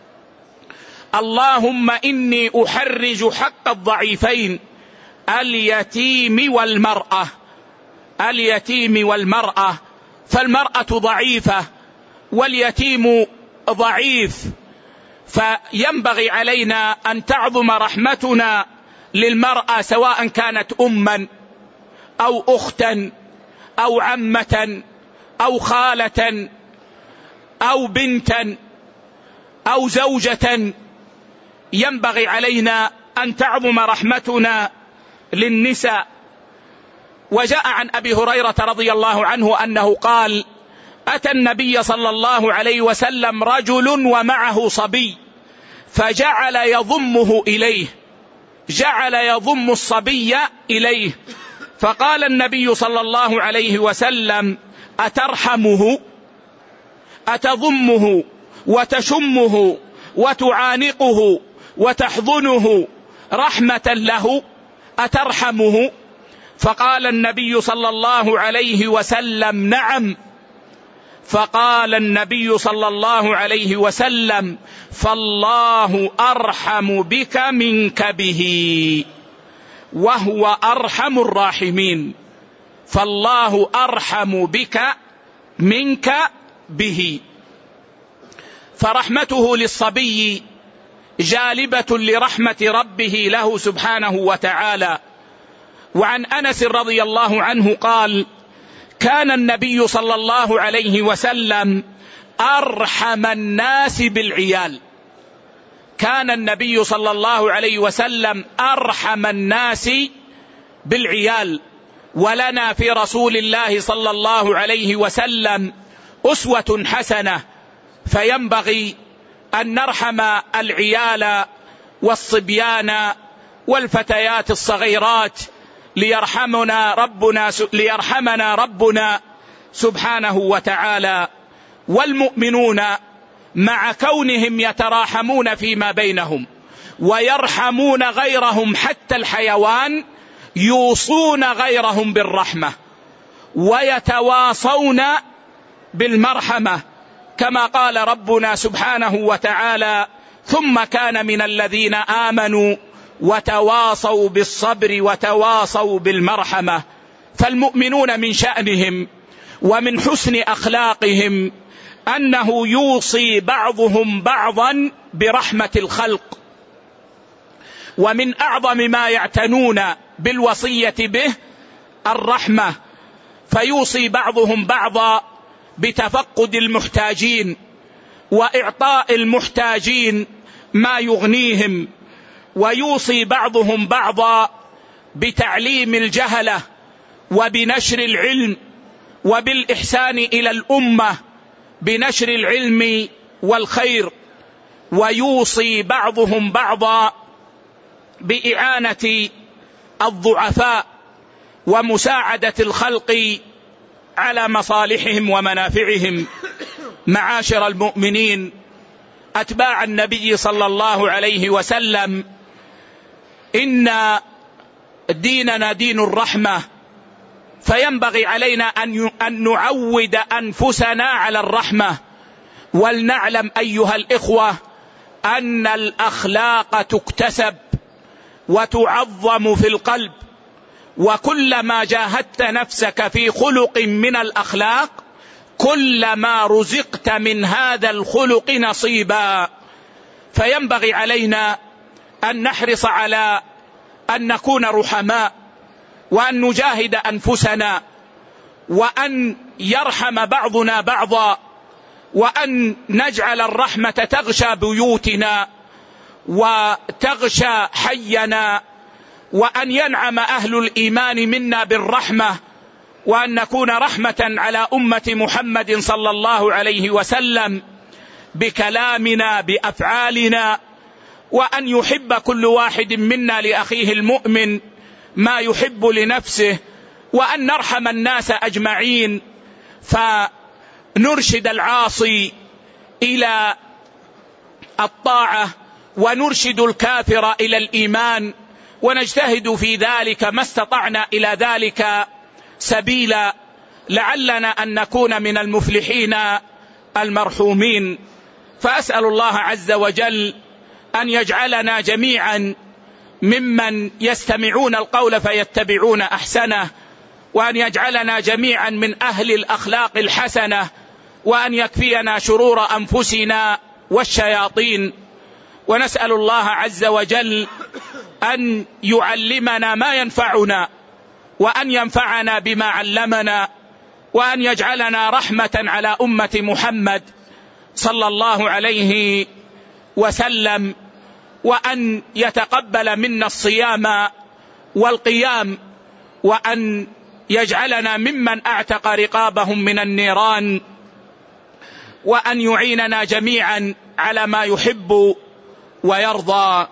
اللهم إني أحرج حق الضعيفين اليتيم والمرأة. اليتيم والمرأة، فالمرأة ضعيفة واليتيم ضعيف، فينبغي علينا أن تعظم رحمتنا للمرأة، سواء كانت أما أو أختا أو عمة أو خالة أو بنتا أو زوجة. ينبغي علينا أن تعظم رحمتنا للنساء. وجاء عن أبي هريرة رضي الله عنه أنه قال: أتى النبي صلى الله عليه وسلم رجل ومعه صبي فجعل يضمه إليه، جعل يضم الصبي إليه، فقال النبي صلى الله عليه وسلم: أترحمه؟ أتضمه وتشمه وتعانقه وتحضنه رحمة له؟ أترحمه؟ فقال النبي صلى الله عليه وسلم: نعم. فقال النبي صلى الله عليه وسلم: فالله أرحم بك منك به، وهو أرحم الراحمين. فالله أرحم بك منك به. فرحمته للصبي جالبة لرحمة ربه له سبحانه وتعالى. وعن أنس رضي الله عنه قال: كان النبي صلى الله عليه وسلم أرحم الناس بالعيال. كان النبي صلى الله عليه وسلم أرحم الناس بالعيال. ولنا في رسول الله صلى الله عليه وسلم أسوة حسنة، فينبغي أن نرحم العيال والصبيان والفتيات الصغيرات ليرحمنا ربنا سبحانه وتعالى. والمؤمنون مع كونهم يتراحمون فيما بينهم ويرحمون غيرهم حتى الحيوان، يوصون غيرهم بالرحمة ويتواصون بالمرحمة، كما قال ربنا سبحانه وتعالى: ثم كان من الذين آمنوا وتواصوا بالصبر وتواصوا بالمرحمة. فالمؤمنون من شأنهم ومن حسن أخلاقهم أنه يوصي بعضهم بعضا برحمة الخلق. ومن أعظم ما يعتنون بالوصية به الرحمة، فيوصي بعضهم بعضا بتفقد المحتاجين وإعطاء المحتاجين ما يغنيهم، ويوصي بعضهم بعضا بتعليم الجهلة وبنشر العلم وبالإحسان إلى الأمة بنشر العلم والخير. ويوصي بعضهم بعضا بإعانة الضعفاء ومساعدة الخلق على مصالحهم ومنافعهم. معاشر المؤمنين أتباع النبي صلى الله عليه وسلم، إن ديننا دين الرحمة، فينبغي علينا أن نعود أنفسنا على الرحمة. ولنعلم أيها الإخوة أن الأخلاق تكتسب وتعظم في القلب، وكلما جاهدت نفسك في خلق من الأخلاق كلما رزقت من هذا الخلق نصيبا. فينبغي علينا أن نحرص على أن نكون رحماء، وأن نجاهد أنفسنا، وأن يرحم بعضنا بعضا، وأن نجعل الرحمة تغشى بيوتنا وتغشى حينا، وأن ينعم أهل الإيمان منا بالرحمة، وأن نكون رحمة على أمة محمد صلى الله عليه وسلم بكلامنا بأفعالنا، وأن يحب كل واحد منا لأخيه المؤمن ما يحب لنفسه، وأن نرحم الناس أجمعين، فنرشد العاصي إلى الطاعة ونرشد الكافر إلى الإيمان، ونجتهد في ذلك ما استطعنا إلى ذلك سبيلا، لعلنا أن نكون من المفلحين المرحومين. فأسأل الله عز وجل أن يجعلنا جميعا ممن يستمعون القول فيتبعون أحسنه، وأن يجعلنا جميعا من أهل الأخلاق الحسنة، وأن يكفينا شرور أنفسنا والشياطين. ونسأل الله عز وجل أن يعلمنا ما ينفعنا، وأن ينفعنا بما علمنا، وأن يجعلنا رحمة على أمة محمد صلى الله عليه وسلم، وأن يتقبل منا الصيام والقيام، وأن يجعلنا ممن أعتق رقابهم من النيران، وأن يعيننا جميعا على ما يحب ويرضى.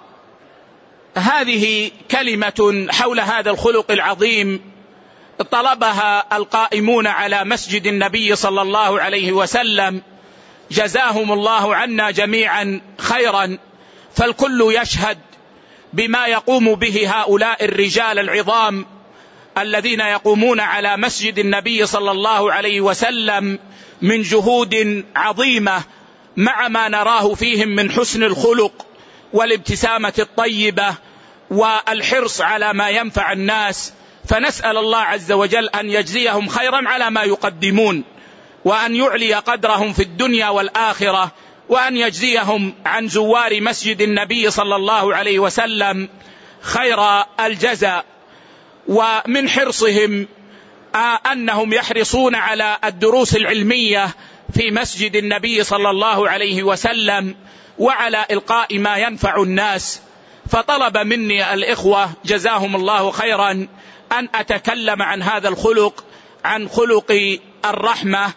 هذه كلمة حول هذا الخلق العظيم طلبها القائمون على مسجد النبي صلى الله عليه وسلم، جزاهم الله عنا جميعا خيرا، فالكل يشهد بما يقوم به هؤلاء الرجال العظام الذين يقومون على مسجد النبي صلى الله عليه وسلم من جهود عظيمة، مع ما نراه فيهم من حسن الخلق والابتسامة الطيبة والحرص على ما ينفع الناس. فنسأل الله عز وجل أن يجزيهم خيرا على ما يقدمون، وأن يعلي قدرهم في الدنيا والآخرة، وأن يجزيهم عن زوار مسجد النبي صلى الله عليه وسلم خير الجزاء. ومن حرصهم أنهم يحرصون على الدروس العلمية في مسجد النبي صلى الله عليه وسلم، وعلى إلقاء ما ينفع الناس. فطلب مني الإخوة جزاهم الله خيرا أن أتكلم عن هذا الخلق، عن خلق الرحمة،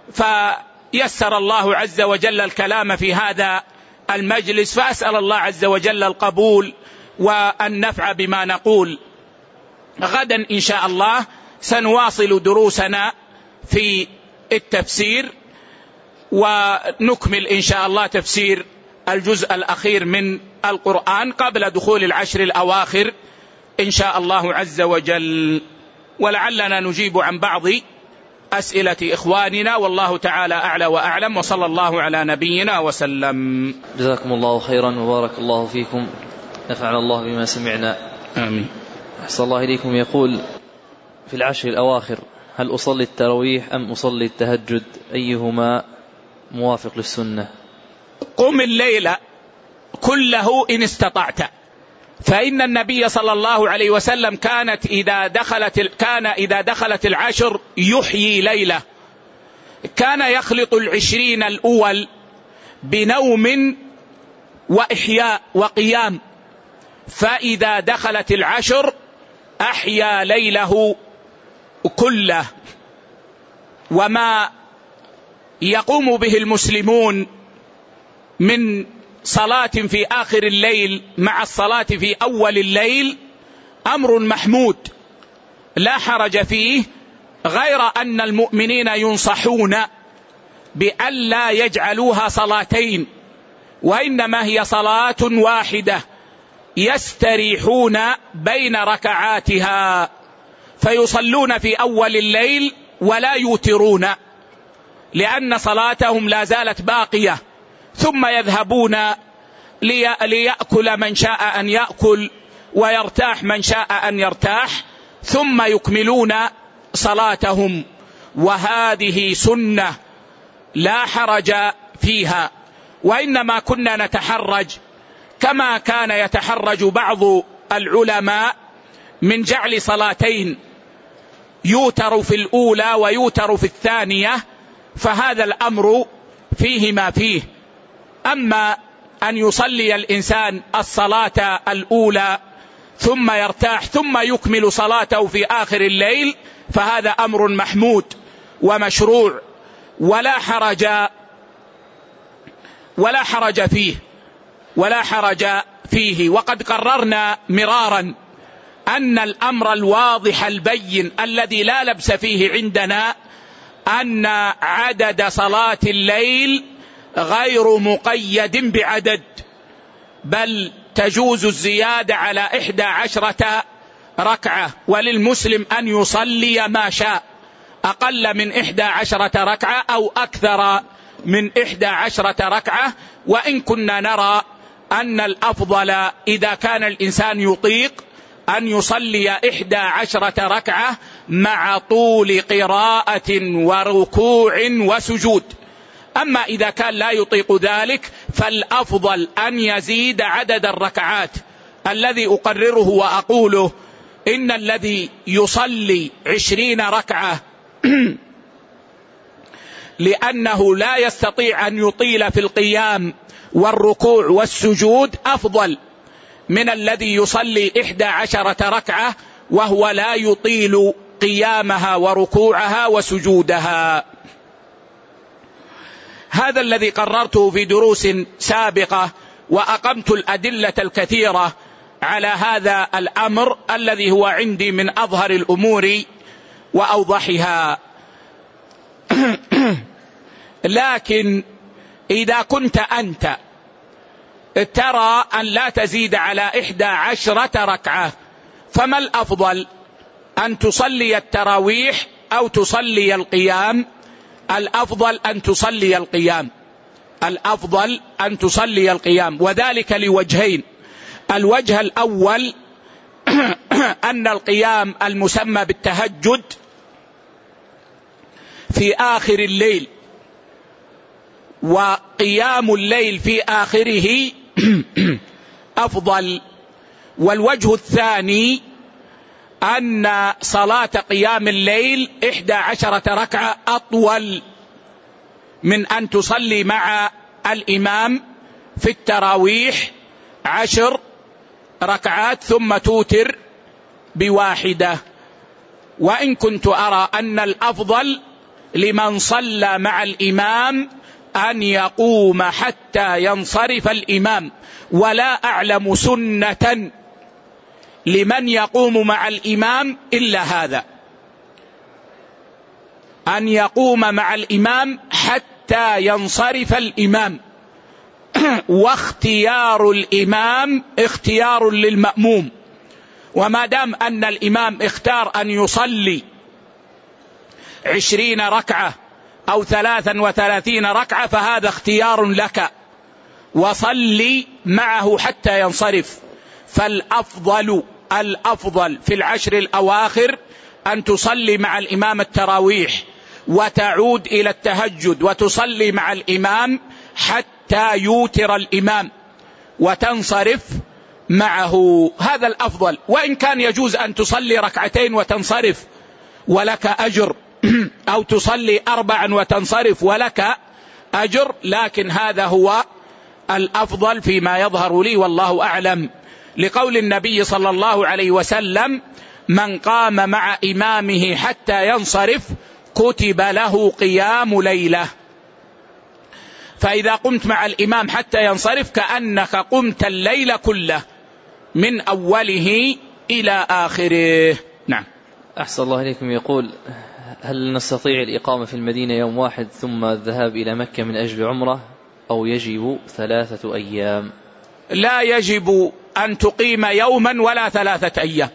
فيسر الله عز وجل الكلام في هذا المجلس، فأسأل الله عز وجل القبول والنفع بما نقول. غدا إن شاء الله سنواصل دروسنا في التفسير، ونكمل إن شاء الله تفسير الجزء الأخير من القرآن قبل دخول العشر الأواخر إن شاء الله عز وجل، ولعلنا نجيب عن بعض أسئلة إخواننا، والله تعالى أعلى وأعلم، وصلى الله على نبينا وسلم. جزاكم الله خيرا وبارك الله فيكم، نفعنا الله بما سمعنا. آمين. أحسن الله إليكم. يقول: في العشر الأواخر هل أصلي التراويح أم أصلي التهجد؟ أيهما موافق للسنة؟ قم الليل كله إن استطعت، فإن النبي صلى الله عليه وسلم كان إذا دخلت العشر يحيي ليلة، كان يخلط 20 الأول بنوم وإحياء وقيام، فإذا دخلت العشر أحيا ليله كله. وما يقوم به المسلمون من صلاة في آخر الليل مع الصلاة في أول الليل أمر محمود لا حرج فيه، غير أن المؤمنين ينصحون بألا يجعلوها صلاتين، وإنما هي صلاة واحدة يستريحون بين ركعاتها، فيصلون في أول الليل ولا يوترون، لأن صلاتهم لا زالت باقية، ثم يذهبون ليأكل من شاء أن يأكل ويرتاح من شاء أن يرتاح، ثم يكملون صلاتهم، وهذه سنة لا حرج فيها. وإنما كنا نتحرج كما كان يتحرج بعض العلماء من جعل صلاتين يوتر في الأولى ويوتر في الثانية، فهذا الأمر فيه ما فيه. أما أن يصلي الإنسان الصلاة الأولى ثم يرتاح ثم يكمل صلاته في آخر الليل، فهذا أمر محمود ومشروع ولا حرج فيه. وقد قررنا مرارا أن الأمر الواضح البين الذي لا لبس فيه عندنا أن عدد صلاة الليل غير مقيد بعدد، بل تجوز الزيادة على 11 ركعة، وللمسلم أن يصلي ما شاء، أقل من 11 ركعة أو أكثر من 11 ركعة. وإن كنا نرى أن الأفضل إذا كان الإنسان يطيق أن يصلي 11 ركعة مع طول قراءة وركوع وسجود. أما إذا كان لا يطيق ذلك فالأفضل أن يزيد عدد الركعات. الذي أقرره وأقوله إن الذي يصلي 20 ركعة لأنه لا يستطيع أن يطيل في القيام والركوع والسجود أفضل من الذي يصلي 11 ركعة وهو لا يطيل قيامها وركوعها وسجودها. هذا الذي قررته في دروس سابقة، وأقمت الأدلة الكثيرة على هذا الأمر الذي هو عندي من أظهر الأمور وأوضحها. لكن إذا كنت أنت ترى أن لا تزيد على 11 ركعة، فما الأفضل؟ أن تصلي التراويح أو تصلي القيام؟ الأفضل أن تصلي القيام، الأفضل أن تصلي القيام، وذلك لوجهين. الوجه الأول أن القيام المسمى بالتهجد في آخر الليل، وقيام الليل في آخره أفضل. والوجه الثاني أن صلاة قيام الليل 11 ركعة أطول من أن تصلي مع الإمام في التراويح 10 ركعات ثم توتر بواحدة. وإن كنت أرى أن الأفضل لمن صلى مع الإمام أن يقوم حتى ينصرف الإمام، ولا أعلم سنة لمن يقوم مع الإمام إلا هذا، أن يقوم مع الإمام حتى ينصرف الإمام. واختيار الإمام اختيار للمأموم، وما دام أن الإمام اختار أن يصلي 20 ركعة أو 33 ركعة فهذا اختيار لك، وصلي معه حتى ينصرف. فالأفضل في 10 الأواخر أن تصلي مع الإمام التراويح وتعود إلى التهجد وتصلي مع الإمام حتى يوتر الإمام وتنصرف معه، هذا الأفضل. وإن كان يجوز أن تصلي 2 ركعتين وتنصرف ولك أجر، أو تصلي 4 وتنصرف ولك أجر، لكن هذا هو الأفضل فيما يظهر لي والله أعلم، لقول النبي صلى الله عليه وسلم: من قام مع إمامه حتى ينصرف كتب له قيام ليلة. فإذا قمت مع الإمام حتى ينصرف كأنك قمت الليل كله من أوله إلى آخره. نعم. أحسن الله إليكم. يقول: هل نستطيع الإقامة في المدينة يوم واحد ثم الذهاب إلى مكة من أجل عمرة، أو يجب 3 أيام؟ لا يجب أن تقيم يوما ولا 3 أيام،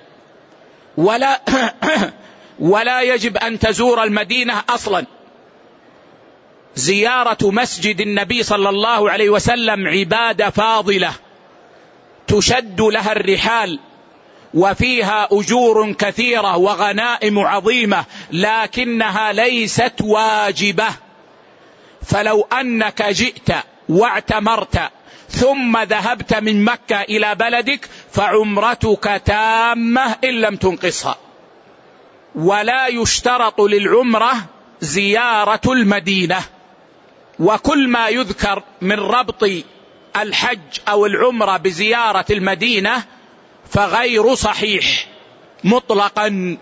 ولا يجب أن تزور المدينة أصلا، زيارة مسجد النبي صلى الله عليه وسلم عبادة فاضلة تشد لها الرحال وفيها أجور كثيرة وغنائم عظيمة، لكنها ليست واجبة. فلو أنك جئت واعتمرت ثم ذهبت من مكة إلى بلدك فعمرتك تامة إن لم تنقصها. ولا يشترط للعمرة زيارة المدينة. وكل ما يذكر من ربط الحج أو العمرة بزيارة المدينة فغير صحيح مطلقا.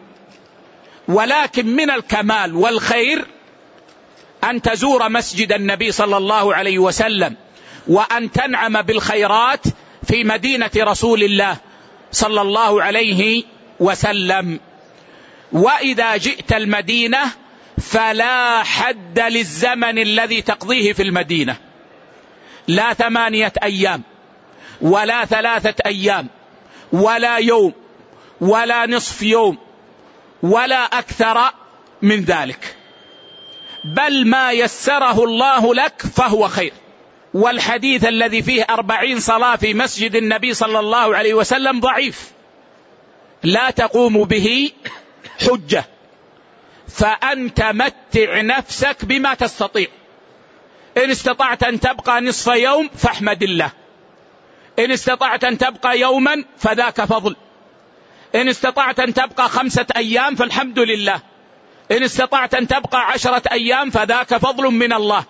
ولكن من الكمال والخير أن تزور مسجد النبي صلى الله عليه وسلم وأن تنعم بالخيرات في مدينة رسول الله صلى الله عليه وسلم. وإذا جئت المدينة فلا حد للزمن الذي تقضيه في المدينة، لا 8 أيام ولا 3 أيام ولا يوم ولا نصف يوم ولا أكثر من ذلك، بل ما يسره الله لك فهو خير. والحديث الذي فيه 40 صلاة في مسجد النبي صلى الله عليه وسلم ضعيف لا تقوم به حجة. فأنت متع نفسك بما تستطيع. إن استطعت أن تبقى نصف يوم فاحمد الله، إن استطعت أن تبقى يوما فذاك فضل، إن استطعت أن تبقى 5 أيام فالحمد لله، إن استطعت أن تبقى 10 أيام فذاك فضل من الله،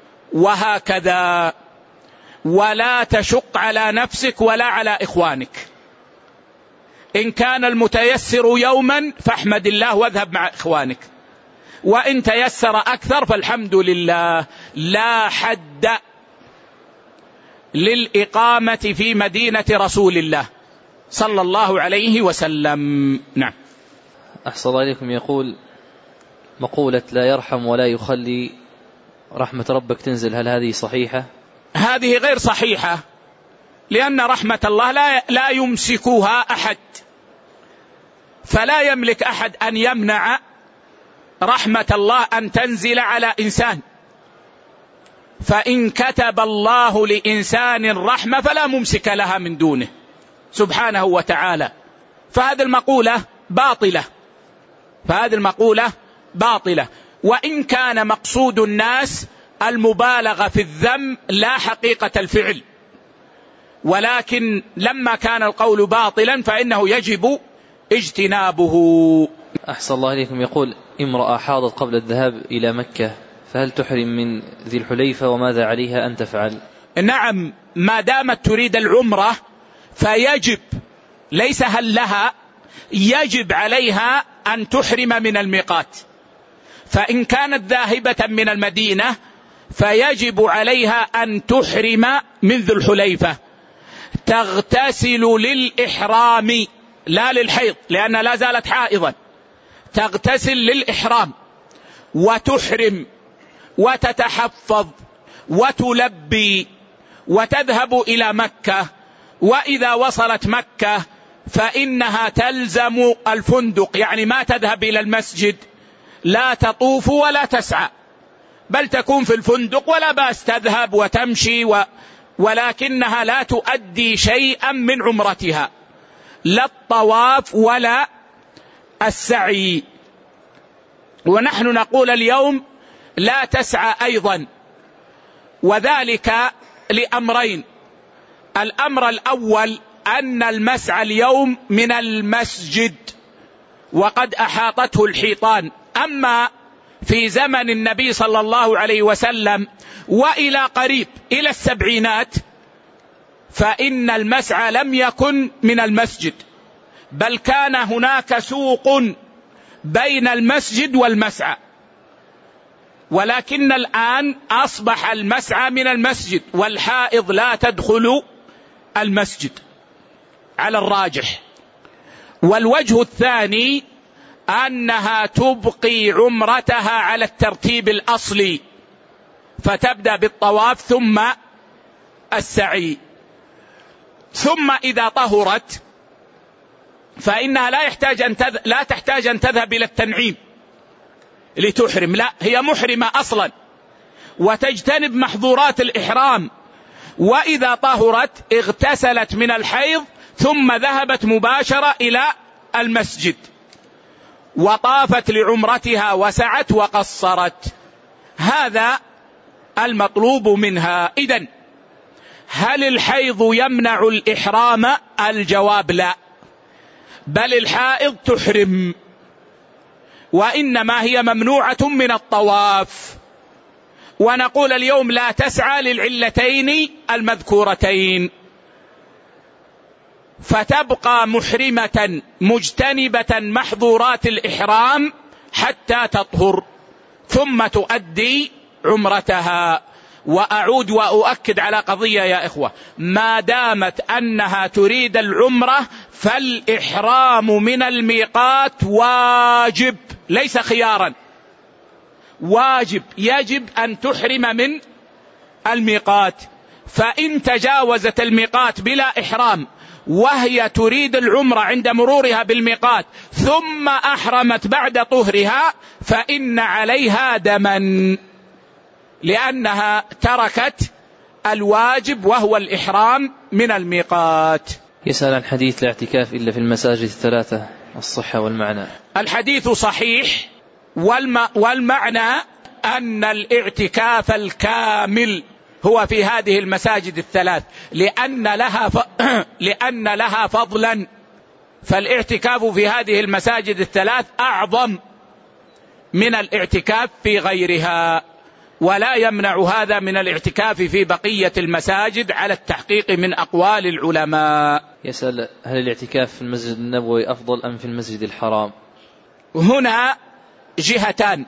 وهكذا. ولا تشق على نفسك ولا على إخوانك. إن كان المتيسر يوما فاحمد الله واذهب مع إخوانك، وإن تيسر أكثر فالحمد لله. لا حد للإقامة في مدينة رسول الله صلى الله عليه وسلم. نعم. أحسن الله إليكم. يقول مقولة لا يرحم ولا يخلي رحمة ربك تنزل، هل هذه صحيحة؟ هذه غير صحيحة، لأن رحمة الله لا يمسكها أحد، فلا يملك أحد أن يمنع رحمة الله أن تنزل على إنسان. فإن كتب الله لإنسان رحمة فلا ممسك لها من دونه سبحانه وتعالى. فهذه المقولة باطلة. وإن كان مقصود الناس المبالغة في الذم لا حقيقة الفعل، ولكن لما كان القول باطلا فإنه يجب اجتنابه. أحسن الله إليكم. يقول امرأة حاضت قبل الذهاب إلى مكة، فهل تحرم من ذي الحليفة وماذا عليها أن تفعل؟ نعم، ما دامت تريد العمرة فيجب، ليس هل لها، يجب عليها أن تحرم من الميقات. فإن كانت ذاهبة من المدينة فيجب عليها أن تحرم من ذي الحليفة، تغتسل للإحرام لا للحيض، لأن لا زالت حائضا، تغتسل للإحرام وتحرم وتتحفظ وتلبي وتذهب إلى مكة. وإذا وصلت مكة فإنها تلزم الفندق، يعني ما تذهب إلى المسجد، لا تطوف ولا تسعى، بل تكون في الفندق ولا بأس تذهب وتمشي ولكنها لا تؤدي شيئا من عمرتها، لا الطواف ولا السعي. ونحن نقول اليوم لا تسعى أيضا، وذلك لأمرين. الأمر الأول أن المسعى اليوم من المسجد وقد أحاطته الحيطان، أما في زمن النبي صلى الله عليه وسلم وإلى قريب إلى السبعينات فإن المسعى لم يكن من المسجد، بل كان هناك سوق بين المسجد والمسعى. ولكن الآن أصبح المسعى من المسجد، والحائض لا تدخل المسجد على الراجح. والوجه الثاني أنها تبقي عمرتها على الترتيب الأصلي، فتبدأ بالطواف ثم السعي، ثم إذا طهرت فإنها لا تحتاج أن تذهب إلى التنعيم لتحرم، لا، هي محرمة أصلا، وتجتنب محظورات الإحرام، وإذا طهرت اغتسلت من الحيض ثم ذهبت مباشرة إلى المسجد وطافت لعمرتها وسعت وقصرت. هذا المطلوب منها. إذن هل الحيض يمنع الإحرام؟ الجواب لا، بل الحائض تحرم، وإنما هي ممنوعة من الطواف. ونقول اليوم لا تسعى للعلتين المذكورتين، فتبقى محرمة مجتنبة محظورات الإحرام حتى تطهر ثم تؤدي عمرتها. وأعود وأؤكد على قضية يا إخوة، ما دامت أنها تريد العمرة فالإحرام من الميقات واجب ليس خيارا، واجب، يجب أن تحرم من الميقات. فإن تجاوزت الميقات بلا إحرام وهي تريد العمرة عند مرورها بالميقات ثم أحرمت بعد طهرها فإن عليها دما، لأنها تركت الواجب وهو الإحرام من الميقات. يسأل عن حديث الاعتكاف إلا في المساجد الثلاثة، الصحة والمعنى. الحديث صحيح، والمعنى أن الاعتكاف الكامل هو في هذه المساجد الثلاث، لأن لها فضلا، فالاعتكاف في هذه المساجد الثلاث أعظم من الاعتكاف في غيرها، ولا يمنع هذا من الاعتكاف في بقية المساجد على التحقيق من أقوال العلماء. يسأل هل الاعتكاف في المسجد النبوي أفضل أم في المسجد الحرام؟ هنا جهتان،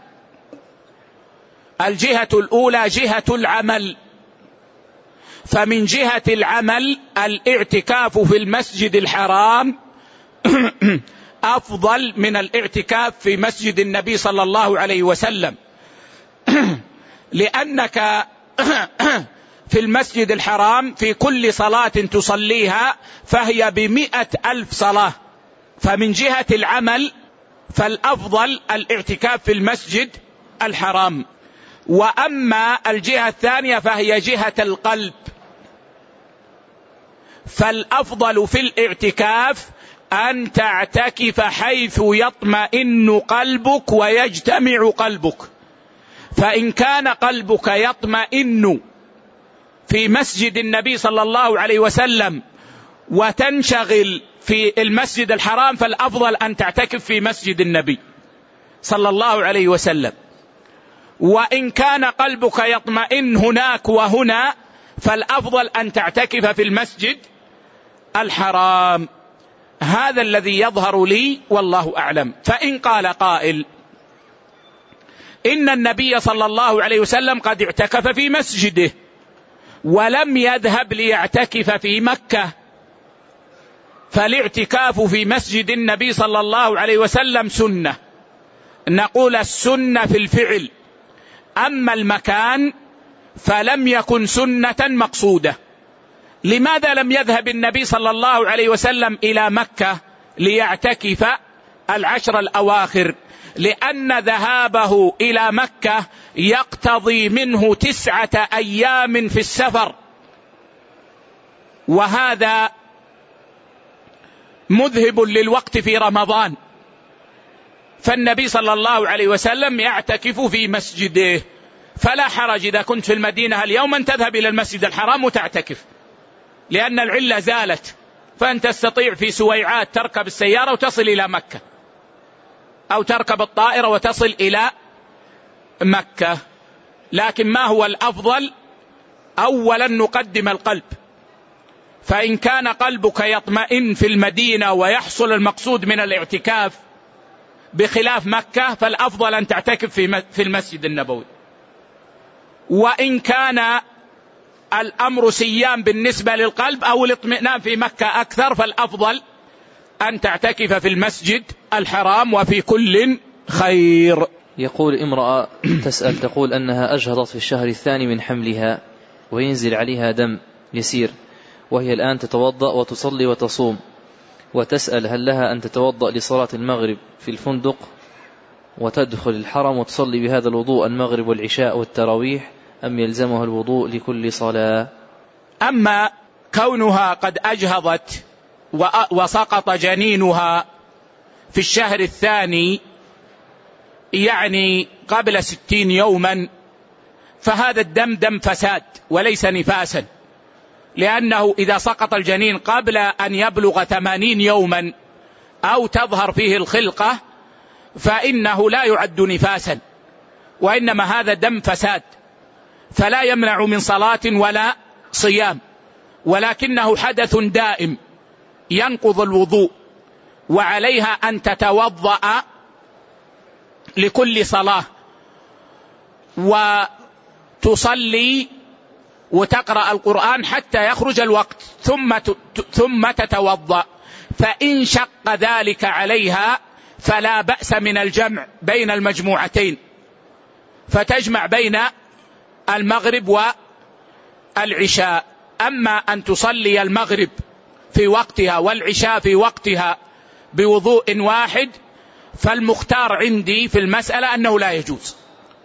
الجهة الأولى جهة العمل، فمن جهة العمل الاعتكاف في المسجد الحرام أفضل من الاعتكاف في مسجد النبي صلى الله عليه وسلم، لأنك في المسجد الحرام في كل صلاة تصليها فهي ب100,000 صلاة، فمن جهة العمل فالأفضل الاعتكاف في المسجد الحرام. وأما الجهة الثانية فهي جهة القلب، فالأفضل في الاعتكاف أن تعتكف حيث يطمئن قلبك ويجتمع قلبك، فإن كان قلبك يطمئن في مسجد النبي صلى الله عليه وسلم وتنشغل في المسجد الحرام فالأفضل أن تعتكف في مسجد النبي صلى الله عليه وسلم، وإن كان قلبك يطمئن هناك وهنا فالأفضل أن تعتكف في المسجد الحرام. هذا الذي يظهر لي والله أعلم. فإن قال قائل إن النبي صلى الله عليه وسلم قد اعتكف في مسجده ولم يذهب ليعتكف في مكة، فالاعتكاف في مسجد النبي صلى الله عليه وسلم سنة، نقول السنة في الفعل، أما المكان فلم يكن سنة مقصودة. لماذا لم يذهب النبي صلى الله عليه وسلم إلى مكة ليعتكف العشر الأواخر؟ لأن ذهابه إلى مكة يقتضي منه 9 أيام في السفر، وهذا مذهب للوقت في رمضان، فالنبي صلى الله عليه وسلم يعتكف في مسجده، فلا حرج إذا كنت في المدينة اليوم أن تذهب إلى المسجد الحرام وتعتكف، لأن العلة زالت، فأنت تستطيع في سويعات تركب السيارة وتصل إلى مكة، أو تركب الطائرة وتصل إلى مكة. لكن ما هو الأفضل؟ أولا نقدم القلب، فإن كان قلبك يطمئن في المدينة ويحصل المقصود من الاعتكاف بخلاف مكة فالأفضل أن تعتكف في المسجد النبوي. وإن كان الأمر سيام بالنسبة للقلب أو الاطمئنان في مكة أكثر فالأفضل أن تعتكف في المسجد الحرام، وفي كل خير. يقول امرأة تسأل تقول أنها أجهضت في الشهر الثاني من حملها وينزل عليها دم يسير، وهي الآن تتوضأ وتصلي وتصوم، وتسأل هل لها أن تتوضأ لصلاة المغرب في الفندق وتدخل الحرم وتصلي بهذا الوضوء المغرب والعشاء والتراويح، أم يلزمها الوضوء لكل صلاة؟ أما كونها قد أجهضت وسقط جنينها في الشهر الثاني يعني قبل 60 يوما فهذا الدم دم فساد وليس نفاسا، لأنه إذا سقط الجنين قبل أن يبلغ 80 يوما أو تظهر فيه الخلقة فإنه لا يعد نفاسا، وإنما هذا دم فساد فلا يمنع من صلاة ولا صيام، ولكنه حدث دائم ينقض الوضوء، وعليها أن تتوضأ لكل صلاة وتصلي وتقرأ القرآن حتى يخرج الوقت ثم تتوضأ. فإن شق ذلك عليها فلا بأس من الجمع بين المجموعتين، فتجمع بين المغرب والعشاء. أما أن تصلي المغرب في وقتها والعشاء في وقتها بوضوء واحد فالمختار عندي في المسألة أنه لا يجوز،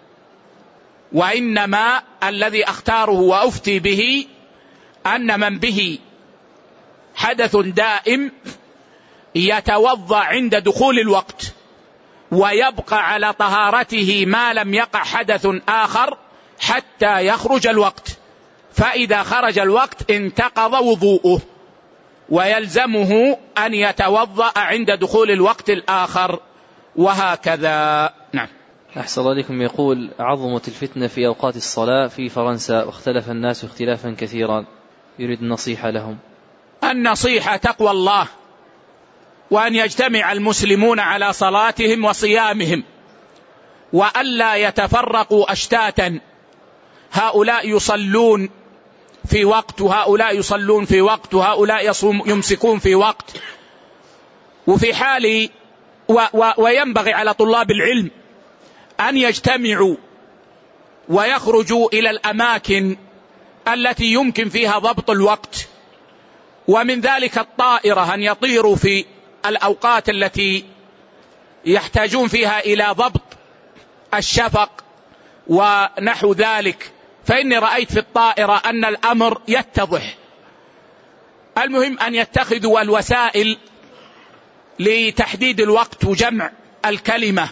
وإنما الذي أختاره وأفتي به أن من به حدث دائم يتوضأ عند دخول الوقت ويبقى على طهارته ما لم يقع حدث آخر حتى يخرج الوقت، فإذا خرج الوقت انتقض وضوءه ويلزمه أن يتوضأ عند دخول الوقت الآخر، وهكذا. نعم. أحسن عليكم. يقول: عظمت الفتنة في أوقات الصلاة في فرنسا واختلف الناس اختلافا كثيرا، يريد النصيحة لهم. النصيحة تقوى الله، وأن يجتمع المسلمون على صلاتهم وصيامهم، وألا يتفرقوا أشتاتا، هؤلاء يصلون في وقت وهؤلاء يصلون في وقت وهؤلاء يمسكون في وقت. وفي حال وينبغي على طلاب العلم أن يجتمعوا ويخرجوا إلى الأماكن التي يمكن فيها ضبط الوقت، ومن ذلك الطائرة، أن يطيروا في الأوقات التي يحتاجون فيها إلى ضبط الشفق ونحو ذلك، فإني رأيت في الطائرة أن الأمر يتضح. المهم أن يتخذوا الوسائل لتحديد الوقت وجمع الكلمة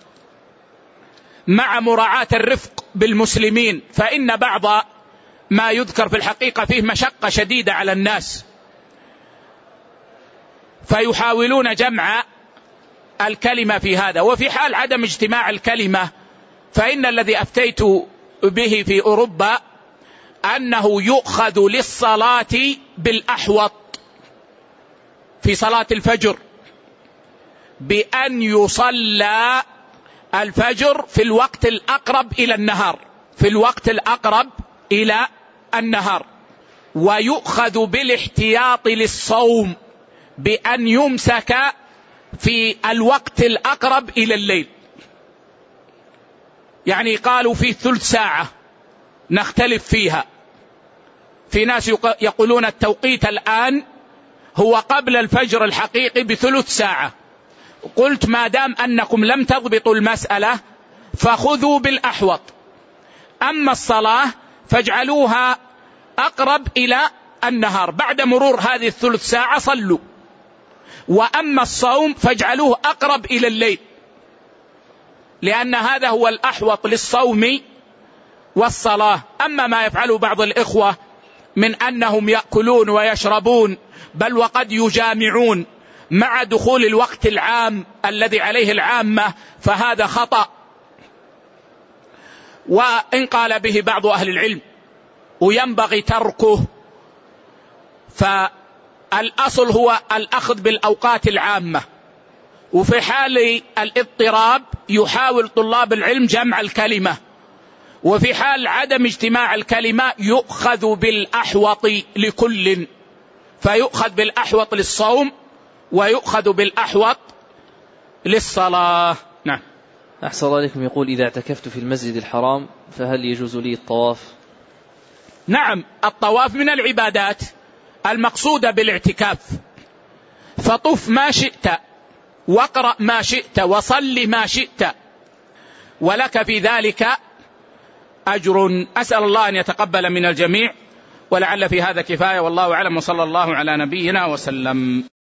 مع مراعاة الرفق بالمسلمين، فإن بعض ما يذكر في الحقيقة فيه مشقة شديدة على الناس، فيحاولون جمع الكلمة في هذا. وفي حال عدم اجتماع الكلمة فإن الذي أفتيت به في أوروبا أنه يؤخذ للصلاة بالأحوط في صلاة الفجر، بأن يصلى الفجر في الوقت الأقرب إلى النهار، في الوقت الأقرب إلى النهار، ويؤخذ بالاحتياط للصوم بأن يمسك في الوقت الأقرب إلى الليل. يعني قالوا في ثلث ساعة، نختلف فيها. في ناس يقولون التوقيت الآن هو قبل الفجر الحقيقي بثلث ساعة. قلت ما دام أنكم لم تضبطوا المسألة فخذوا بالأحوط. أما الصلاة فاجعلوها أقرب إلى النهار، بعد مرور هذه الثلث ساعة صلوا. وأما الصوم فاجعلوه أقرب إلى الليل، لأن هذا هو الأحوط للصوم والصلاة. أما ما يفعله بعض الإخوة من أنهم يأكلون ويشربون بل وقد يجامعون مع دخول الوقت العام الذي عليه العامة فهذا خطأ، وإن قال به بعض أهل العلم وينبغي تركه، فالأصل هو الأخذ بالأوقات العامة. وفي حال الاضطراب يحاول طلاب العلم جمع الكلمة، وفي حال عدم اجتماع الكلمة يؤخذ بالأحوط لكل، فيؤخذ بالأحوط للصوم ويؤخذ بالأحوط للصلاة. نعم. أحسن الله عليكم. يقول: إذا اعتكفت في المسجد الحرام فهل يجوز لي الطواف؟ نعم، الطواف من العبادات المقصودة بالاعتكاف، فطف ما شئت واقرأ ما شئت وصل ما شئت، ولك في ذلك أجر. أسأل الله أن يتقبل من الجميع، ولعل في هذا كفاية، والله أعلم، وصلى الله على نبينا وسلم.